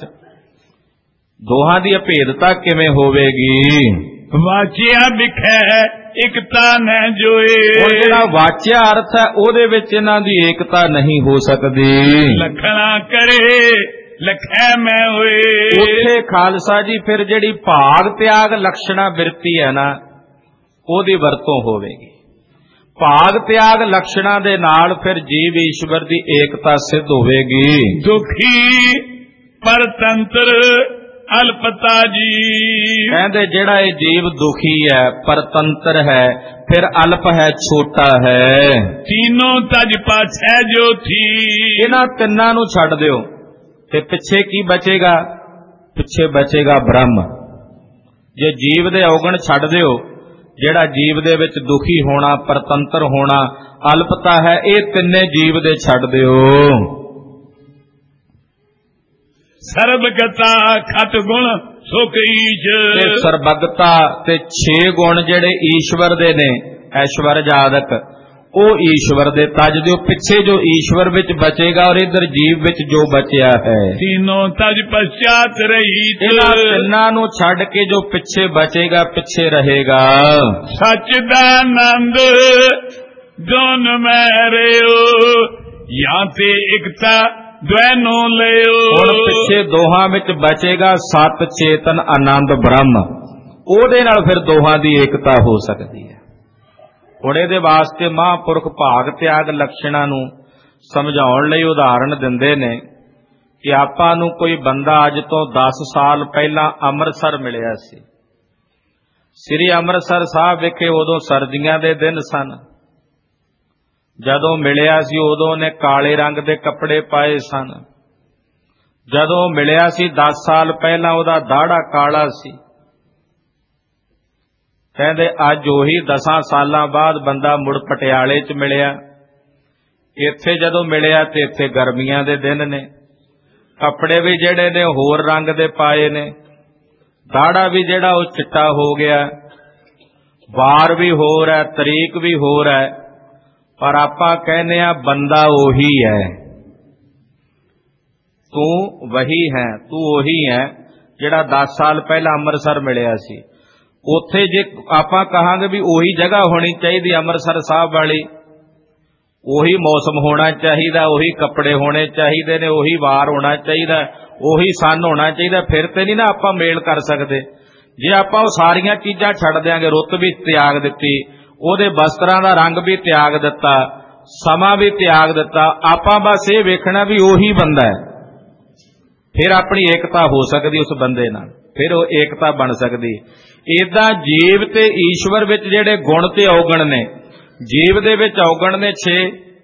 ਦੋਹਾਂ ਦੀ ਅਭੇਦਤਾ ਕਿਵੇਂ ਹੋਵੇਗੀ? ਵਾਚਿਆ ਵਿਖੇ ਇਕਤਾ ਨ ਜੋਏ। ਉਹ ਜਿਹੜਾ ਵਾਚਿਆ ਅਰਥ ਹੈ ਉਹਦੇ ਵਿੱਚ ਇਹਨਾਂ ਦੀ ਏਕਤਾ ਨਹੀਂ ਹੋ ਸਕਦੀ। ਲਖਣਾ ਕਰੇ ਲਖੈ ਮੈਂ ਹੋਏ। ਉੱਥੇ ਖਾਲਸਾ ਜੀ ਫਿਰ ਜਿਹੜੀ ਭਾਗ ਤਿਆਗ ਲਕਸ਼ਣਾ ਬਿਰਤੀ ਹੈ ਨਾ, ਉਹਦੀ ਵਰਤੋਂ ਹੋਵੇਗੀ। ਭਾਗ ਤਿਆਗ ਲਕਸ਼ਣਾ ਦੇ ਨਾਲ ਫਿਰ ਜੀਵ ਈਸ਼ਵਰ ਦੀ ਏਕਤਾ ਸਿੱਧ ਹੋਵੇਗੀ। ਦੁਖੀ ਪਰਤੰਤਰ ਅਲਪਤਾ ਜੀ। ਕਹਿੰਦੇ ਜਿਹੜਾ ਇਹ ਜੀਵ ਦੁਖੀ ਹੈ, ਪਰਤੰਤਰ ਹੈ, ਫਿਰ ਅਲਪ ਹੈ, ਛੋਟਾ ਹੈ। ਤੀਨੋਂ ਤਜ ਪਾਛੈ ਜੋ ਥੀ। ਇਹਨਾਂ ਤਿੰਨਾਂ ਨੂੰ ਛੱਡ ਦਿਓ ਤੇ ਪਿੱਛੇ ਕੀ ਬਚੇਗਾ? ਪਿੱਛੇ ਬਚੇਗਾ ਬ੍ਰਹਮ। ਜੇ ਜੀਵ ਦੇ ਔਗਣ ਛੱਡ ਦਿਓ, ਜਿਹੜਾ ਜੀਵ ਦੇ ਵਿੱਚ ਦੁਖੀ ਹੋਣਾ, ਪਰਤੰਤਰ ਹੋਣਾ, ਅਲਪਤਾ ਹੈ, ਇਹ ਤਿੰਨੇ ਜੀਵ ਦੇ ਛੱਡ ਦਿਓ। ਸਰਬਗਤਾ ਖਤ ਗੁਣ ਸੁਖ ਈਸ਼। ਤੇ ਸਰਬਗਤਾ ਤੇ ਛੇ ਗੁਣ ਜਿਹੜੇ ਈਸ਼ਵਰ ਦੇ ਨੇ, ਐਸ਼ਵਰਜ ਆਦਿਕ, ਉਹ ਈਸ਼ਵਰ ਦੇ ਤਜ ਦਿਓ। ਪਿੱਛੇ ਜੋ ਈਸ਼ਵਰ ਵਿੱਚ ਬਚੇਗਾ ਔਰ ਇਧਰ ਜੀਵ ਵਿੱਚ ਜੋ ਬਚਿਆ ਹੈ, ਤੀਨੋਂ ਤਜ ਪਛਾਤ ਰਹੀ। ਇਹਨਾਂ ਤਿੰਨਾਂ ਨੂੰ ਛੱਡ ਕੇ ਜੋ ਪਿੱਛੇ ਬਚੇਗਾ, ਪਿੱਛੇ ਰਹੇਗਾ। ਸੱਚ ਦਾ ਆਨੰਦ ਦੋਨ ਮੈਂ ਰਿਓ। ਜਾਂ ਤੇ ਇਕਤਾ ਦਵੈਨੋਂ ਲਿਓ। ਹੁਣ ਪਿੱਛੇ ਦੋਹਾਂ ਵਿੱਚ ਬਚੇਗਾ ਸਤ ਚੇਤਨ ਆਨੰਦ ਬ੍ਰਹਮ। ਉਹਦੇ ਨਾਲ ਫਿਰ ਦੋਹਾਂ ਦੀ ਏਕਤਾ ਹੋ ਸਕਦੀ ਹੈ। ਹੁਣ ਇਹਦੇ ਵਾਸਤੇ ਮਹਾਂਪੁਰਖ ਭਾਗ ਤਿਆਗ ਲਕਸ਼ਣਾ ਨੂੰ ਸਮਝਾਉਣ ਲਈ ਉਦਾਹਰਣ ਦਿੰਦੇ ਨੇ ਕਿ ਆਪਾਂ ਨੂੰ ਕੋਈ ਬੰਦਾ ਅੱਜ ਤੋਂ ਦਸ ਸਾਲ ਪਹਿਲਾਂ ਅੰਮ੍ਰਿਤਸਰ ਮਿਲਿਆ ਸੀ। ਸ੍ਰੀ ਅੰਮ੍ਰਿਤਸਰ ਸਾਹਿਬ ਵਿਖੇ ਉਦੋਂ ਸਰਦੀਆਂ ਦੇ ਦਿਨ ਸਨ। ਜਦੋਂ ਮਿਲਿਆ ਸੀ ਉਦੋਂ ਨੇ ਕਾਲੇ ਰੰਗ ਦੇ ਕੱਪੜੇ ਪਾਏ ਸਨ। ਜਦੋਂ ਮਿਲਿਆ ਸੀ ਦਸ ਸਾਲ ਪਹਿਲਾਂ ਉਹਦਾ ਦਾੜਾ ਕਾਲਾ ਸੀ। ਕਹਿੰਦੇ ਅੱਜ ਉਹੀ ਦਸਾਂ ਸਾਲਾਂ ਬਾਅਦ ਬੰਦਾ ਮੁੜ ਪਟਿਆਲੇ 'ਚ ਮਿਲਿਆ। ਇੱਥੇ ਜਦੋਂ ਮਿਲਿਆ ਤੇ ਇੱਥੇ ਗਰਮੀਆਂ ਦੇ ਦਿਨ ਨੇ, ਕੱਪੜੇ ਵੀ ਜਿਹੜੇ ਨੇ ਹੋਰ ਰੰਗ ਦੇ ਪਾਏ ਨੇ, ਦਾੜਾ ਵੀ ਜਿਹੜਾ ਉਹ ਚਿੱਟਾ ਹੋ ਗਿਆ, ਵਾਰ ਵੀ ਹੋਰ ਹੈ, ਤਰੀਕ ਵੀ ਹੋਰ ਹੈ, ਪਰ ਆਪਾਂ ਕਹਿੰਦੇ ਆ ਬੰਦਾ ਉਹੀ ਹੈ। ਤੂੰ ਵਹੀ ਹੈ, ਤੂੰ ਉਹੀ ਹੈ ਜਿਹੜਾ ਦਸ ਸਾਲ ਪਹਿਲਾਂ ਅੰਮ੍ਰਿਤਸਰ ਮਿਲਿਆ ਸੀ। ਉੱਥੇ ਜੇ ਆਪਾਂ ਕਹਾਂਗੇ ਵੀ ਉਹੀ ਜਗ੍ਹਾ ਹੋਣੀ ਚਾਹੀਦੀ ਅੰਮ੍ਰਿਤਸਰ ਸਾਹਿਬ ਵਾਲੀ, ਉਹੀ ਮੌਸਮ ਹੋਣਾ ਚਾਹੀਦਾ, ਉਹੀ ਕੱਪੜੇ ਹੋਣੇ ਚਾਹੀਦੇ ਨੇ, ਉਹੀ ਵਾਰ ਹੋਣਾ ਚਾਹੀਦਾ, ਉਹੀ ਸੰਨ ਹੋਣਾ ਚਾਹੀਦਾ। ਫਿਰ ਤੇ ਨਹੀਂ ਨਾ ਆਪਾਂ ਮੇਲ ਕਰ ਸਕਦੇ। ਜੇ ਆਪਾਂ ਉਹ ਸਾਰੀਆਂ ਚੀਜ਼ਾਂ ਛੱਡ ਦਿਆਂਗੇ, ਰੁੱਤ ਵੀ ਤਿਆਗ ਦਿੱਤੀ, ਉਹਦੇ ਵਸਤਰਾਂ ਦਾ ਰੰਗ ਵੀ ਤਿਆਗ ਦਿੱਤਾ, ਸਮਾਂ ਵੀ ਤਿਆਗ ਦਿੱਤਾ, ਆਪਾਂ ਬਸ ਇਹ ਵੇਖਣਾ ਵੀ ਉਹੀ ਬੰਦਾ ਹੈ, ਫਿਰ ਆਪਣੀ ਏਕਤਾ ਹੋ ਸਕਦੀ ਉਸ ਬੰਦੇ ਨਾਲ, ਫਿਰ ਉਹ ਏਕਤਾ ਬਣ ਸਕਦੀ। ਏਦਾਂ ਜੀਵ ਤੇ ਈਸ਼ਵਰ ਵਿੱਚ ਜਿਹੜੇ ਗੁਣ ਤੇ ਔਗਣ ਨੇ, ਜੀਵ ਦੇ ਵਿੱਚ ਔਗਣ ਨੇ ਛੇ,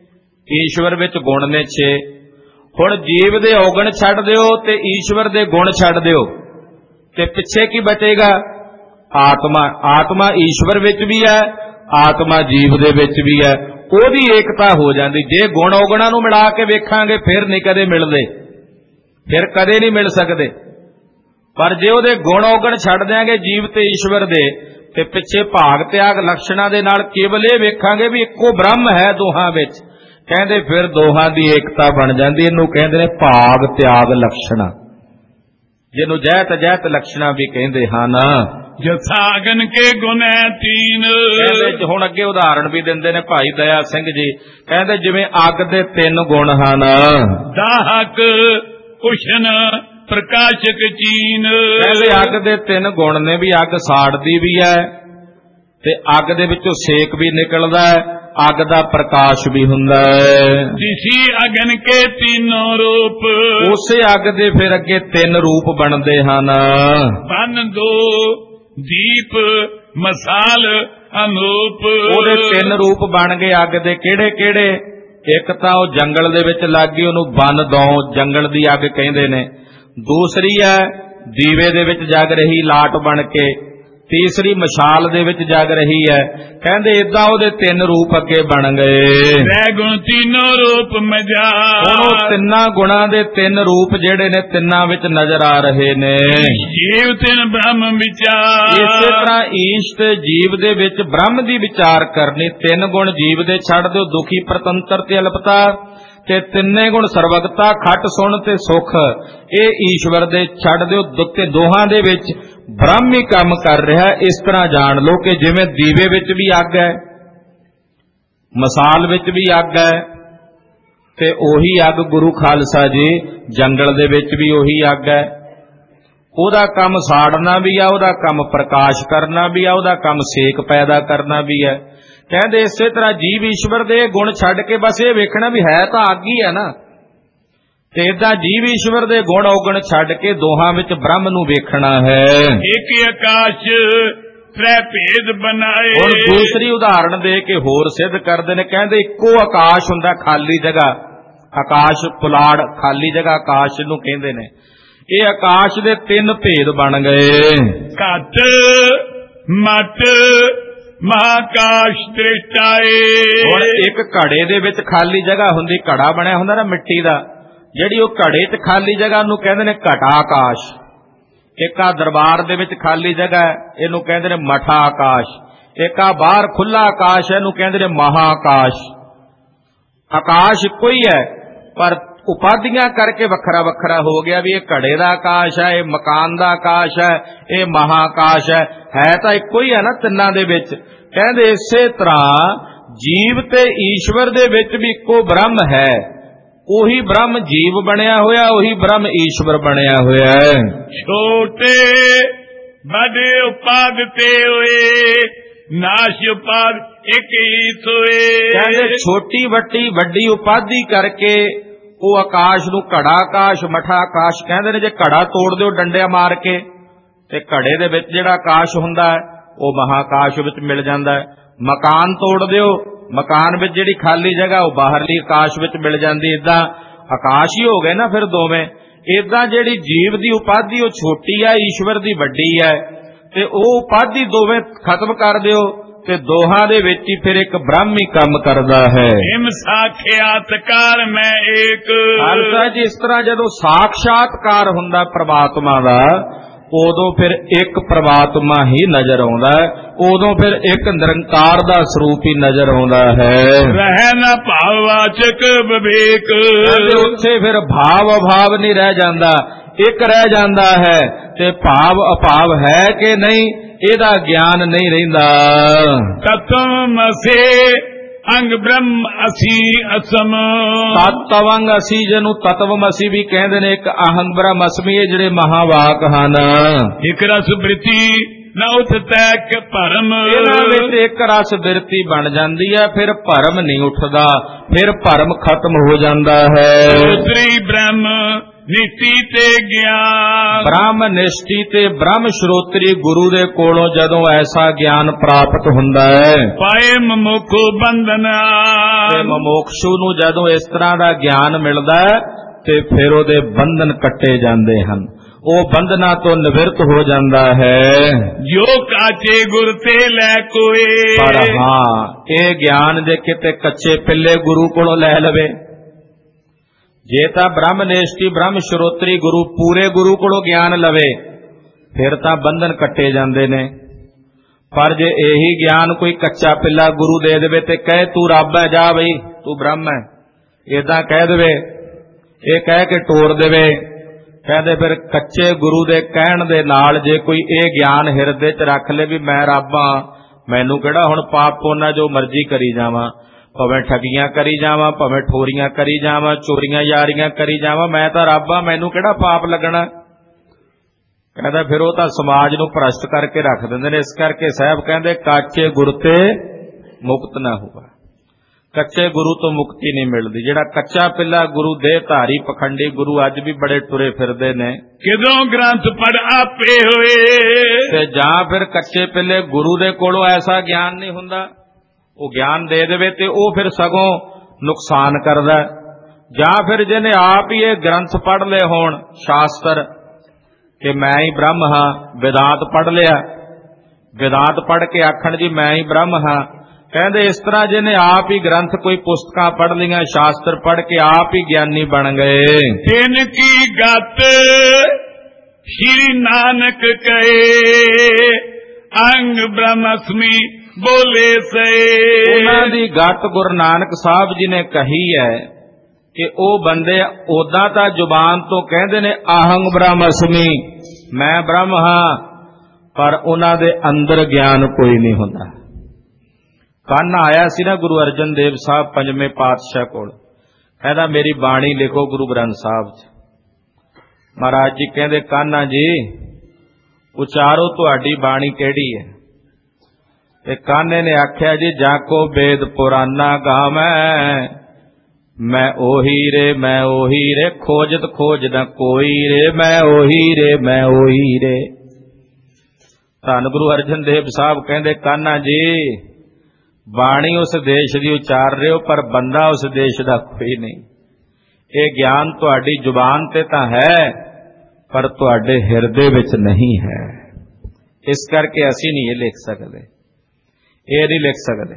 ਈਸ਼ਵਰ ਵਿੱਚ ਗੁਣ ਨੇ ਛੇ। ਹੁਣ ਜੀਵ ਦੇ ਔਗਣ ਛੱਡ ਦਿਓ ਤੇ ਈਸ਼ਵਰ ਦੇ ਗੁਣ ਛੱਡ ਦਿਓ ਤੇ ਪਿੱਛੇ ਕੀ ਬਚੇਗਾ? ਆਤਮਾ। ਆਤਮਾ ਈਸ਼ਵਰ ਵਿੱਚ ਵੀ ਹੈ, ਆਤਮਾ ਜੀਵ ਦੇ ਵਿੱਚ ਵੀ ਹੈ, ਉਹਦੀ ਏਕਤਾ ਹੋ ਜਾਂਦੀ। ਜੇ ਗੁਣ ਔਗਣਾਂ ਨੂੰ ਮਿਲਾ ਕੇ ਵੇਖਾਂਗੇ ਫਿਰ ਨਹੀਂ ਕਦੇ ਮਿਲਦੇ, ਫਿਰ ਕਦੇ ਨਹੀਂ ਮਿਲ ਸਕਦੇ। ਪਰ ਜੇ ਉਹਦੇ ਗੁਣ ਔਗਣ ਛੱਡ ਦਿਆਂਗੇ ਜੀਵ ਤੇ ਈਸ਼ਵਰ ਦੇ, ਤੇ ਪਿੱਛੇ ਭਾਗ ਤਿਆਗ ਲਕਸ਼ਣਾਂ ਦੇ ਨਾਲ ਕੇਵਲ ਇਹ ਵੇਖਾਂਗੇ ਵੀ ਇੱਕੋ ਬ੍ਰਹਮ ਹੈ ਦੋਹਾਂ ਵਿੱਚ, ਕਹਿੰਦੇ ਫਿਰ ਦੋਹਾਂ ਦੀ ਏਕਤਾ ਬਣ ਜਾਂਦੀ। ਇਹਨੂੰ ਕਹਿੰਦੇ ਨੇ ਭਾਗ ਤਿਆਗ ਲਕਸ਼ਣਾ, ਜਿਹਨੂੰ ਜੈਤ ਜੈਤ ਲਕਸ਼ਣਾ ਵੀ ਕਹਿੰਦੇ ਹਨ। ਜਥਾਗਨ ਕੇ ਗੁਣ ਤੀਨ, ਕਹਿੰਦੇ ਹੁਣ ਅੱਗੇ ਉਦਾਹਰਣ ਵੀ ਦਿੰਦੇ ਨੇ ਭਾਈ ਦਇਆ ਸਿੰਘ ਜੀ, ਕਹਿੰਦੇ ਜਿਵੇਂ ਅੱਗ ਦੇ ਤਿੰਨ ਗੁਣ ਹਨ, ਦਾਹਕ, ਉਸ਼ਨ, ਪ੍ਰਕਾਸ਼ਕ, ਚੀਨ। ਕਹਿੰਦੇ ਅੱਗ ਦੇ ਤਿੰਨ ਗੁਣ ਨੇ, ਵੀ ਅੱਗ ਸਾੜਦੀ ਵੀ ਹੈ ਤੇ ਅੱਗ ਦੇ ਵਿੱਚੋਂ ਸੇਕ ਵੀ ਨਿਕਲਦਾ ਹੈ, ਅੱਗ ਦਾ ਪ੍ਰਕਾਸ਼ ਵੀ ਹੁੰਦਾ ਹੈ। ਜਿਸੀ ਅਗਨ ਕੇ ਤੀਨੋਂ ਰੂਪ, ਉਸੇ ਅੱਗ ਦੇ ਫਿਰ ਅੱਗੇ ਤਿੰਨ ਰੂਪ ਬਣਦੇ ਹਨ, ਬਨ ਦੋ, ਦੀਪ, ਮਸਾਲ, ਅਨੂਪ। ਉਹਦੇ ਤਿੰਨ ਰੂਪ ਬਣ ਗਏ ਅੱਗ ਦੇ। ਕਿਹੜੇ ਕਿਹੜੇ? ਇੱਕ ਤਾਂ ਉਹ ਜੰਗਲ ਦੇ ਵਿੱਚ ਲੱਗ ਗਈ, ਉਹਨੂੰ ਬਨ ਦੋ, ਜੰਗਲ ਦੀ ਅੱਗ ਕਹਿੰਦੇ ਨੇ। ਦੂਸਰੀ ਹੈ ਦੀਵੇ ਦੇ ਵਿੱਚ ਜਗ ਰਹੀ ਲਾਟ ਬਣ ਕੇ, ਤੀਸਰੀ ਮਸ਼ਾਲ ਦੇ ਵਿੱਚ ਜਗ ਰਹੀ ਹੈ। ਕਹਿੰਦੇ ਏਦਾਂ ਉਹਦੇ ਤਿੰਨ ਰੂਪ ਅੱਗੇ ਬਣ ਗਏ। ਤ੍ਰੈ ਗੁਣ ਤੀਨੋਂ ਰੂਪ ਮਜਾ, ਉਹ ਤਿੰਨਾਂ ਗੁਣਾਂ ਦੇ ਤਿੰਨ ਰੂਪ ਜਿਹੜੇ ਨੇ ਤਿੰਨਾਂ ਵਿੱਚ ਨਜ਼ਰ ਆ ਰਹੇ ਨੇ। ਜੀਵ ਤਿੰਨ ਬ੍ਰਹਮ ਵਿਚਾਰ, ਇਸੇ ਤਰ੍ਹਾਂ ਈਸ਼ ਤੇ ਜੀਵ ਦੇ ਵਿੱਚ ਬ੍ਰਹਮ ਦੀ ਵਿਚਾਰ ਕਰਨੀ। ਤਿੰਨ ਗੁਣ ਜੀਵ ਦੇ ਛੱਡ ਦਿਓ, ਦੁਖੀ, ਪ੍ਰਤੰਤਰ ਤੇ ਅਲਪਤਾ, ਤੇ ਤਿੰਨੇ ਗੁਣ ਸਰਵਗਤਾ, ਖੱਟ, ਸੁਣ ਤੇ ਸੁਖ, ਇਹ ਈਸ਼ਵਰ ਦੇ ਛੱਡ ਦਿਓ। ਤੇ ਦੋਹਾਂ ਦੇ ਵਿੱਚ ਬ੍ਰਹਮ ਹੀ ਕੰਮ ਕਰ ਰਿਹਾ। ਇਸ ਤਰ੍ਹਾਂ ਜਾਣ ਲਓ ਕਿ ਜਿਵੇਂ ਦੀਵੇ ਵਿੱਚ ਵੀ ਅੱਗ ਹੈ, ਮਸਾਲ ਵਿੱਚ ਵੀ ਅੱਗ ਹੈ, ਤੇ ਉਹੀ ਅੱਗ ਗੁਰੂ ਖਾਲਸਾ ਜੀ ਜੰਗਲ ਦੇ ਵਿੱਚ ਵੀ ਉਹੀ ਅੱਗ ਹੈ। ਉਹਦਾ ਕੰਮ ਸਾੜਨਾ ਵੀ ਆ, ਉਹਦਾ ਕੰਮ ਪ੍ਰਕਾਸ਼ ਕਰਨਾ ਵੀ ਆ, ਉਹਦਾ ਕੰਮ ਸੇਕ ਪੈਦਾ ਕਰਨਾ ਵੀ ਹੈ। ਕਹਿੰਦੇ ਇਸੇ ਤਰ੍ਹਾਂ ਜੀਵ ਈਸ਼ਵਰ ਦੇ ਗੁਣ ਛੱਡ ਕੇ ਬਸ ਇਹ ਵੇਖਣਾ ਵੀ ਹੈ ਤਾਂ ਅੱਗ ਹੀ ਹੈ ਨਾ, ਤੇ ਏਦਾਂ ਜੀਵ ਈਸ਼ਵਰ ਦੇ ਗੁਣ ਔਗਣ ਛੱਡ ਕੇ ਦੋਹਾਂ ਵਿੱਚ ਬ੍ਰਹਮ ਨੂੰ ਵੇਖਣਾ ਹੈ। ਇੱਕ ਆਕਾਸ਼ ਤ੍ਰੈ ਭੇਦ ਬਣਾਏ। ਹੁਣ ਦੂਸਰੀ ਉਦਾਹਰਣ ਦੇ ਕੇ ਹੋਰ ਸਿੱਧ ਕਰਦੇ ਨੇ। ਕਹਿੰਦੇ ਇੱਕੋ ਆਕਾਸ਼ ਹੁੰਦਾ, ਖਾਲੀ ਜਗ੍ਹਾ, ਆਕਾਸ਼ ਪੁਲਾੜ, ਖਾਲੀ ਜਗ੍ਹਾ ਆਕਾਸ਼ ਨੂੰ ਕਹਿੰਦੇ ਨੇ। ਇਹ ਆਕਾਸ਼ ਦੇ ਤਿੰਨ ਭੇਦ ਬਣ ਗਏ, ਘਟ, ਮਟ, ਮਹਾਕਾਸ਼ ਦ੍ਰਿਸ਼ਟਾਏ। ਹੁਣ ਇੱਕ ਘੜੇ ਦੇ ਵਿੱਚ ਖਾਲੀ ਜਗ੍ਹਾ ਹੁੰਦੀ, ਘੜਾ ਬਣਿਆ ਹੁੰਦਾ ਨਾ ਮਿੱਟੀ ਦਾ, ਜਿਹੜੀ ਉਹ ਘੜੇ 'ਚ ਖਾਲੀ ਜਗ੍ਹਾ ਨੂੰ ਕਹਿੰਦੇ ਨੇ ਘਟਾ ਆਕਾਸ਼। ਇੱਕ ਆ ਦਰਬਾਰ ਦੇ ਵਿੱਚ ਖਾਲੀ ਜਗ੍ਹਾ, ਇਹਨੂੰ ਕਹਿੰਦੇ ਨੇ ਮਠਾ ਆਕਾਸ਼। ਇੱਕ ਆ ਬਾਹਰ ਖੁੱਲਾ ਆਕਾਸ਼, ਇਹਨੂੰ ਕਹਿੰਦੇ ਨੇ ਮਹਾ ਆਕਾਸ਼। ਆਕਾਸ਼ ਇੱਕੋ ਹੀ ਹੈ, ਪਰ ਉਪਾਧੀਆਂ ਕਰਕੇ ਵੱਖਰਾ ਵੱਖਰਾ ਹੋ ਗਿਆ ਵੀ ਇਹ ਘੜੇ ਦਾ ਆਕਾਸ਼ ਹੈ, ਇਹ ਮਕਾਨ ਦਾ ਆਕਾਸ਼ ਹੈ, ਇਹ ਮਹਾ ਆਕਾਸ਼ ਹੈ। ਹੈ ਤਾਂ ਇੱਕੋ ਹੀ ਹੈ ਨਾ ਤਿੰਨਾਂ ਦੇ ਵਿੱਚ। ਕਹਿੰਦੇ ਇਸੇ ਤਰ੍ਹਾਂ ਜੀਵ ਤੇ ਈਸ਼ਵਰ ਦੇ ਵਿੱਚ ਵੀ ਇੱਕੋ ਬ੍ਰਹਮ ਹੈ। ਉਹੀ ਬ੍ਰਹਮ ਜੀਵ ਬਣਿਆ ਹੋਇਆ, ਉਹੀ ਬ੍ਰਹਮ ਈਸ਼ਵਰ ਬਣਿਆ ਹੋਇਆ ਹੈ। ਛੋਟੇ ਵੱਡੇ ਉਪਾਦ ਤੇ ਹੋਏ, ਨਾਸ਼ ਉਪਾਦ ਇੱਕ ਹੀ ਸੋਏ। ਕਹਿੰਦੇ ਛੋਟੀ ਵੱਡੀ ਵੱਡੀ ਉਪਾਧੀ ਕਰਕੇ ਉਹ ਆਕਾਸ਼ ਨੂੰ ਘੜਾ ਆਕਾਸ਼, ਮਠਾ ਆਕਾਸ਼ ਕਹਿੰਦੇ ਨੇ। ਜੇ ਘੜਾ ਤੋੜ ਦਿਓ ਡੰਡਿਆਂ ਮਾਰ ਕੇ, ਤੇ ਘੜੇ ਦੇ ਵਿੱਚ ਜਿਹੜਾ ਆਕਾਸ਼ ਹੁੰਦਾ ਹੈ ਉਹ ਮਹਾਕਾਸ਼ ਵਿੱਚ ਮਿਲ ਜਾਂਦਾ ਹੈ। ਮਕਾਨ ਤੋੜ ਦਿਓ, ਮਕਾਨ ਵਿੱਚ ਜਿਹੜੀ ਖਾਲੀ ਜਗ੍ਹਾ ਉਹ ਬਾਹਰਲੀ ਆਕਾਸ਼ ਵਿੱਚ ਮਿਲ ਜਾਂਦੀ। ਏਦਾਂ ਆਕਾਸ਼ ਹੀ ਹੋ ਗਏ ਨਾ ਫਿਰ ਦੋਵੇਂ। ਏਦਾਂ ਜਿਹੜੀ ਜੀਵ ਦੀ ਉਪਾਧੀ ਉਹ ਛੋਟੀ ਹੈ, ਈਸ਼ਵਰ ਦੀ ਵੱਡੀ ਹੈ, ਤੇ ਉਹ ਉਪਾਧੀ ਦੋਵੇਂ ਖਤਮ ਕਰ ਦਿਓ ਤੇ ਦੋਹਾਂ ਦੇ ਵਿੱਚ ਹੀ ਫਿਰ ਇੱਕ ਬ੍ਰਹਮ ਹੀ ਕੰਮ ਕਰਦਾ ਹੈ। ਹਿਮ ਸਾਖਿਆਤਕਾਰ ਮੈਂ ਏਕ। ਖਾਲਸਾ ਜੀ ਇਸ ਤਰ੍ਹਾਂ ਜਦੋਂ ਸਾਖਸ਼ਾਤਕਾਰ ਹੁੰਦਾ ਪ੍ਰਮਾਤਮਾ ਦਾ, ਉਦੋਂ ਫਿਰ ਇੱਕ ਪ੍ਰਮਾਤਮਾ ਹੀ ਨਜ਼ਰ ਆਉਂਦਾ ਹੈ, ਉਦੋਂ ਫਿਰ ਇੱਕ ਨਿਰੰਕਾਰ ਦਾ ਸਰੂਪ ਹੀ ਨਜ਼ਰ ਆਉਂਦਾ ਹੈ। ਰਹਿ ਨਾ ਭਾਵਵਾਚਕ ਵਿਵੇਕ, ਉੱਥੇ ਫਿਰ ਭਾਵ ਅਭਾਵ ਨਹੀਂ ਰਹਿ ਜਾਂਦਾ, ਇੱਕ ਰਹਿ ਜਾਂਦਾ ਹੈ, ਤੇ ਭਾਵ ਅਭਾਵ ਹੈ ਕਿ ਨਹੀਂ ਇਹਦਾ ਗਿਆਨ ਨਹੀਂ ਰਹਿੰਦਾ। ਤਤਮ ਮਸੇ ਅੰਗ ਬ੍ਰਹਮ ਅਸੀ ਅਸਮ। ਤਤਵੰਗ ਅਸੀਂ ਜਿਹਨੂੰ ਤਤਵਮਸੀ ਵੀ ਕਹਿੰਦੇ ਨੇ, ਇੱਕ ਅਹੰਗ ਬ੍ਰਹਮ ਅਸਮੀ, ਇਹ ਜਿਹੜੇ ਮਹਾਵਾਕ ਹਨ। ਇਕ ਰਸ ਬ੍ਰਿਤੀ ਨਾ ਉਠਤੈ ਕਿ ਭਰਮ। ਇਹਨਾਂ ਵਿੱਚ ਇੱਕ ਰਸ ਬਿਰਤੀ ਬਣ ਜਾਂਦੀ ਹੈ, ਫਿਰ ਭਰਮ ਨਹੀਂ ਉੱਠਦਾ, ਫਿਰ ਭਰਮ ਖਤਮ ਹੋ ਜਾਂਦਾ ਹੈ। ਸ੍ਰੀ ਬ੍ਰਹਮ ਨਿਸ਼ਟੀ ਤੇ ਗਿਆਨ। ਬ੍ਰਹਮ ਨਿਸ਼ਟੀ ਤੇ ਬ੍ਰਹਮ ਸ਼ਰੋਤਰੀ ਗੁਰੂ ਦੇ ਕੋਲੋਂ ਜਦੋਂ ਐਸਾ ਗਿਆਨ ਪ੍ਰਾਪਤ ਹੁੰਦਾ ਹੈ, ਪਾਏ ਮਮੁਖ ਬੰਧਨਾ। ਤੇ ਮਮੋਕਸ਼ੂ ਨੂੰ ਜਦੋਂ ਇਸ ਤਰ੍ਹਾਂ ਦਾ ਗਿਆਨ ਮਿਲਦਾ ਹੈ ਤੇ ਫਿਰ ਉਹਦੇ ਬੰਧਨ ਕੱਟੇ ਜਾਂਦੇ ਹਨ, ਉਹ ਬੰਧਨਾਂ ਤੋਂ ਨਿਵਰਤ ਹੋ ਜਾਂਦਾ ਹੈ। ਜੋ ਕਾਚੇ ਗੁਰ ਤੇ ਲੈ ਕੋਏ। ਪਰ ਹਾਂ, ਇਹ ਗਿਆਨ ਜੇ ਕਿਤੇ ਕੱਚੇ ਪਿੱਲੇ ਗੁਰੂ ਕੋਲੋਂ ਲੈ ਲਵੇ, ਜੇ ਤਾਂ ਬ੍ਰਹਮ ਨਿਸ਼ਟੀ ਬ੍ਰਹਮ ਸ਼ਰੋਤਰੀ ਗੁਰੂ ਪੂਰੇ ਗੁਰੂ ਕੋਲੋਂ ਗਿਆਨ ਲਵੇ, ਫਿਰ ਤਾਂ ਬੰਧਨ ਕੱਟੇ ਜਾਂਦੇ ਨੇ। ਪਰ ਜੇ ਇਹੀ ਗਿਆਨ ਕੋਈ ਕੱਚਾ ਪਿੱਲਾ ਗੁਰੂ ਦੇ ਦੇਵੇ ਤੇ ਕਹੇ ਤੂੰ ਰੱਬ ਹੈ, ਜਾ ਬਈ ਤੂੰ ਬ੍ਰਹਮ ਹੈ, ਏਦਾਂ ਕਹਿ ਦੇਵੇ, ਇਹ ਕਹਿ ਕੇ ਟੋਰ ਦੇਵੇ, ਕਹਿੰਦੇ ਫਿਰ ਕੱਚੇ ਗੁਰੂ ਦੇ ਕਹਿਣ ਦੇ ਨਾਲ ਜੇ ਕੋਈ ਇਹ ਗਿਆਨ ਹਿਰਦੇ 'ਚ ਰੱਖ ਲੇ ਵੀ ਮੈਂ ਰੱਬ ਹਾਂ, ਮੈਨੂੰ ਕਿਹੜਾ ਹੁਣ ਪਾਪ ਪੁੰਨ ਜੋ ਮਰਜ਼ੀ ਕਰੀ ਜਾਵਾਂ, ਭਾਵੇਂ ਠੱਗੀਆਂ ਕਰੀ ਜਾਵਾਂ, ਭਾਵੇਂ ਠੋਰੀਆਂ ਕਰੀ ਜਾਵਾਂ, ਚੋਰੀਆਂ ਯਾਰੀਆਂ ਕਰੀ ਜਾਵਾਂ, ਮੈਂ ਤਾਂ ਰੱਬ ਹਾਂ, ਮੈਨੂੰ ਕਿਹੜਾ ਪਾਪ ਲੱਗਣਾ। ਕਹਿੰਦਾ ਫਿਰ ਉਹ ਤਾਂ ਸਮਾਜ ਨੂੰ ਭ੍ਰਸ਼ਟ ਕਰਕੇ ਰੱਖ ਦਿੰਦੇ ਨੇ। ਇਸ ਕਰਕੇ ਸਾਹਿਬ ਕਹਿੰਦੇ ਕਾਚੇ ਗੁਰ ਤੇ ਮੁਕਤ ਨਾ ਹੋਵਾ, ਕੱਚੇ ਗੁਰੂ ਤੋਂ ਮੁਕਤੀ ਨਹੀਂ ਮਿਲਦੀ। ਜਿਹੜਾ ਕੱਚਾ ਪਿੱਲਾ ਗੁਰੂ ਦੇ ਧਾਰੀ ਪਖੰਡੀ ਗੁਰੂ ਅੱਜ ਵੀ ਬੜੇ ਤੁਰੇ ਫਿਰਦੇ ਨੇ, ਕਿਦੋਂ ਗ੍ਰੰਥ ਪੜ ਆਪੇ ਹੋਏ। ਤੇ ਜਾਂ ਫਿਰ ਕੱਚੇ ਪਿੱਲੇ ਗੁਰੂ ਦੇ ਕੋਲੋਂ ਐਸਾ ਗਿਆਨ ਨਹੀਂ ਹੁੰਦਾ, ਉਹ ਗਿਆਨ ਦੇ ਦੇਵੇ ਤੇ ਉਹ ਫਿਰ ਸਗੋਂ ਨੁਕਸਾਨ ਕਰਦਾ। ਜਾਂ ਫਿਰ ਜਿਹਨੇ ਆਪ ਹੀ ਇਹ ਗ੍ਰੰਥ ਪੜ੍ਹ ਲਏ ਹੋਣ, ਸ਼ਾਸਤਰ, ਕਿ ਮੈਂ ਹੀ ਬ੍ਰਹਮ ਹਾਂ, ਵਿਦਾਂਤ ਪੜ੍ਹ ਲਿਆ, ਵਿਦਾਂਤ ਪੜ੍ਹ ਕੇ ਆਖਣ ਜੀ ਮੈਂ ਹੀ ਬ੍ਰਹਮ ਹਾਂ। ਕਹਿੰਦੇ ਇਸ ਤਰ੍ਹਾਂ ਜਿਹਨੇ ਆਪ ਹੀ ਗ੍ਰੰਥ ਕੋਈ ਪੁਸਤਕਾਂ ਪੜ੍ਹ ਲਈਆਂ, ਸ਼ਾਸਤਰ ਪੜ੍ਹ ਕੇ ਆਪ ਹੀ ਗਿਆਨੀ ਬਣ ਗਏ। ਤਿਨ ਕੀ ਗਤ ਸ਼੍ਰੀ ਨਾਨਕ ਕਹੇ, ਅੰਗ ਬ੍ਰਹਮਸਮੀ ਬੋਲੇ ਸੇ। ਉਹਨਾਂ ਦੀ ਗਤ ਗੁਰੂ ਨਾਨਕ ਸਾਹਿਬ ਜੀ ਨੇ ਕਹੀ ਹੈ ਕਿ ਉਹ ਬੰਦੇ ਉਦਾਂ ਤਾਂ ਜ਼ੁਬਾਨ ਤੋਂ ਕਹਿੰਦੇ ਨੇ ਅਹੰਗ ਬ੍ਰਹਮਸਮੀ, ਮੈਂ ਬ੍ਰਹਮ ਹਾਂ, ਪਰ ਉਹਨਾਂ ਦੇ ਅੰਦਰ ਗਿਆਨ ਕੋਈ ਨਹੀਂ ਹੁੰਦਾ। ਕੱਲ੍ਹ ਆਇਆ ਸੀ ਨਾ ਗੁਰੂ ਅਰਜਨ ਦੇਵ ਸਾਹਿਬ ਪੰਜਵੇਂ ਪਾਤਸ਼ਾਹ ਕੋਲ, ਕਹਿੰਦਾ ਮੇਰੀ ਬਾਣੀ ਲਿਖੋ ਗੁਰੂ ਗ੍ਰੰਥ ਸਾਹਿਬ 'ਚ। ਮਹਾਰਾਜ ਜੀ ਕਹਿੰਦੇ ਕਾन्हा ਜੀ ਉਚਾਰੋ ਤੁਹਾਡੀ ਬਾਣੀ ਕਿਹੜੀ ਹੈ। ਤੇ ਕਾन्हे ਨੇ ਆਖਿਆ ਜੀ ਜਾਕੋ ਵੇਦ ਪੁਰਾਨਾ ਗਾਵੈ, ਮੈਂ ਉਹੀ ਰੇ ਮੈਂ ਉਹੀ ਰੇ, ਖੋਜਤ ਖੋਜ ਨਾ ਕੋਈ ਰੇ, ਮੈਂ ਉਹੀ ਰੇ ਮੈਂ ਉਹੀ ਰੇ। ਧੰਨ ਗੁਰੂ ਅਰਜਨ ਦੇਵ ਸਾਹਿਬ ਕਹਿੰਦੇ ਕਾन्हा ਜੀ ਬਾਣੀ ਉਸ ਦੇਸ਼ ਦੀ ਉਚਾਰ ਰਹੇ ਹੋ, ਪਰ ਬੰਦਾ ਉਸ ਦੇਸ਼ ਦਾ ਕੋਈ ਨਹੀਂ। ਇਹ ਗਿਆਨ ਤੁਹਾਡੀ ਜ਼ੁਬਾਨ ਤੇ ਤਾਂ ਹੈ, ਪਰ ਤੁਹਾਡੇ ਹਿਰਦੇ ਵਿੱਚ ਨਹੀਂ ਹੈ। ਇਸ ਕਰਕੇ ਅਸੀਂ ਨਹੀਂ ਇਹ ਲਿਖ ਸਕਦੇ, ਇਹ ਨਹੀਂ ਲਿਖ ਸਕਦੇ।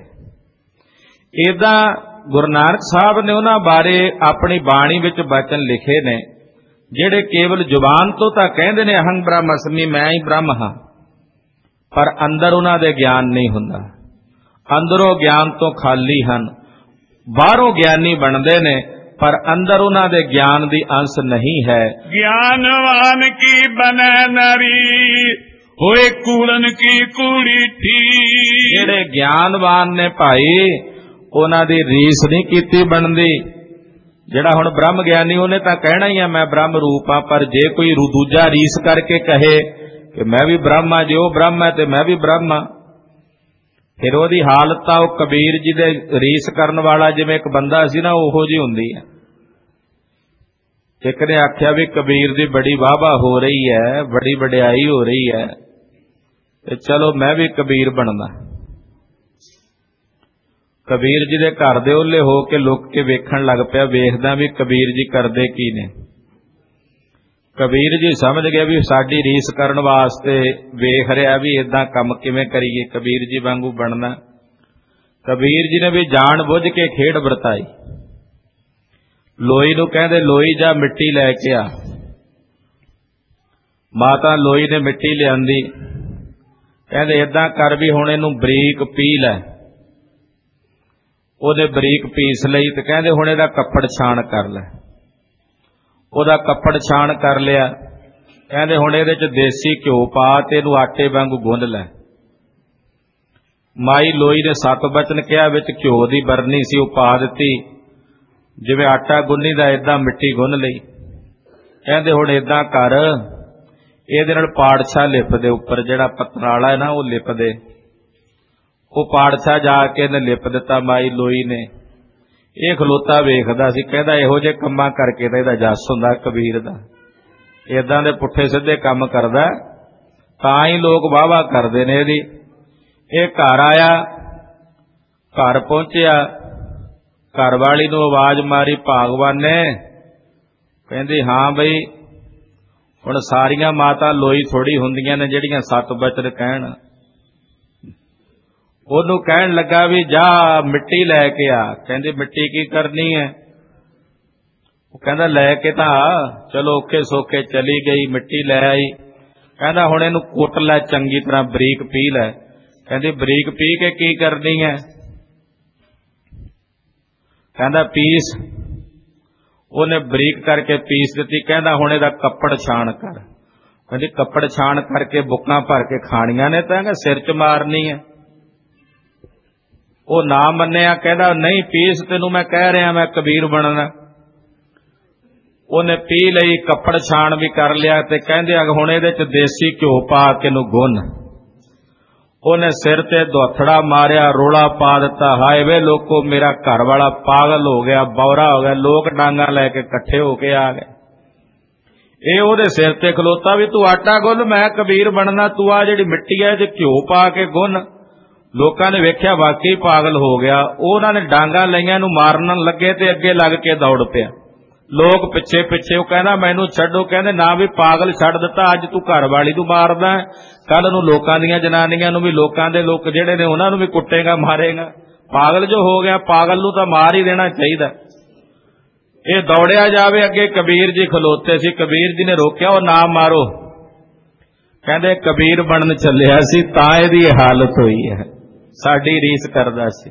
ਏਦਾਂ ਗੁਰੂ ਨਾਨਕ ਸਾਹਿਬ ਨੇ ਉਹਨਾਂ ਬਾਰੇ ਆਪਣੀ ਬਾਣੀ ਵਿੱਚ ਬਚਨ ਲਿਖੇ ਨੇ, ਜਿਹੜੇ ਕੇਵਲ ਜ਼ੁਬਾਨ ਤੋਂ ਤਾਂ ਕਹਿੰਦੇ ਨੇ ਅਹੰਗ ਬ੍ਰਹਮਸਮੀ, ਮੈਂ ਹੀ ਬ੍ਰਹਮ ਹਾਂ, ਪਰ ਅੰਦਰ ਉਹਨਾਂ ਦੇ ਗਿਆਨ ਨਹੀਂ ਹੁੰਦਾ, ਅੰਦਰੋਂ ਗਿਆਨ ਤੋਂ ਖਾਲੀ ਹਨ। ਬਾਹਰੋਂ ਗਿਆਨੀ ਬਣਦੇ ਨੇ, ਪਰ ਅੰਦਰ ਉਹਨਾਂ ਦੇ ਗਿਆਨ ਦੀ ਅੰਸ਼ ਨਹੀਂ ਹੈ। ਗਿਆਨਵਾਨ ਕੀ ਬਨੈ ਨਰੀ, ਹੋਏ ਕੂੜਨ ਕੀ ਕੂੜੀ ਠੀ। ਜਿਹੜੇ ਗਿਆਨਵਾਨ ਨੇ ਭਾਈ, ਉਹਨਾਂ ਦੀ ਰੀਸ ਨਹੀਂ ਕੀਤੀ ਬਣਦੀ। ਜਿਹੜਾ ਹੁਣ ਬ੍ਰਹਮ ਗਿਆਨੀ ਉਹਨੇ ਤਾਂ ਕਹਿਣਾ ਹੀ ਆ ਮੈਂ ਬ੍ਰਹਮ ਰੂਪ ਆ, ਪਰ ਜੇ ਕੋਈ ਦੂਜਾ ਰੀਸ ਕਰਕੇ ਕਹੇ ਕਿ ਮੈਂ ਵੀ ਬ੍ਰਹਮ ਆ, ਜੇ ਉਹ ਬ੍ਰਹਮ ਹੈ ਤੇ ਮੈਂ ਵੀ ਬ੍ਰਹਮ ਆ, ਫਿਰ ਉਹਦੀ ਹਾਲਤ ਤਾਂ ਉਹ ਕਬੀਰ ਜੀ ਦੇ ਰੀਸ ਕਰਨ ਵਾਲਾ ਜਿਵੇਂ ਇੱਕ ਬੰਦਾ ਸੀ ਨਾ, ਉਹੋ ਜਿਹੀ ਹੁੰਦੀ ਹੈ। ਇੱਕ ਨੇ ਆਖਿਆ ਵੀ ਕਬੀਰ ਦੀ ਬੜੀ ਵਾਹਵਾ ਹੋ ਰਹੀ ਹੈ, ਬੜੀ ਵਡਿਆਈ ਹੋ ਰਹੀ ਹੈ, ਤੇ ਚਲੋ ਮੈਂ ਵੀ ਕਬੀਰ ਬਣਦਾ। ਕਬੀਰ ਜੀ ਦੇ ਘਰ ਦੇ ਉਹਲੇ ਹੋ ਕੇ ਲੁੱਕ ਕੇ ਵੇਖਣ ਲੱਗ ਪਿਆ, ਵੇਖਦਾ ਵੀ ਕਬੀਰ ਜੀ ਕਰਦੇ ਕੀ ਨੇ। ਕਬੀਰ ਜੀ ਸਮਝ ਗਏ ਵੀ ਸਾਡੀ ਰੀਸ ਕਰਨ ਵਾਸਤੇ ਵੇਖ ਰਿਹਾ ਵੀ ਇਦਾਂ ਕੰਮ ਕਿਵੇਂ ਕਰੀਏ, ਕਬੀਰ ਜੀ ਵਾਂਗੂ ਬਣਨਾ। ਕਬੀਰ ਜੀ ਨੇ ਵੀ ਜਾਣ ਬੁੱਝ ਕੇ ਖੇਡ ਵਰਤਾਈ। ਲੋਈ ਨੂੰ ਕਹਿੰਦੇ ਲੋਈ ਜਾ ਮਿੱਟੀ ਲੈ ਕੇ ਆ। ਮਾਤਾ ਲੋਈ ਨੇ ਮਿੱਟੀ ਲਿਆਂਦੀ, ਕਹਿੰਦੇ ਇਦਾਂ ਕਰ ਵੀ ਹੁਣ ਇਹਨੂੰ ਬਰੀਕ ਪੀ ਲੈ। ਉਹਨੇ ਬਰੀਕ ਪੀਸ ਲਈ ਤੇ ਕਹਿੰਦੇ ਹੁਣ ਇਹਦਾ ਕੱਪੜ ਛਾਣ ਕਰ ਲੈ। ਉਹਦਾ ਕੱਪੜ ਛਾਣ ਕਰ ਲਿਆ। ਕਹਿੰਦੇ ਹੁਣ ਇਹਦੇ ਚ ਦੇਸੀ ਘਿਓ ਪਾ ਤੇ ਇਹਨੂੰ ਆਟੇ ਵਾਂਗੂ ਗੁੰਨ ਲੈ। ਮਾਈ ਲੋਈ ਨੇ ਸੱਤ ਬਚਨ ਕਿਹਾ, ਵਿੱਚ ਘਿਓ ਦੀ ਬਰਨੀ ਸੀ ਉਹ ਪਾ ਦਿੱਤੀ, ਜਿਵੇਂ ਆਟਾ ਗੁੰਨੀ ਦਾ ਏਦਾਂ ਮਿੱਟੀ ਗੁੰਨ ਲਈ। ਕਹਿੰਦੇ ਹੁਣ ਏਦਾਂ ਕਰ, ਇਹਦੇ ਨਾਲ ਪਾੜਛਾ ਲਿਪ ਦੇ, ਉੱਪਰ ਜਿਹੜਾ ਪਤਰਾਲਾ ਹੈ ਨਾ ਉਹ ਲਿਪ ਦੇ। ਉਹ ਪਾੜਛਾ ਜਾ ਕੇ ਇਹਨੇ ਲਿਪ ਦਿੱਤਾ ਮਾਈ ਲੋਈ ਨੇ। ਇਹ ਖਲੋਤਾ ਵੇਖਦਾ ਸੀ, ਕਹਿੰਦਾ ਇਹੋ ਜਿਹੇ ਕੰਮਾਂ ਕਰਕੇ ਤਾਂ ਇਹਦਾ ਜੱਸ ਹੁੰਦਾ ਕਬੀਰ ਦਾ, ਏਦਾਂ ਦੇ ਪੁੱਠੇ ਸਿੱਧੇ ਕੰਮ ਕਰਦਾ ਤਾਂ ਹੀ ਲੋਕ ਵਾਹਵਾ ਕਰਦੇ ਨੇ ਇਹਦੀ। ਇਹ ਘਰ ਆਇਆ, ਘਰ ਪਹੁੰਚਿਆ, ਘਰ ਵਾਲੀ ਨੂੰ ਆਵਾਜ਼ ਮਾਰੀ ਭਾਗਵਾਨ ਨੇ, ਕਹਿੰਦੀ ਹਾਂ ਬਈ ਹੁਣ ਸਾਰੀਆਂ ਮਾਤਾ ਲੋਈ ਥੋੜੀ ਹੁੰਦੀਆਂ ਨੇ ਜਿਹੜੀਆਂ ਸੱਤ ਬਚਨ ਕਹਿਣ। ਉਹਨੂੰ ਕਹਿਣ ਲੱਗਾ ਵੀ ਜਾ ਮਿੱਟੀ ਲੈ ਕੇ ਆ। ਕਹਿੰਦੀ ਮਿੱਟੀ ਕੀ ਕਰਨੀ ਹੈ? ਉਹ ਕਹਿੰਦਾ ਲੈ ਕੇ ਤਾਂ ਚਲੋ ਔਖੇ ਸੌਖੇ ਚਲੀ ਗਈ, ਮਿੱਟੀ ਲੈ ਆਈ। ਕਹਿੰਦਾ ਹੁਣ ਇਹਨੂੰ ਕੁੱਟ ਲੈ ਚੰਗੀ ਤਰ੍ਹਾਂ, ਬਰੀਕ ਪੀ ਲੈ। ਕਹਿੰਦੀ ਬਰੀਕ ਪੀ ਕੇ ਕੀ ਕਰਨੀ ਹੈ? ਕਹਿੰਦਾ ਪੀਸ। ਉਹਨੇ ਬਰੀਕ ਕਰਕੇ ਪੀਸ ਦਿੱਤੀ। ਕਹਿੰਦਾ ਹੁਣ ਇਹਦਾ ਕੱਪੜ ਛਾਣ ਕਰ। ਕਹਿੰਦੀ ਕੱਪੜ ਛਾਣ ਕਰਕੇ ਬੁੱਕਾਂ ਭਰ ਕੇ ਖਾਣੀਆਂ ਨੇ ਤਾਂ ਸਿਰ 'ਚ ਮਾਰਨੀ ਹੈ। ਉਹ ਨਾ ਮੰਨਿਆ, ਕਹਿੰਦਾ ਨਹੀਂ ਪੀਸ, ਤੈਨੂੰ ਮੈਂ ਕਹਿ ਰਿਹਾ ਮੈਂ ਕਬੀਰ ਬਣਨਾ। ਉਹਨੇ ਪੀ ਲਈ, ਕੱਪੜ ਛਾਣ ਵੀ ਕਰ ਲਿਆ ਤੇ ਕਹਿੰਦੇ ਹੁਣ ਇਹਦੇ 'ਚ ਦੇਸੀ ਘਿਓ ਪਾ ਕੇ ਇਹਨੂੰ ਗੁੰਨ। ਉਹਨੇ ਸਿਰ ਤੇ ਦੁਹੱਥੜਾ ਮਾਰਿਆ, ਰੋਲਾ ਪਾ ਦਿੱਤਾ, ਹਾਏ ਵੇ ਲੋਕੋ ਮੇਰਾ ਘਰ ਵਾਲਾ ਪਾਗਲ ਹੋ ਗਿਆ, ਬੌਰਾ ਹੋ ਗਿਆ। ਲੋਕ ਡਾਂਗਾ ਲੈ ਕੇ ਇਕੱਠੇ ਹੋ ਕੇ ਆ ਗਏ। ਇਹ ਉਹਦੇ ਸਿਰ ਤੇ ਖਲੋਤਾ ਵੀ ਤੂੰ ਆਟਾ ਗੁੰਨ, ਮੈਂ ਕਬੀਰ ਬਣਨਾ, ਤੂੰ ਆ ਜਿਹੜੀ ਮਿੱਟੀ ਹੈ ਜੇ ਘਿਓ ਪਾ ਕੇ ਗੁੰਨ। ਲੋਕਾਂ ਨੇ ਵੇਖਿਆ ਵਾਕਈ ਪਾਗਲ ਹੋ ਗਿਆ। ਉਹਨਾਂ ਨੇ ਡਾਂਗਾ ਲਈਆਂ, ਇਹਨੂੰ ਮਾਰਨ ਲੱਗੇ ਤੇ ਅੱਗੇ ਲੱਗ ਕੇ ਦੌੜ ਪਿਆ। ਲੋਕ ਪਿੱਛੇ ਪਿੱਛੇ। ਉਹ ਕਹਿੰਦਾ ਮੈਨੂੰ ਛੱਡੋ। ਕਹਿੰਦੇ ਨਾ ਵੀ ਪਾਗਲ ਛੱਡ ਦਿੱਤਾ, ਅੱਜ ਤੂੰ ਘਰ ਵਾਲੀ ਨੂੰ ਮਾਰਦਾ, ਕੱਲ ਨੂੰ ਲੋਕਾਂ ਦੀਆਂ ਜਨਾਨੀਆਂ ਨੂੰ ਵੀ, ਲੋਕਾਂ ਦੇ ਲੋਕ ਜਿਹੜੇ ਨੇ ਉਹਨਾਂ ਨੂੰ ਵੀ ਕੁੱਟੇਗਾ, ਮਾਰੇਗਾ। ਪਾਗਲ ਜੋ ਹੋ ਗਿਆ, ਪਾਗਲ ਨੂੰ ਤਾਂ ਮਾਰ ਹੀ ਦੇਣਾ ਚਾਹੀਦਾ। ਇਹ ਦੌੜਿਆ ਜਾਵੇ, ਅੱਗੇ ਕਬੀਰ ਜੀ ਖਲੋਤੇ ਸੀ। ਕਬੀਰ ਜੀ ਨੇ ਰੋਕਿਆ, ਉਹ ਨਾ ਮਾਰੋ। ਕਹਿੰਦੇ ਕਬੀਰ ਬਣਨ ਚੱਲਿਆ ਸੀ ਤਾਂ ਇਹਦੀ ਹਾਲਤ ਹੋਈ ਹੈ, ਸਾਡੀ ਰੀਸ ਕਰਦਾ ਸੀ।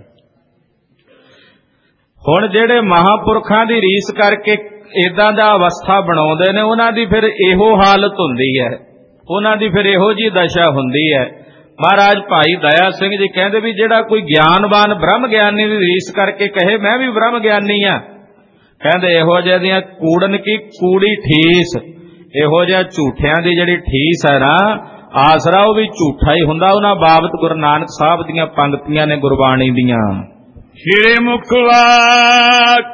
ਹੁਣ ਜਿਹੜੇ ਮਹਾਂਪੁਰਖਾਂ ਦੀ ਰੀਸ ਕਰਕੇ ਏਦਾਂ ਦਾ ਅਵਸਥਾ ਬਣਾਉਂਦੇ ਨੇ, ਉਹਨਾਂ ਦੀ ਫਿਰ ਇਹੋ ਹਾਲਤ ਹੁੰਦੀ ਹੈ, ਉਹਨਾਂ ਦੀ ਫਿਰ ਇਹੋ ਜੀ ਦਸ਼ਾ ਹੁੰਦੀ ਹੈ। ਮਹਾਰਾਜ ਭਾਈ ਦਇਆ ਸਿੰਘ ਜੀ ਕਹਿੰਦੇ ਵੀ ਜਿਹੜਾ ਕੋਈ ਗਿਆਨਵਾਨ ਬ੍ਰਹਮ ਗਿਆਨੀ ਦੀ ਰੀਸ ਕਰਕੇ ਕਹੇ ਮੈਂ ਵੀ ਬ੍ਰਹਮ ਗਿਆਨੀ ਆ, ਕਹਿੰਦੇ ਇਹੋ ਜਿਹੇ ਦੀਆਂ ਕੂੜਨ ਕੀ ਕੂੜੀ ਠੀਸ, ਇਹੋ ਜਿਹਾ ਝੂਠਿਆਂ ਦੀ ਜਿਹੜੀ ਠੀਸ ਹੈ ਨਾ, ਆਸਰਾ ਉਹ ਵੀ ਝੂਠਾ ਹੀ ਹੁੰਦਾ। ਉਹਨਾਂ ਬਾਬਤ ਗੁਰੂ ਨਾਨਕ ਸਾਹਿਬ ਦੀਆਂ ਪੰਕਤੀਆਂ ਨੇ ਗੁਰਬਾਣੀ ਦੀਆਂ। ਸ਼੍ਰੀ ਮੁਖਵਾਕ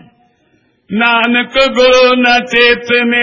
ਨਾਨਕ ਗੁਰੂ ਨ ਚੇਤਨੇ,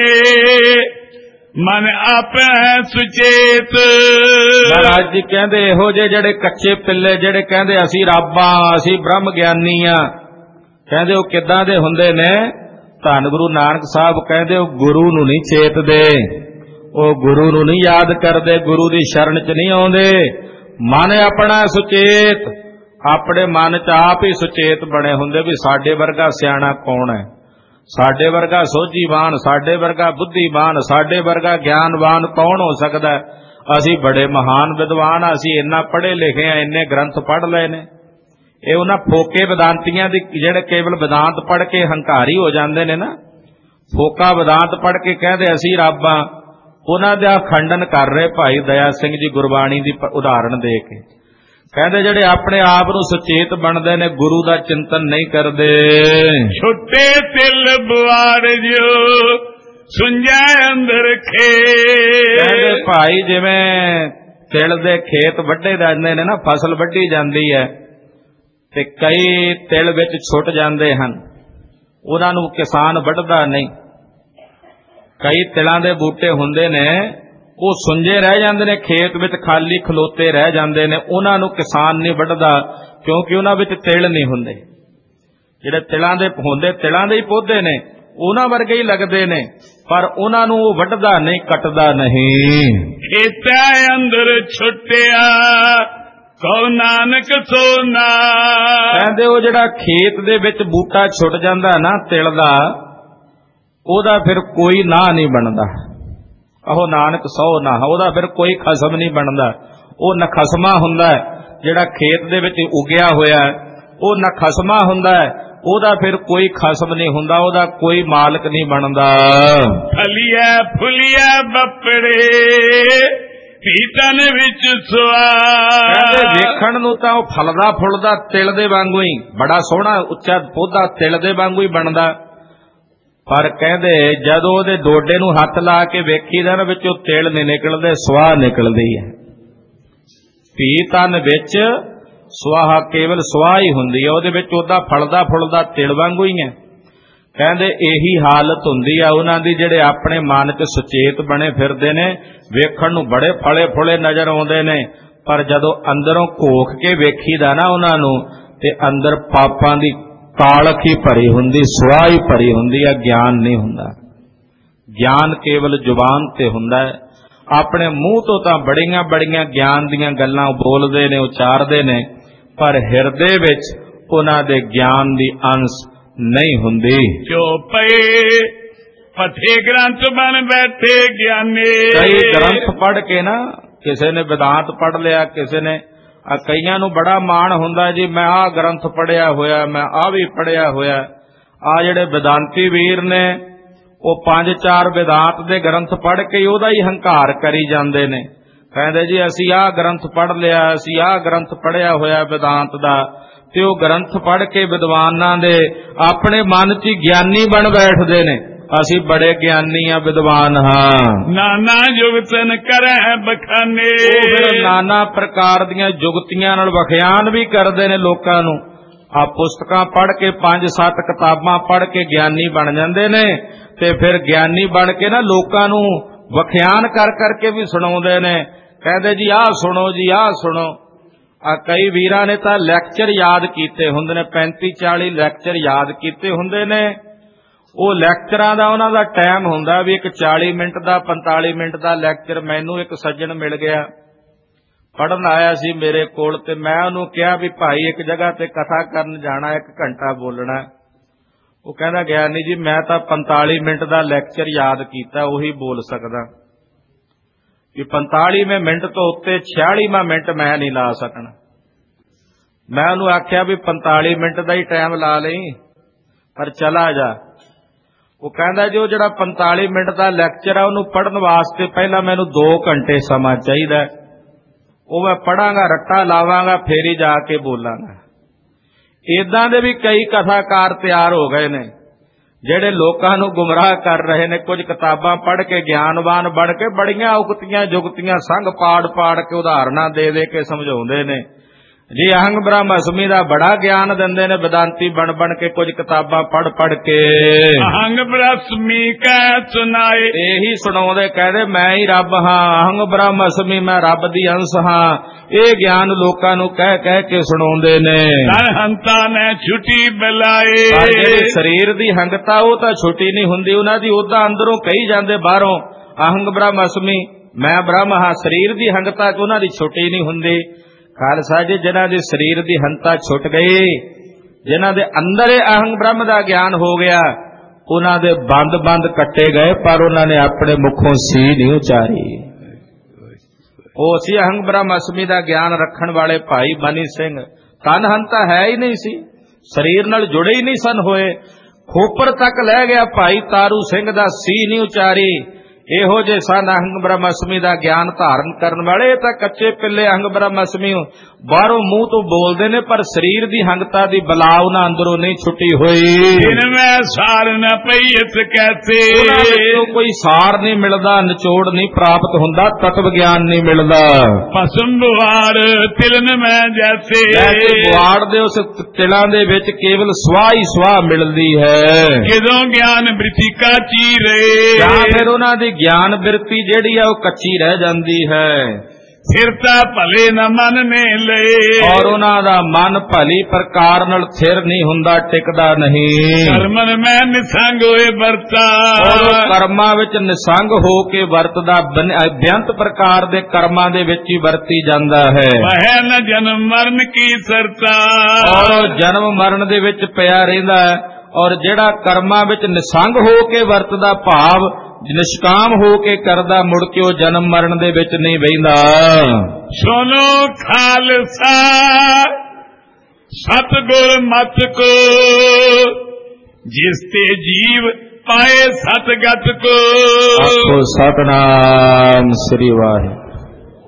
ਮਨ ਆਪੇ ਸੁਚੇਤ। ਮਹਾਰਾਜ ਜੀ ਕਹਿੰਦੇ ਇਹੋ ਜਿਹੇ ਜਿਹੜੇ ਕੱਚੇ ਪਿੱਲੇ, ਜਿਹੜੇ ਕਹਿੰਦੇ ਅਸੀਂ ਰੱਬਾਂ, ਅਸੀਂ ਬ੍ਰਹਮ ਗਿਆਨੀ ਆ, ਕਹਿੰਦੇ ਉਹ ਕਿੱਦਾਂ ਦੇ ਹੁੰਦੇ ਨੇ? ਧੰਨ ਗੁਰੂ ਨਾਨਕ ਸਾਹਿਬ ਕਹਿੰਦੇ ਉਹ ਗੁਰੂ ਨੂੰ ਨਹੀਂ ਚੇਤਦੇ, ਉਹ ਗੁਰੂ ਨੂੰ ਨਹੀਂ ਯਾਦ ਕਰਦੇ, ਗੁਰੂ ਦੀ ਸ਼ਰਨ 'ਚ ਨਹੀਂ ਆਉਂਦੇ। ਮਨ ਆਪਣਾ ਸੁਚੇਤ, ਆਪਣੇ ਮਨ 'ਚ ਆਪ ਹੀ ਸੁਚੇਤ ਬਣੇ ਹੁੰਦੇ ਵੀ ਸਾਡੇ ਵਰਗਾ ਸਿਆਣਾ ਕੌਣ ਹੈ, ਸਾਡੇ ਵਰਗਾ ਸੋਝੀਵਾਨ, ਸਾਡੇ ਵਰਗਾ ਬੁੱਧੀਵਾਨ, ਸਾਡੇ ਵਰਗਾ ਗਿਆਨਵਾਨ ਕੌਣ ਹੋ ਸਕਦਾ? ਅਸੀਂ ਬੜੇ ਮਹਾਨ ਵਿਦਵਾਨ ਆ, ਅਸੀਂ ਇੰਨਾ ਪੜ੍ਹੇ ਲਿਖੇ ਆ, ਇੰਨੇ ਗ੍ਰੰਥ ਪੜ੍ਹ ਲਏ ਨੇ। ਇਹ ਉਹਨਾਂ ਫੋਕੇ ਵਿਦਾਂਤੀਆਂ ਦੀ, ਜਿਹੜੇ ਕੇਵਲ ਵਿਦਾਂਤ ਪੜ੍ਹ ਕੇ ਹੰਕਾਰੀ ਹੋ ਜਾਂਦੇ ਨੇ ਨਾ, ਫੋਕਾ ਵਿਦਾਂਤ ਪੜ੍ਹ ਕੇ ਕਹਿੰਦੇ ਅਸੀਂ ਰੱਬ ਆ, ਉਹਨਾਂ ਦਾ ਖੰਡਨ ਕਰ ਰਹੇ ਭਾਈ ਦਇਆ ਸਿੰਘ ਜੀ ਗੁਰਬਾਣੀ ਦੀ ਉਦਾਹਰਣ ਦੇ ਕੇ। ਕਹਿੰਦੇ ਜਿਹੜੇ ਆਪਣੇ ਆਪ ਨੂੰ ਸੁਚੇਤ ਬਣਦੇ ਨੇ, ਗੁਰੂ ਦਾ ਚਿੰਤਨ ਨਹੀਂ ਕਰਦੇ। ਛੁੱਟੇ ਤਿਲ ਬੁਆਰ ਜੋ ਸੁੰਝੈ ਅੰਦਰ ਖੇ, ਕਹਿੰਦੇ ਭਾਈ ਜਿਵੇਂ ਤਿਲ ਦੇ ਖੇਤ ਵੱਢੇ ਜਾਂਦੇ ਨੇ ਨਾ, ਫਸਲ ਵੱਢੀ ਜਾਂਦੀ ਹੈ ਤੇ ਕਈ ਤਿਲ ਵਿੱਚ ਛੁੱਟ ਜਾਂਦੇ ਹਨ, ਉਹਨਾਂ ਨੂੰ ਕਿਸਾਨ ਵੱਢਦਾ ਨਹੀਂ। ਕਈ ਤਿਲਾਂ ਦੇ ਬੂਟੇ ਹੁੰਦੇ ਨੇ, ਉਹ ਸੁੰਝੇ ਰਹਿ ਜਾਂਦੇ ਨੇ, ਖੇਤ ਵਿੱਚ ਖਾਲੀ ਖਲੋਤੇ ਰਹਿ ਜਾਂਦੇ ਨੇ, ਉਹਨਾਂ ਨੂੰ ਕਿਸਾਨ ਨਹੀਂ ਵੱਢਦਾ, ਕਿਉਂਕਿ ਉਹਨਾਂ ਵਿੱਚ ਤਿਲ ਨਹੀਂ ਹੁੰਦੇ। ਜਿਹੜੇ ਤਿਲਾਂ ਦੇ ਹੁੰਦੇ, ਤਿਲਾਂ ਦੇ ਹੀ ਪੌਦੇ ਨੇ, ਉਹਨਾਂ ਵਰਗੇ ਹੀ ਲੱਗਦੇ ਨੇ, ਪਰ ਉਹਨਾਂ ਨੂੰ ਉਹ ਵੱਢਦਾ ਨਹੀਂ, ਕੱਟਦਾ ਨਹੀਂ। ਖੇਤਾਂ ਅੰਦਰ ਛੁੱਟਿਆ ਕਉ ਨਾਨਕ ਸੋਨਾ, ਕਹਿੰਦੇ ਉਹ ਜਿਹੜਾ ਖੇਤ ਦੇ ਵਿੱਚ ਬੂਟਾ ਛੁੱਟ ਜਾਂਦਾ ਨਾ ਤਿਲ ਦਾ, ਉਹਦਾ ਫਿਰ ਕੋਈ ਨਾਂ ਨਹੀਂ ਬਣਦਾ। ਆਹੋ ਨਾਨਕ ਸੋ ਨਾ, ਉਹਦਾ ਫਿਰ ਕੋਈ ਖਸਮ ਨਹੀਂ ਬਣਦਾ। ਉਹ ਨਖਸਮਾ ਹੁੰਦਾ ਜਿਹੜਾ ਖੇਤ ਦੇ ਵਿੱਚ ਉਗਿਆ ਹੋਇਆ, ਉਹ ਨਖਸਮਾ ਹੁੰਦਾ, ਉਹਦਾ ਫਿਰ ਕੋਈ ਖਸਮ ਨਹੀਂ ਹੁੰਦਾ, ਉਹਦਾ ਕੋਈ ਮਾਲਕ ਨਹੀਂ ਬਣਦਾ। ਫਲੀਆ ਫੁਲੀਆ ਬੱਪੜੇ ਪੀਤਨ ਵਿੱਚ ਸੁਆ। ਕਹਿੰਦੇ ਵੇਖਣ ਨੂੰ ਤਾਂ ਉਹ ਫਲਦਾ ਫੁੱਲਦਾ ਤਿਲ ਦੇ ਵਾਂਗੂ ਹੀ ਬੜਾ ਸੋਹਣਾ ਉੱਚਾ ਪੌਦਾ ਤਿਲ ਦੇ ਵਾਂਗੂ ਹੀ ਬਣਦਾ, ਪਰ ਕਹਿੰਦੇ ਜਦੋਂ ਉਹਦੇ ਡੋਡੇ ਨੂੰ ਹੱਥ ਲਾ ਕੇ ਵੇਖੀਦਾ ਨਾ ਵਿੱਚੋਂ ਤਿਲ ਨਹੀਂ ਨਿਕਲਦੇ, ਸੁਆਹ ਨਿਕਲਦੀ ਹੈ। ਪੀਤਨ ਵਿੱਚ ਸੁਆਹ ਕੇਵਲ ਸੁਆਹ ਹੀ ਹੁੰਦੀ ਹੈ, ਉਹਦੇ ਵਿੱਚ ਉਹਦਾ ਫਲਦਾ ਫੁੱਲਦਾ ਤਿਲ ਵਾਂਗੂ ਹੀ ਹੈ। ਕਹਿੰਦੇ ਇਹੀ ਹਾਲਤ ਹੁੰਦੀ ਆ ਉਹਨਾਂ ਦੀ ਜਿਹੜੇ ਆਪਣੇ ਮਨ 'ਚ ਸੁਚੇਤ ਬਣੇ ਫਿਰਦੇ ਨੇ, ਵੇਖਣ ਨੂੰ ਬੜੇ ਫਲੇ ਫੁੱਲੇ ਨਜ਼ਰ ਆਉਂਦੇ ਨੇ, ਪਰ ਜਦੋਂ ਅੰਦਰੋਂ ਘੋਖ ਕੇ ਵੇਖੀਦਾ ਨਾ ਉਹਨਾਂ ਨੂੰ ਤੇ ਅੰਦਰ ਪਾਪਾਂ ਦੀ ਕਾਲਖ ਹੀ ਭਰੀ ਹੁੰਦੀ, ਸੁਆਹ ਹੀ ਭਰੀ ਹੁੰਦੀ ਆ, ਗਿਆਨ ਨਹੀਂ ਹੁੰਦਾ। ਗਿਆਨ ਕੇਵਲ ਜ਼ੁਬਾਨ ਤੇ ਹੁੰਦਾ ਹੈ। ਆਪਣੇ ਮੂੰਹ ਤੋਂ ਤਾਂ ਬੜੀਆਂ ਬੜੀਆਂ ਗਿਆਨ ਦੀਆਂ ਗੱਲਾਂ ਬੋਲਦੇ ਨੇ, ਉਚਾਰਦੇ ਨੇ, ਪਰ ਹਿਰਦੇ ਵਿੱਚ ਉਹਨਾਂ ਦੇ ਗਿਆਨ ਦੀ ਅੰਸ਼ ਨਹੀਂ ਹੁੰਦੀ। ਜੋ ਪਏ ਪਥੇ ਗ੍ਰੰਥ ਬਣ ਬੈਠੇ ਗਿਆਨੀ। ਕਈ ਗ੍ਰੰਥ ਪੜ੍ਹ ਕੇ ਨਾ, ਕਿਸੇ ਨੇ ਵਿਦਾਂਤ ਪੜ੍ਹ ਲਿਆ, ਕਿਸੇ ਨੇ ਆ, ਕਈਆਂ ਨੂੰ ਬੜਾ ਮਾਣ ਹੁੰਦਾ ਜੀ ਮੈਂ ਆਹ ਗ੍ਰੰਥ ਪੜ੍ਹਿਆ ਹੋਇਆ, ਮੈਂ ਆਹ ਵੀ ਪੜ੍ਹਿਆ ਹੋਇਆ। ਆ ਜਿਹੜੇ ਵਿਦਾਂਤੀ ਵੀਰ ਨੇ ਉਹ ਪੰਜ ਚਾਰ ਵਿਦਾਂਤ ਦੇ ਗ੍ਰੰਥ ਪੜ੍ਹ ਕੇ ਉਹਦਾ ਹੀ ਹੰਕਾਰ ਕਰੀ ਜਾਂਦੇ ਨੇ, ਕਹਿੰਦੇ ਜੀ ਅਸੀਂ ਆਹ ਗ੍ਰੰਥ ਪੜ੍ਹ ਲਿਆ, ਅਸੀਂ ਆਹ ਗ੍ਰੰਥ ਪੜ੍ਹਿਆ ਹੋਇਆ ਵਿਦਾਂਤ ਦਾ, ਤੇ ਉਹ ਗ੍ਰੰਥ ਪੜ੍ਹ ਕੇ ਵਿਦਵਾਨਾਂ ਦੇ ਆਪਣੇ ਮਨ 'ਚ ਗਿਆਨੀ ਬਣ ਬੈਠਦੇ ਨੇ, ਅਸੀਂ ਬੜੇ ਗਿਆਨੀ ਆ, ਵਿਦਵਾਨ ਹਾਂ। ਨਾਨਾ ਜੁਗਤਨ ਕਰੈ ਬਖਾਨੇ। ਉਹ ਫਿਰ ਨਾਨਾ ਪ੍ਰਕਾਰ ਦੀਆਂ ਜੁਗਤੀਆਂ ਨਾਲ ਵਖਿਆਨ ਵੀ ਕਰਦੇ ਨੇ ਲੋਕਾਂ ਨੂੰ। ਆ ਪੁਸਤਕਾਂ ਪੜ੍ਹ ਕੇ, ਪੰਜ ਸੱਤ ਕਿਤਾਬਾਂ ਪੜ੍ਹ ਕੇ ਗਿਆਨੀ ਬਣ ਜਾਂਦੇ ਨੇ, ਤੇ ਫਿਰ ਗਿਆਨੀ ਬਣ ਕੇ ਨਾ ਲੋਕਾਂ ਨੂੰ ਵਖਿਆਨ ਕਰ ਕਰਕੇ ਵੀ ਸੁਣਾਉਂਦੇ ਨੇ, ਕਹਿੰਦੇ ਜੀ ਆਹ ਸੁਣੋ ਜੀ ਆਹ ਸੁਣੋ। ਆ ਕਈ ਵੀਰਾਂ ਨੇ ਤਾਂ ਲੈਕਚਰ ਯਾਦ ਕੀਤੇ ਹੁੰਦੇ ਨੇ, ਪੈਂਤੀ ਚਾਲੀ ਲੈਕਚਰ ਯਾਦ ਕੀਤੇ ਹੁੰਦੇ ਨੇ। ਉਹ ਲੈਕਚਰਾਂ ਦਾ ਉਹਨਾਂ ਦਾ ਟਾਈਮ ਹੁੰਦਾ ਵੀ ਇੱਕ ਚਾਲੀ ਮਿੰਟ ਦਾ, ਪੰਤਾਲੀ ਮਿੰਟ ਦਾ ਲੈਕਚਰ। ਮੈਨੂੰ ਇੱਕ ਸੱਜਣ ਮਿਲ ਗਿਆ, ਪੜ੍ਹਨ ਆਇਆ ਸੀ ਮੇਰੇ ਕੋਲ, ਤੇ ਮੈਂ ਉਹਨੂੰ ਕਿਹਾ ਵੀ ਭਾਈ ਇੱਕ ਜਗ੍ਹਾ ਤੇ ਕਥਾ ਕਰਨ ਜਾਣਾ, ਇੱਕ ਘੰਟਾ ਬੋਲਣਾ। ਉਹ ਕਹਿੰਦਾ ਗਿਆਨੀ ਜੀ ਮੈਂ ਤਾਂ ਪੰਤਾਲੀ ਮਿੰਟ ਦਾ ਲੈਕਚਰ ਯਾਦ ਕੀਤਾ, ਉਹੀ ਬੋਲ ਸਕਦਾ, ਵੀ ਪੰਤਾਲੀਵੇਂ ਮਿੰਟ ਤੋਂ ਉੱਤੇ ਛਿਆਲੀਵਾਂ ਮਿੰਟ ਮੈਂ ਨਹੀਂ ਲਾ ਸਕਣਾ। ਮੈਂ ਉਹਨੂੰ ਆਖਿਆ ਵੀ ਪੰਤਾਲੀ ਮਿੰਟ ਦਾ ਹੀ ਟਾਈਮ ਲਾ ਲਈ, ਪਰ ਚਲਾ ਜਾ। ਉਹ ਕਹਿੰਦਾ ਜੀ ਉਹ ਜਿਹੜਾ ਪੰਤਾਲੀ ਮਿੰਟ ਦਾ ਲੈਕਚਰ ਆ ਉਹਨੂੰ ਪੜ੍ਹਨ ਵਾਸਤੇ ਪਹਿਲਾਂ ਮੈਨੂੰ ਦੋ ਘੰਟੇ ਸਮਾਂ ਚਾਹੀਦਾ, ਉਹ ਮੈਂ ਪੜਾਂਗਾ, ਰੱਟਾ ਲਾਵਾਂਗਾ, ਫੇਰ ਹੀ ਜਾ ਕੇ ਬੋਲਾਂਗਾ। ਏਦਾਂ ਦੇ ਵੀ ਕਈ ਕਥਾਕਾਰ ਤਿਆਰ ਹੋ ਗਏ ਨੇ ਜਿਹੜੇ ਲੋਕਾਂ ਨੂੰ ਗੁੰਮਰਾਹ ਕਰ ਰਹੇ ਨੇ। ਕੁਝ ਕਿਤਾਬਾਂ ਪੜ੍ਹ ਕੇ ਗਿਆਨਵਾਨ ਬਣ ਕੇ ਬੜੀਆਂ ਉਕਤੀਆਂ ਜੁਗਤੀਆਂ ਸੰਗ ਪਾੜ ਪਾੜ ਕੇ ਉਦਾਹਰਨਾਂ ਦੇ ਦੇ ਕੇ ਸਮਝਾਉਂਦੇ ਨੇ ਜੀ। ਅਹੰਗ ਬ੍ਰਹਮ ਅਸਮੀ ਦਾ ਬੜਾ ਗਿਆਨ ਦਿੰਦੇ ਨੇ ਵਿਦਾਂਤੀ ਬਣ ਬਣ ਕੇ, ਕੁਝ ਕਿਤਾਬਾਂ ਪੜ੍ਹ ਪੜ੍ਹ ਕੇ। ਅਹੰਗ ਬ੍ਰਹਮੀ ਕਹਿ ਸੁਣਾਏ, ਇਹੀ ਸੁਣਾਉਂਦੇ, ਕਹਿੰਦੇ ਮੈਂ ਹੀ ਰੱਬ ਹਾਂ, ਅਹੰਗ ਬ੍ਰਹਮ ਅਸਮੀ, ਮੈਂ ਰੱਬ ਦੀ ਅੰਸ਼ ਹਾਂ। ਇਹ ਗਿਆਨ ਲੋਕਾਂ ਨੂੰ ਕਹਿ ਕਹਿ ਕੇ ਸੁਣਾਉਂਦੇ ਨੇ। ਹੰਤਾ ਨੇ ਛੁੱਟੀ ਬੁਲਾਏ। ਜਿਹੜੇ ਸਰੀਰ ਦੀ ਹੰਗਤਾ ਉਹ ਤਾਂ ਛੁੱਟੀ ਨਹੀਂ ਹੁੰਦੀ ਉਹਨਾਂ ਦੀ, ਉਹਦਾ ਅੰਦਰੋਂ ਕਹੀ ਜਾਂਦੇ ਬਾਹਰੋਂ ਅਹੰਗ ਬ੍ਰਹਮ ਅਸਮੀ, ਮੈਂ ਬ੍ਰਹਮ ਹਾਂ। ਸਰੀਰ ਦੀ ਹੰਗਤਾ ਚ ਉਹਨਾਂ ਦੀ ਛੁੱਟੀ ਨਹੀਂ ਹੁੰਦੀ। ਖਾਲਸਾ ਜੀ, ਜਿਨ੍ਹਾਂ ਦੇ ਸਰੀਰ ਦੀ ਹੰਤਾ ਛੁੱਟ ਗਈ, ਜਿਨ੍ਹਾਂ ਦੇ ਅੰਦਰ ਇਹ ਅਹੰਗ ਬ੍ਰਹਮ ਦਾ ਗਿਆਨ ਹੋ ਗਿਆ, ਉਹਨਾਂ ਦੇ ਬੰਦ ਬੰਦ ਕੱਟੇ ਗਏ, ਪਰ ਉਹਨਾਂ ਨੇ ਆਪਣੇ ਮੁਖੋਂ ਸੀ ਨਹੀਂ ਉਚਾਰੀ। ਉਹ ਸੀ ਅਹੰਗ ਬ੍ਰਹਮ ਅਸਮੀ ਦਾ ਗਿਆਨ ਰੱਖਣ ਵਾਲੇ ਭਾਈ ਮਨੀ ਸਿੰਘ। ਤਨ ਹੰਤਾ ਹੈ ਹੀ ਨਹੀਂ ਸੀ, ਸਰੀਰ ਨਾਲ ਜੁੜੇ ਹੀ ਨਹੀਂ ਸਨ ਹੋਏ। ਖੋਪਰ ਤੱਕ ਲੈ ਗਿਆ ਭਾਈ ਤਾਰੂ ਸਿੰਘ ਦਾ, ਸੀ ਨਹੀਂ ਉਚਾਰੀ। ਇਹੋ ਜੇ ਸਨ ਅਹੰਗ ਬ੍ਰਹਮ ਅਸਮੀ ਦਾ ਗਿਆਨ ਧਾਰਨ ਕਰਨ ਵਾਲੇ। ਇਹ ਤਾਂ ਕੱਚੇ ਪਿੱਲੇ ਅਹੰਗ ਬ੍ਰਹਮ ਅਸਮੀ ਬਾਹਰੋਂ ਮੂੰਹ ਤੋਂ ਬੋਲਦੇ ਨੇ, ਪਰ ਸਰੀਰ ਦੀ ਹੰਗਤਾ ਦੀ ਬਲਾ ਉਹਨਾਂ ਅੰਦਰੋਂ ਨਹੀਂ ਛੁੱਟੀ ਹੋਈ। ਮੈਂ ਸਾਰ ਨਾ ਪਈ ਇਸ ਕੈਸੇ, ਕੋਈ ਸਾਰ ਨਹੀਂ ਮਿਲਦਾ, ਨਿਚੋੜ ਨਹੀਂ ਪ੍ਰਾਪਤ ਹੁੰਦਾ, ਤਤਵ ਗਿਆਨ ਨਹੀਂ ਮਿਲਦਾ। ਪਸਮ ਬੁਆੜ ਤਿਲਨ ਮੈਂ ਜੈਸੇ, ਬੁਆੜ ਦੇ ਉਸ ਤਿਲਾਂ ਦੇ ਵਿੱਚ ਕੇਵਲ ਸਵਾਹ ਹੀ ਸਵਾਹ ਮਿਲਦੀ ਹੈ। ਕਿਦੋਂ ਗਿਆਨ ਬ੍ਰਿਤਿਕਾ ਚੀਰੇ, ਜਾਂ ਫਿਰ ਉਹਨਾਂ ਦੀ ਗਿਆਨ ਬਿਰਤੀ ਜਿਹੜੀ ਆ ਉਹ ਕੱਚੀ ਰਹਿ ਜਾਂਦੀ ਹੈ। ਸਿਰਤਾ ਭਲੇ ਨਾ ਮਨ ਨੇ ਲਏ, ਔਰ ਉਹਨਾਂ ਦਾ ਮਨ ਭਲੀ ਪ੍ਰਕਾਰ ਨਾਲ ਥਿਰ ਨਹੀਂ ਹੁੰਦਾ, ਟਿਕਦਾ ਨਹੀਂ। ਕਰਮਨ ਮੈਂ ਨਿਸੰਗ ਹੋਏ ਵਰਤਾ, ਔਰ ਕਰਮਾਂ ਵਿੱਚ ਨਿਸੰਗ ਹੋ ਕੇ ਵਰਤਦਾ, ਬੇਅੰਤ ਪ੍ਰਕਾਰ ਦੇ ਕਰਮਾਂ ਦੇ ਵਿੱਚ ਹੀ ਵਰਤੀ ਜਾਂਦਾ ਹੈ। ਵਹਿ ਨ ਜਨਮ ਮਰਨ ਕੀ ਸਰਤਾ, ਔਰ ਜਨਮ ਮਰਨ ਦੇ ਵਿੱਚ ਪਿਆ ਰਹਿੰਦਾ ਹੈ। ਔਰ ਜਿਹੜਾ ਕਰਮਾਂ ਵਿੱਚ ਨਿਸੰਗ ਹੋ ਕੇ ਵਰਤਦਾ, ਭਾਵ ਨਿਸ਼ਕਾਮ ਹੋ ਕੇ ਕਰਦਾ, ਮੁੜ ਕੇ ਉਹ ਜਨਮ ਮਰਨ ਦੇ ਵਿੱਚ ਨਹੀਂ ਬਹਿੰਦਾ। ਸੁਨੋ ਖਾਲਸਾ ਸਤਿਗੁਰ ਮਤ ਕੋ, ਜਿਸ ਤੇ ਜੀਵ ਪਾਏ ਸਤਗਤ ਕੋ। ਆਖੋ ਸਤਨਾਮ ਸ੍ਰੀ ਵਾਹਿਗੁਰੂ।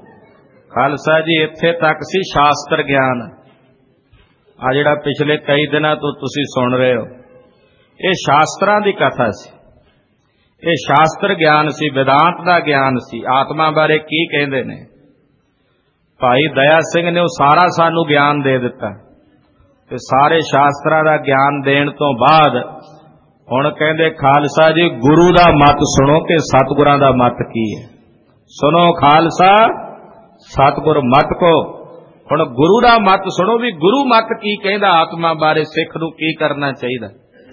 ਖਾਲਸਾ ਜੀ ਇੱਥੇ ਤੱਕ ਸੀ ਸ਼ਾਸਤਰ ਗਿਆਨ। ਆ ਜਿਹੜਾ ਪਿਛਲੇ ਕਈ ਦਿਨਾਂ ਤੋਂ ਤੁਸੀਂ ਸੁਣ ਰਹੇ ਹੋ, ਇਹ ਸ਼ਾਸਤਰਾਂ ਦੀ ਕਥਾ ਸੀ। ਇਹ ਸ਼ਾਸਤਰ ਗਿਆਨ ਸੀ, ਵਿਦਾਂਤ ਦਾ ਗਿਆਨ ਸੀ। ਆਤਮਾ ਬਾਰੇ ਕੀ ਕਹਿੰਦੇ ਨੇ ਭਾਈ ਦਇਆ ਸਿੰਘ ਨੇ, ਉਹ ਸਾਰਾ ਸਾਨੂੰ ਗਿਆਨ ਦੇ ਦਿੱਤਾ। ਤੇ ਸਾਰੇ ਸ਼ਾਸਤਰਾਂ ਦਾ ਗਿਆਨ ਦੇਣ ਤੋਂ ਬਾਅਦ ਹੁਣ ਕਹਿੰਦੇ ਖਾਲਸਾ ਜੀ ਗੁਰੂ ਦਾ ਮਤ ਸੁਣੋ ਕਿ ਸਤਿਗੁਰਾਂ ਦਾ ਮਤ ਕੀ ਹੈ। ਸੁਣੋ ਖਾਲਸਾ ਸਤਿਗੁਰ ਮਤ ਕੋ। ਹੁਣ ਗੁਰੂ ਦਾ ਮਤ ਸੁਣੋ ਵੀ ਗੁਰੂ ਮਤ ਕੀ ਕਹਿੰਦਾ ਆਤਮਾ ਬਾਰੇ, ਸਿੱਖ ਨੂੰ ਕੀ ਕਰਨਾ ਚਾਹੀਦਾ,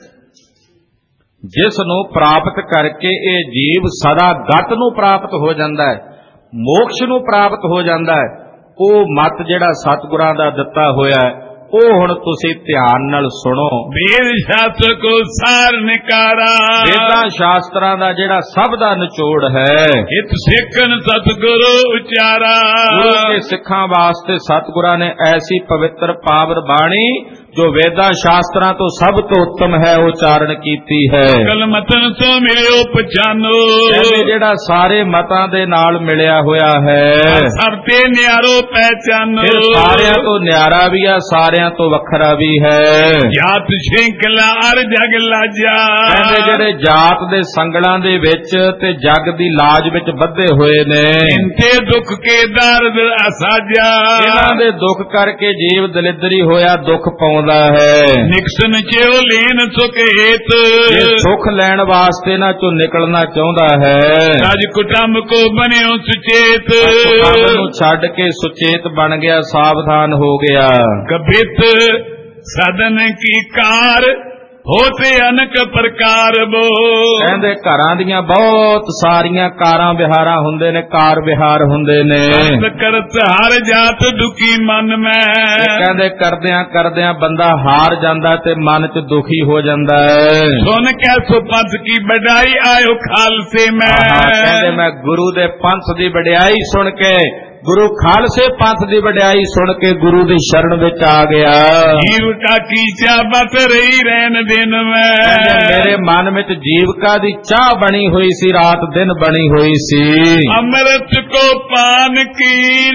ਜਿਸ ਨੂੰ ਪ੍ਰਾਪਤ ਕਰਕੇ ਇਹ ਜੀਵ ਸਦਾ ਗਤ ਨੂੰ ਪ੍ਰਾਪਤ ਹੋ ਜਾਂਦਾ ਹੈ, ਮੋਕਸ਼ ਨੂੰ ਪ੍ਰਾਪਤ ਹੋ ਜਾਂਦਾ ਹੈ। ਉਹ ਮਤ ਜਿਹੜਾ ਸਤਿਗੁਰਾਂ ਦਾ ਦਿੱਤਾ ਹੋਇਆ ਹੈ, ਉਹ ਹੁਣ ਤੁਸੀਂ ਧਿਆਨ ਨਾਲ ਸੁਣੋ। ਵੇਦ ਸ਼ਾਸਤਰ ਕੋ ਸਾਰ ਨਿਕਾਰਾ, ਵੇਦਾਂ ਸ਼ਾਸਤਰਾਂ ਦਾ ਜਿਹੜਾ ਸਭ ਦਾ ਨਿਚੋੜ ਹੈ। ਹਿਤ ਸਿੱਖਨ ਸਤਿਗੁਰੂ ਉਚਾਰਾ, ਗੁਰੂ ਦੇ ਸਿੱਖਾਂ ਵਾਸਤੇ ਸਤਿਗੁਰਾਂ ਨੇ ਐਸੀ ਪਵਿੱਤਰ ਪਾਵਨ ਬਾਣੀ ਜੋ ਵੇਦਾਂ ਸ਼ਾਸਤਰਾਂ ਤੋਂ ਸਭ ਤੋਂ ਉੱਤਮ ਹੈ ਉਚਾਰਨ ਕੀਤੀ ਹੈ। ਕਲਮਤਨ ਤੋਂ ਮਿਲਿਓ ਪਛਾਨੋ, ਕਹਿੰਦੇ ਜਿਹੜਾ ਸਾਰੇ ਮਤਾਂ ਦੇ ਨਾਲ ਮਿਲਿਆ ਹੋਇਆ ਹੈ, ਸਭ ਤੇ ਨਿਆਰੋ ਪਹਿਚਾਨੋ। ਫਿਰ ਸਾਰਿਆਂ ਤੋਂ ਨਿਆਰਾ ਵੀ ਆ, ਸਾਰਿਆਂ ਤੋਂ ਵੱਖਰਾ ਵੀ ਹੈ। ਜਾਤ ਸ਼ਿੰਕਲਾ ਅਰ ਜਗ ਲਾਜਾ, ਕਹਿੰਦੇ ਜਿਹੜੇ ਜਾਤ ਦੇ ਸੰਗਲਾਂ ਦੇ ਵਿੱਚ ਤੇ ਜਗ ਦੀ ਲਾਜ ਵਿੱਚ ਬੱਧੇ ਹੋਏ ਨੇ, ਇੰਤੇ ਦੁੱਖ ਕੇ ਦਰਦ ਅਸਾਜਾ, ਇਹਨਾਂ ਦੇ ਦੁੱਖ ਕਰਕੇ ਜੀਵ ਦਲਿਦਰੀ ਹੋਇਆ ਦੁੱਖ ਪਾਉਂਦਾ ਹੈ। ਨਿਕਸਨ ਚਿਓ ਲੈਨ ਸੁਖ ਹੇਤ, ਇਹ ਸੁਖ ਲੈਣ ਵਾਸਤੇ ਨਾ ਚੋਂ ਨਿਕਲਣਾ ਚਾਹੁੰਦਾ ਹੈ। ਰਾਜ ਕੁਟੰਬ ਕੋ ਬਣਿਓ ਸੁਚੇਤ, ਕੁਟੰਬ ਨੂੰ ਛੱਡ ਕੇ ਸੁਚੇਤ ਬਣ ਗਿਆ, ਸਾਵਧਾਨ ਹੋ ਗਿਆ। ਕਬਿਤ ਸਦਨ ਕੀ ਕਾਰ ਹੋਤੇ ਅਨਕ ਪ੍ਰਕਾਰ ਬੋ, ਕਹਿੰਦੇ ਘਰਾਂ ਦੀਆਂ ਬਹੁਤ ਸਾਰੀਆਂ ਕਾਰਾਂ ਵਿਹਾਰਾਂ ਹੁੰਦੇ ਨੇ, ਕਾਰ ਵਿਹਾਰ ਹੁੰਦੇ ਨੇ। ਕਰਤ ਹਰ ਜਾਤ ਦੁਖੀ ਮਨ ਮੈਂ, ਕਹਿੰਦੇ ਕਰਦਿਆਂ ਕਰਦਿਆਂ ਬੰਦਾ ਹਾਰ ਜਾਂਦਾ ਤੇ ਮਨ ਚ ਦੁਖੀ ਹੋ ਜਾਂਦਾ ਹੈ। ਸੁਣ ਕੇ ਸੋ ਪੰਥ ਕੀ ਵਡਾਈ ਆਇਓ ਖਾਲਸੇ ਮੈਂ, ਕਹਿੰਦੇ ਮੈਂ ਗੁਰੂ ਦੇ ਪੰਥ ਦੀ ਵਡਿਆਈ ਸੁਣ ਕੇ, ਗੁਰੂ ਖਾਲਸੇ ਪੰਥ ਦੀ ਵਡਿਆਈ ਸੁਣ ਕੇ ਗੁਰੂ ਦੀ ਸ਼ਰਨ ਵਿੱਚ ਆ ਗਿਆ। ਜੀਵਕਾ ਕੀ ਚਾਹ ਬਸ ਰਹੀ ਰਹਿਣ ਦਿਨ ਮੈਂ, ਮੇਰੇ ਮਨ ਵਿੱਚ ਜੀਵਕਾ ਦੀ ਚਾਹ ਬਣੀ ਹੋਈ ਸੀ, ਰਾਤ ਦਿਨ ਬਣੀ ਹੋਈ ਸੀ। ਅੰਮ੍ਰਿਤ ਕੋ ਪਾਨ ਕੀਨ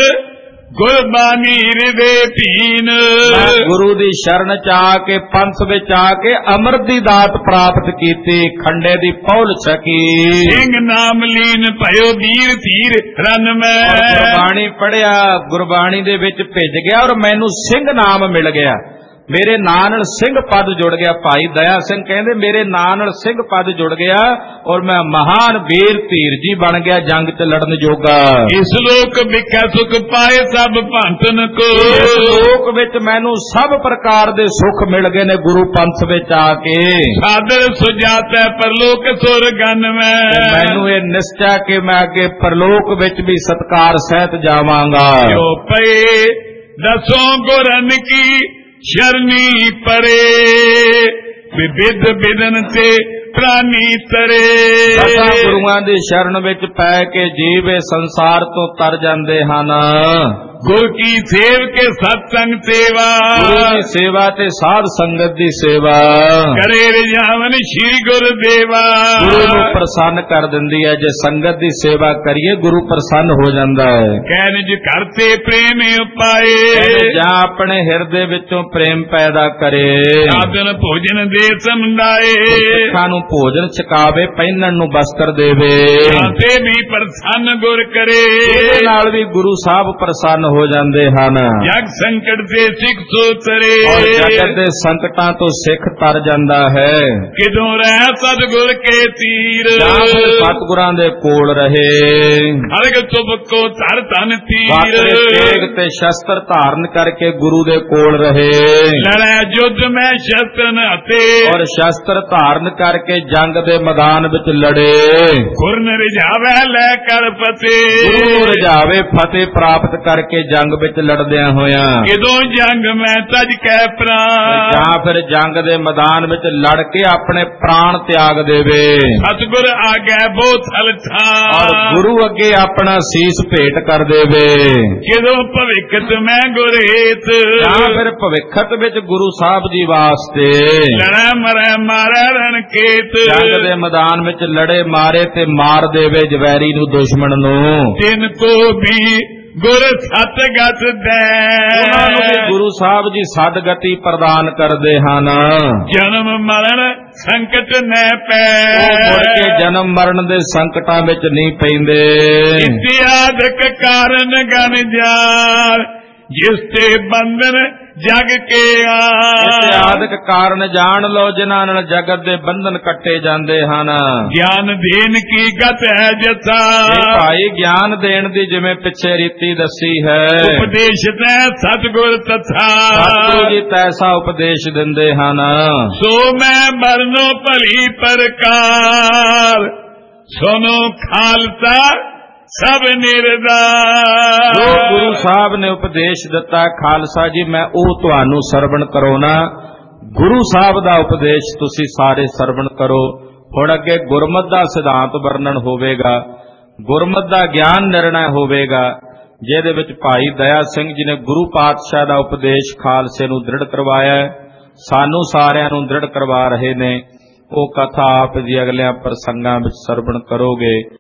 ਗੁਰਬਾਣੀ ਹਿਰਦੇ ਧੀਨ, ਗੁਰੂ ਦੀ ਸ਼ਰਨ ਚ ਆ ਕੇ ਪੰਥ ਵਿੱਚ ਆ ਕੇ ਅੰਮ੍ਰਿਤ ਦੀ ਦਾਤ ਪ੍ਰਾਪਤ ਕੀਤੀ, ਖੰਡੇ ਦੀ ਪੌਲ ਛਕੀ। ਸਿੰਘ ਨਾਮ ਲੀਨ ਭਇਓ ਵੀਰ ਧੀਰ ਰਨ ਮੈਂ, ਗੁਰਬਾਣੀ ਪੜਿਆ, ਗੁਰਬਾਣੀ ਦੇ ਵਿੱਚ ਭਿੱਜ ਗਿਆ ਔਰ ਮੈਨੂੰ ਸਿੰਘ ਨਾਮ ਮਿਲ ਗਿਆ। ਮੇਰੇ ਨਾਂ ਨਾਲ ਸਿੰਘ ਪਦ ਜੁੜ ਗਿਆ। ਭਾਈ ਦਇਆ ਸਿੰਘ ਕਹਿੰਦੇ ਮੇਰੇ ਨਾਂ ਨਾਲ ਸਿੰਘ ਪਦ ਜੁੜ ਗਿਆ ਔਰ ਮੈਂ ਮਹਾਨ ਵੀਰ ਧੀਰ ਜੀ ਬਣ ਗਿਆ, ਜੰਗ ਚ ਲੜਨ ਜੋਗਾ। ਇਸ ਲੋਕ ਵਿਖਿਆ ਸੁਖ ਪਾਏ ਸਭ ਭੰਤਨ ਕੋ, ਇਸ ਲੋਕ ਵਿੱਚ ਮੈਨੂੰ ਸਭ ਪ੍ਰਕਾਰ ਦੇ ਸੁੱਖ ਮਿਲ ਗਏ ਨੇ ਗੁਰੂ ਪੰਥ ਵਿੱਚ ਆ ਕੇ। ਸਾਦਰ ਸੁਜਾਤਾ ਪਰਲੋਕ ਸੁਰਗਨ ਮੈਂ, ਮੈਨੂੰ ਇਹ ਨਿਸ਼ਚੈ ਕਿ ਮੈਂ ਅੱਗੇ ਪਰਲੋਕ ਵਿੱਚ ਵੀ ਸਤਕਾਰ ਸਹਿਤ ਜਾਵਾਂਗਾ। ਜੋ ਪਏ ਦਸੋਂ ਗੁਰਨ ਕੀ ਸ਼ਰਨੀ ਪਰੇ, ਵਿਵਿਧ ਬਿਦਨ ਤੇ ਪ੍ਰਾਨੀ ਤਰੇ। ਦਸਾਂ ਗੁਰੂਆਂ ਦੀ ਸ਼ਰਨ ਵਿੱਚ ਪੈ ਕੇ ਜੀਵ ਇਹ ਸੰਸਾਰ ਤੋਂ ਤਰ ਜਾਂਦੇ ਹਨ। ਗੁਰ ਕੀ ਸੇਵ ਕੇ ਸਤਸੰਗ ਸੇਵਾ, ਗੁਰੂ ਦੀ ਸੇਵਾ ਤੇ ਸਾਧ ਸੰਗਤ ਦੀ ਸੇਵਾ ਕਰੇ ਰਜਾਵਨ ਸ਼੍ਰੀ ਗੁਰਦੇਵਾ। ਗੁਰੂ ਨੂੰ ਪ੍ਰਸੰਨ ਕਰ ਦਿੰਦੀ ਹੈ। ਜੇ ਸੰਗਤ ਦੀ ਸੇਵਾ ਕਰੀਏ ਗੁਰੂ ਪ੍ਰਸੰਨ ਹੋ ਜਾਂਦਾ ਹੈ। ਕਹਿ ਨਿਜ ਘਰ ਤੇ ਪ੍ਰੇਮ ਉਪਾਏ, ਜਾਂ ਆਪਣੇ ਹਿਰਦੇ ਵਿੱਚੋਂ ਪ੍ਰੇਮ ਪੈਦਾ ਕਰੇ। ਸਾਧਨ ਭੋਜਨ ਦੇ ਸਮਝਾਏ, ਸਿੱਖਾਂ ਨੂੰ ਭੋਜਨ ਛਕਾਵੇ, ਪਹਿਨਣ ਨੂੰ ਬਸਤਰ ਦੇਵੇ। ਤੇ ਵੀ ਪ੍ਰਸੰਨ ਗੁਰ ਕਰੇ, ਇਹਦੇ ਨਾਲ ਵੀ ਗੁਰੂ ਸਾਹਿਬ ਪ੍ਰਸੰਨ ਹੋ ਜਾਂਦੇ ਹਨ। ਜਗ ਸੰਕਟ ਤੇ ਸਿੱਖ ਸੋ ਤਰੇ, ਔਰ ਜਗਤ ਦੇ ਸੰਕਟਾਂ ਤੋਂ ਸਿੱਖ ਤਰ ਜਾਂਦਾ ਹੈ। ਕਿਦੋਂ ਰਹਿ ਸਤਿਗੁਰ ਕੇ ਤੀਰ, ਸਤਿਗੁਰਾਂ ਦੇ ਕੋਲ ਰਹੇ। ਖੜਗ ਚੁੱਪ ਕੋ ਧਰ ਧਨ ਤੀਰ, ਵਾਤਰੇ ਤੇਗ ਤੇ ਸ਼ਸਤਰ ਧਾਰਨ ਕਰਕੇ ਗੁਰੂ ਦੇ ਕੋਲ ਰਹੇ। ਲੜੈ ਯੁੱਧ ਮੈਂ ਸ਼ਸਤਰ ਹਤੇ, ਔਰ ਸ਼ਸਤਰ ਧਾਰਨ ਕਰਕੇ ਜੰਗ ਦੇ ਮੈਦਾਨ ਵਿੱਚ ਲੜੇ। ਗੁਰਨ ਰਿਝਾਵੇ ਲੈ ਕਰ ਫਤਿਹ, ਗੁਰੂ ਰਿਝਾਵੇ ਫਤਿਹ ਪ੍ਰਾਪਤ ਕਰਕੇ ਜੰਗ ਵਿੱਚ ਲੜਦਿਆਂ ਹੋਇਆਂ। ਕਿਦੋਂ ਜੰਗ ਮੈਂ ਤਜ ਕੈ ਪ੍ਰਾਨ, ਜਾਂ ਫਿਰ ਜੰਗ ਦੇ ਮੈਦਾਨ ਵਿੱਚ ਲੜ ਕੇ ਆਪਣੇ ਪ੍ਰਾਣ ਤਿਆਗ ਦੇਵੇ। ਸਤਿਗੁਰ ਆਗੇ ਬਹੁਤ ਹਲਠਾ, ਔਰ ਗੁਰੂ ਅੱਗੇ ਆਪਣਾ ਸੀਸ ਭੇਟ ਕਰ ਦੇਵੇ। ਕਿਦੋਂ ਭਵਿੱਖਤ ਮੈਂ ਗੁਰ ਹੇਤ, ਜਾਂ ਫਿਰ ਭਵਿੱਖਤ ਵਿੱਚ ਗੁਰੂ ਸਾਹਿਬ ਜੀ ਵਾਸਤੇ ਲੜੈ ਮਰੈ ਮਾਰੈ ਰਣ ਕੇਤ, ਜੰਗ ਦੇ ਮੈਦਾਨ ਵਿੱਚ ਲੜੇ ਮਾਰੇ ਤੇ ਮਾਰ ਦੇਵੇ ਜਵੈਰੀ ਨੂੰ, ਦੁਸ਼ਮਣ ਨੂੰ। ਤਿਨ ਕੋ ਵੀ ਗੁਰ ਸਤਗਤ ਦੇ। ਉਹਨਾਂ ਨੂੰ ਵੀ ਗੁਰੂ ਸਾਹਿਬ ਜੀ ਸਦਗਤੀ ਪ੍ਰਦਾਨ ਕਰਦੇ ਹਨ। ਜਨਮ ਮਰਨ ਸੰਕਟ ਨੈ ਪੈ। ਉਹ ਮੁੜ ਕੇ ਜਨਮ ਮਰਨ ਦੇ ਸੰਕਟਾਂ ਵਿੱਚ ਨਹੀਂ ਪੈਂਦੇ। ਇਤਿਆਦਿਕ ਕਾਰਨ ਗਨ ਜਾਰ ਜਿਸ ਤੇ ਬੰਧਨ ਜਗ ਕੇ ਆ। ਇਤਿਆਦਿਕ ਕਾਰਨ ਜਾਣ ਲਓ ਜਿਨ੍ਹਾਂ ਨਾਲ ਜਗਤ ਦੇ ਬੰਧਨ ਕੱਟੇ ਜਾਂਦੇ ਹਨ। ਗਿਆਨ ਦੇਣ ਕੀ ਗਤ ਹੈ ਜਥਾ। ਭਾਈ ਗਿਆਨ ਦੇਣ ਦੀ ਜਿਵੇਂ ਪਿੱਛੇ ਰੀਤੀ ਦੱਸੀ ਹੈ। ਉਪਦੇਸ਼ ਤੈ ਸਤਿਗੁਰ ਤਥਾ। ਸਤਿਗੁਰੂ ਜੀ ਤੈਸਾ ਉਪਦੇਸ਼ ਦਿੰਦੇ ਹਨ। ਸੋ ਮੈਂ ਮਰਨੋ ਭਲੀ ਪ੍ਰਕਾਰ ਸੁਨੋ ਖਾਲਸਾ ਸਭ ਨਿਰਦਾਰ। ਜੋ ਗੁਰੂ ਸਾਹਿਬ ਨੇ ਉਪਦੇਸ਼ ਦਿੱਤਾ ਖਾਲਸਾ ਜੀ ਮੈਂ ਉਹ ਤੁਹਾਨੂੰ ਸਰਵਣ ਕਰੋ ਨਾ। ਗੁਰੂ ਸਾਹਿਬ ਦਾ ਉਪਦੇਸ਼ ਤੁਸੀਂ ਸਾਰੇ ਸਰਵਣ ਕਰੋ। ਹੁਣ ਅੱਗੇ ਗੁਰਮਤਿ ਦਾ ਸਿਧਾਂਤ ਵਰਣਨ ਹੋਵੇਗਾ। ਗੁਰਮਤਿ ਦਾ ਗਿਆਨ ਨਿਰਣੈ ਹੋਵੇਗਾ, ਜਿਹਦੇ ਵਿੱਚ ਭਾਈ ਦਇਆ ਸਿੰਘ ਜੀ ਨੇ ਗੁਰੂ ਪਾਤਸ਼ਾਹ ਦਾ ਉਪਦੇਸ਼ ਖਾਲਸੇ ਨੂੰ ਦ੍ਰਿੜ ਕਰਵਾਇਆ, ਸਾਨੂੰ ਸਾਰਿਆਂ ਨੂੰ ਦ੍ਰਿੜ ਕਰਵਾ ਰਹੇ ਨੇ। ਉਹ ਕਥਾ ਆਪ ਜੀ ਅਗਲਿਆਂ ਪ੍ਰਸੰਗਾਂ ਵਿੱਚ ਸਰਵਣ ਕਰੋਗੇ।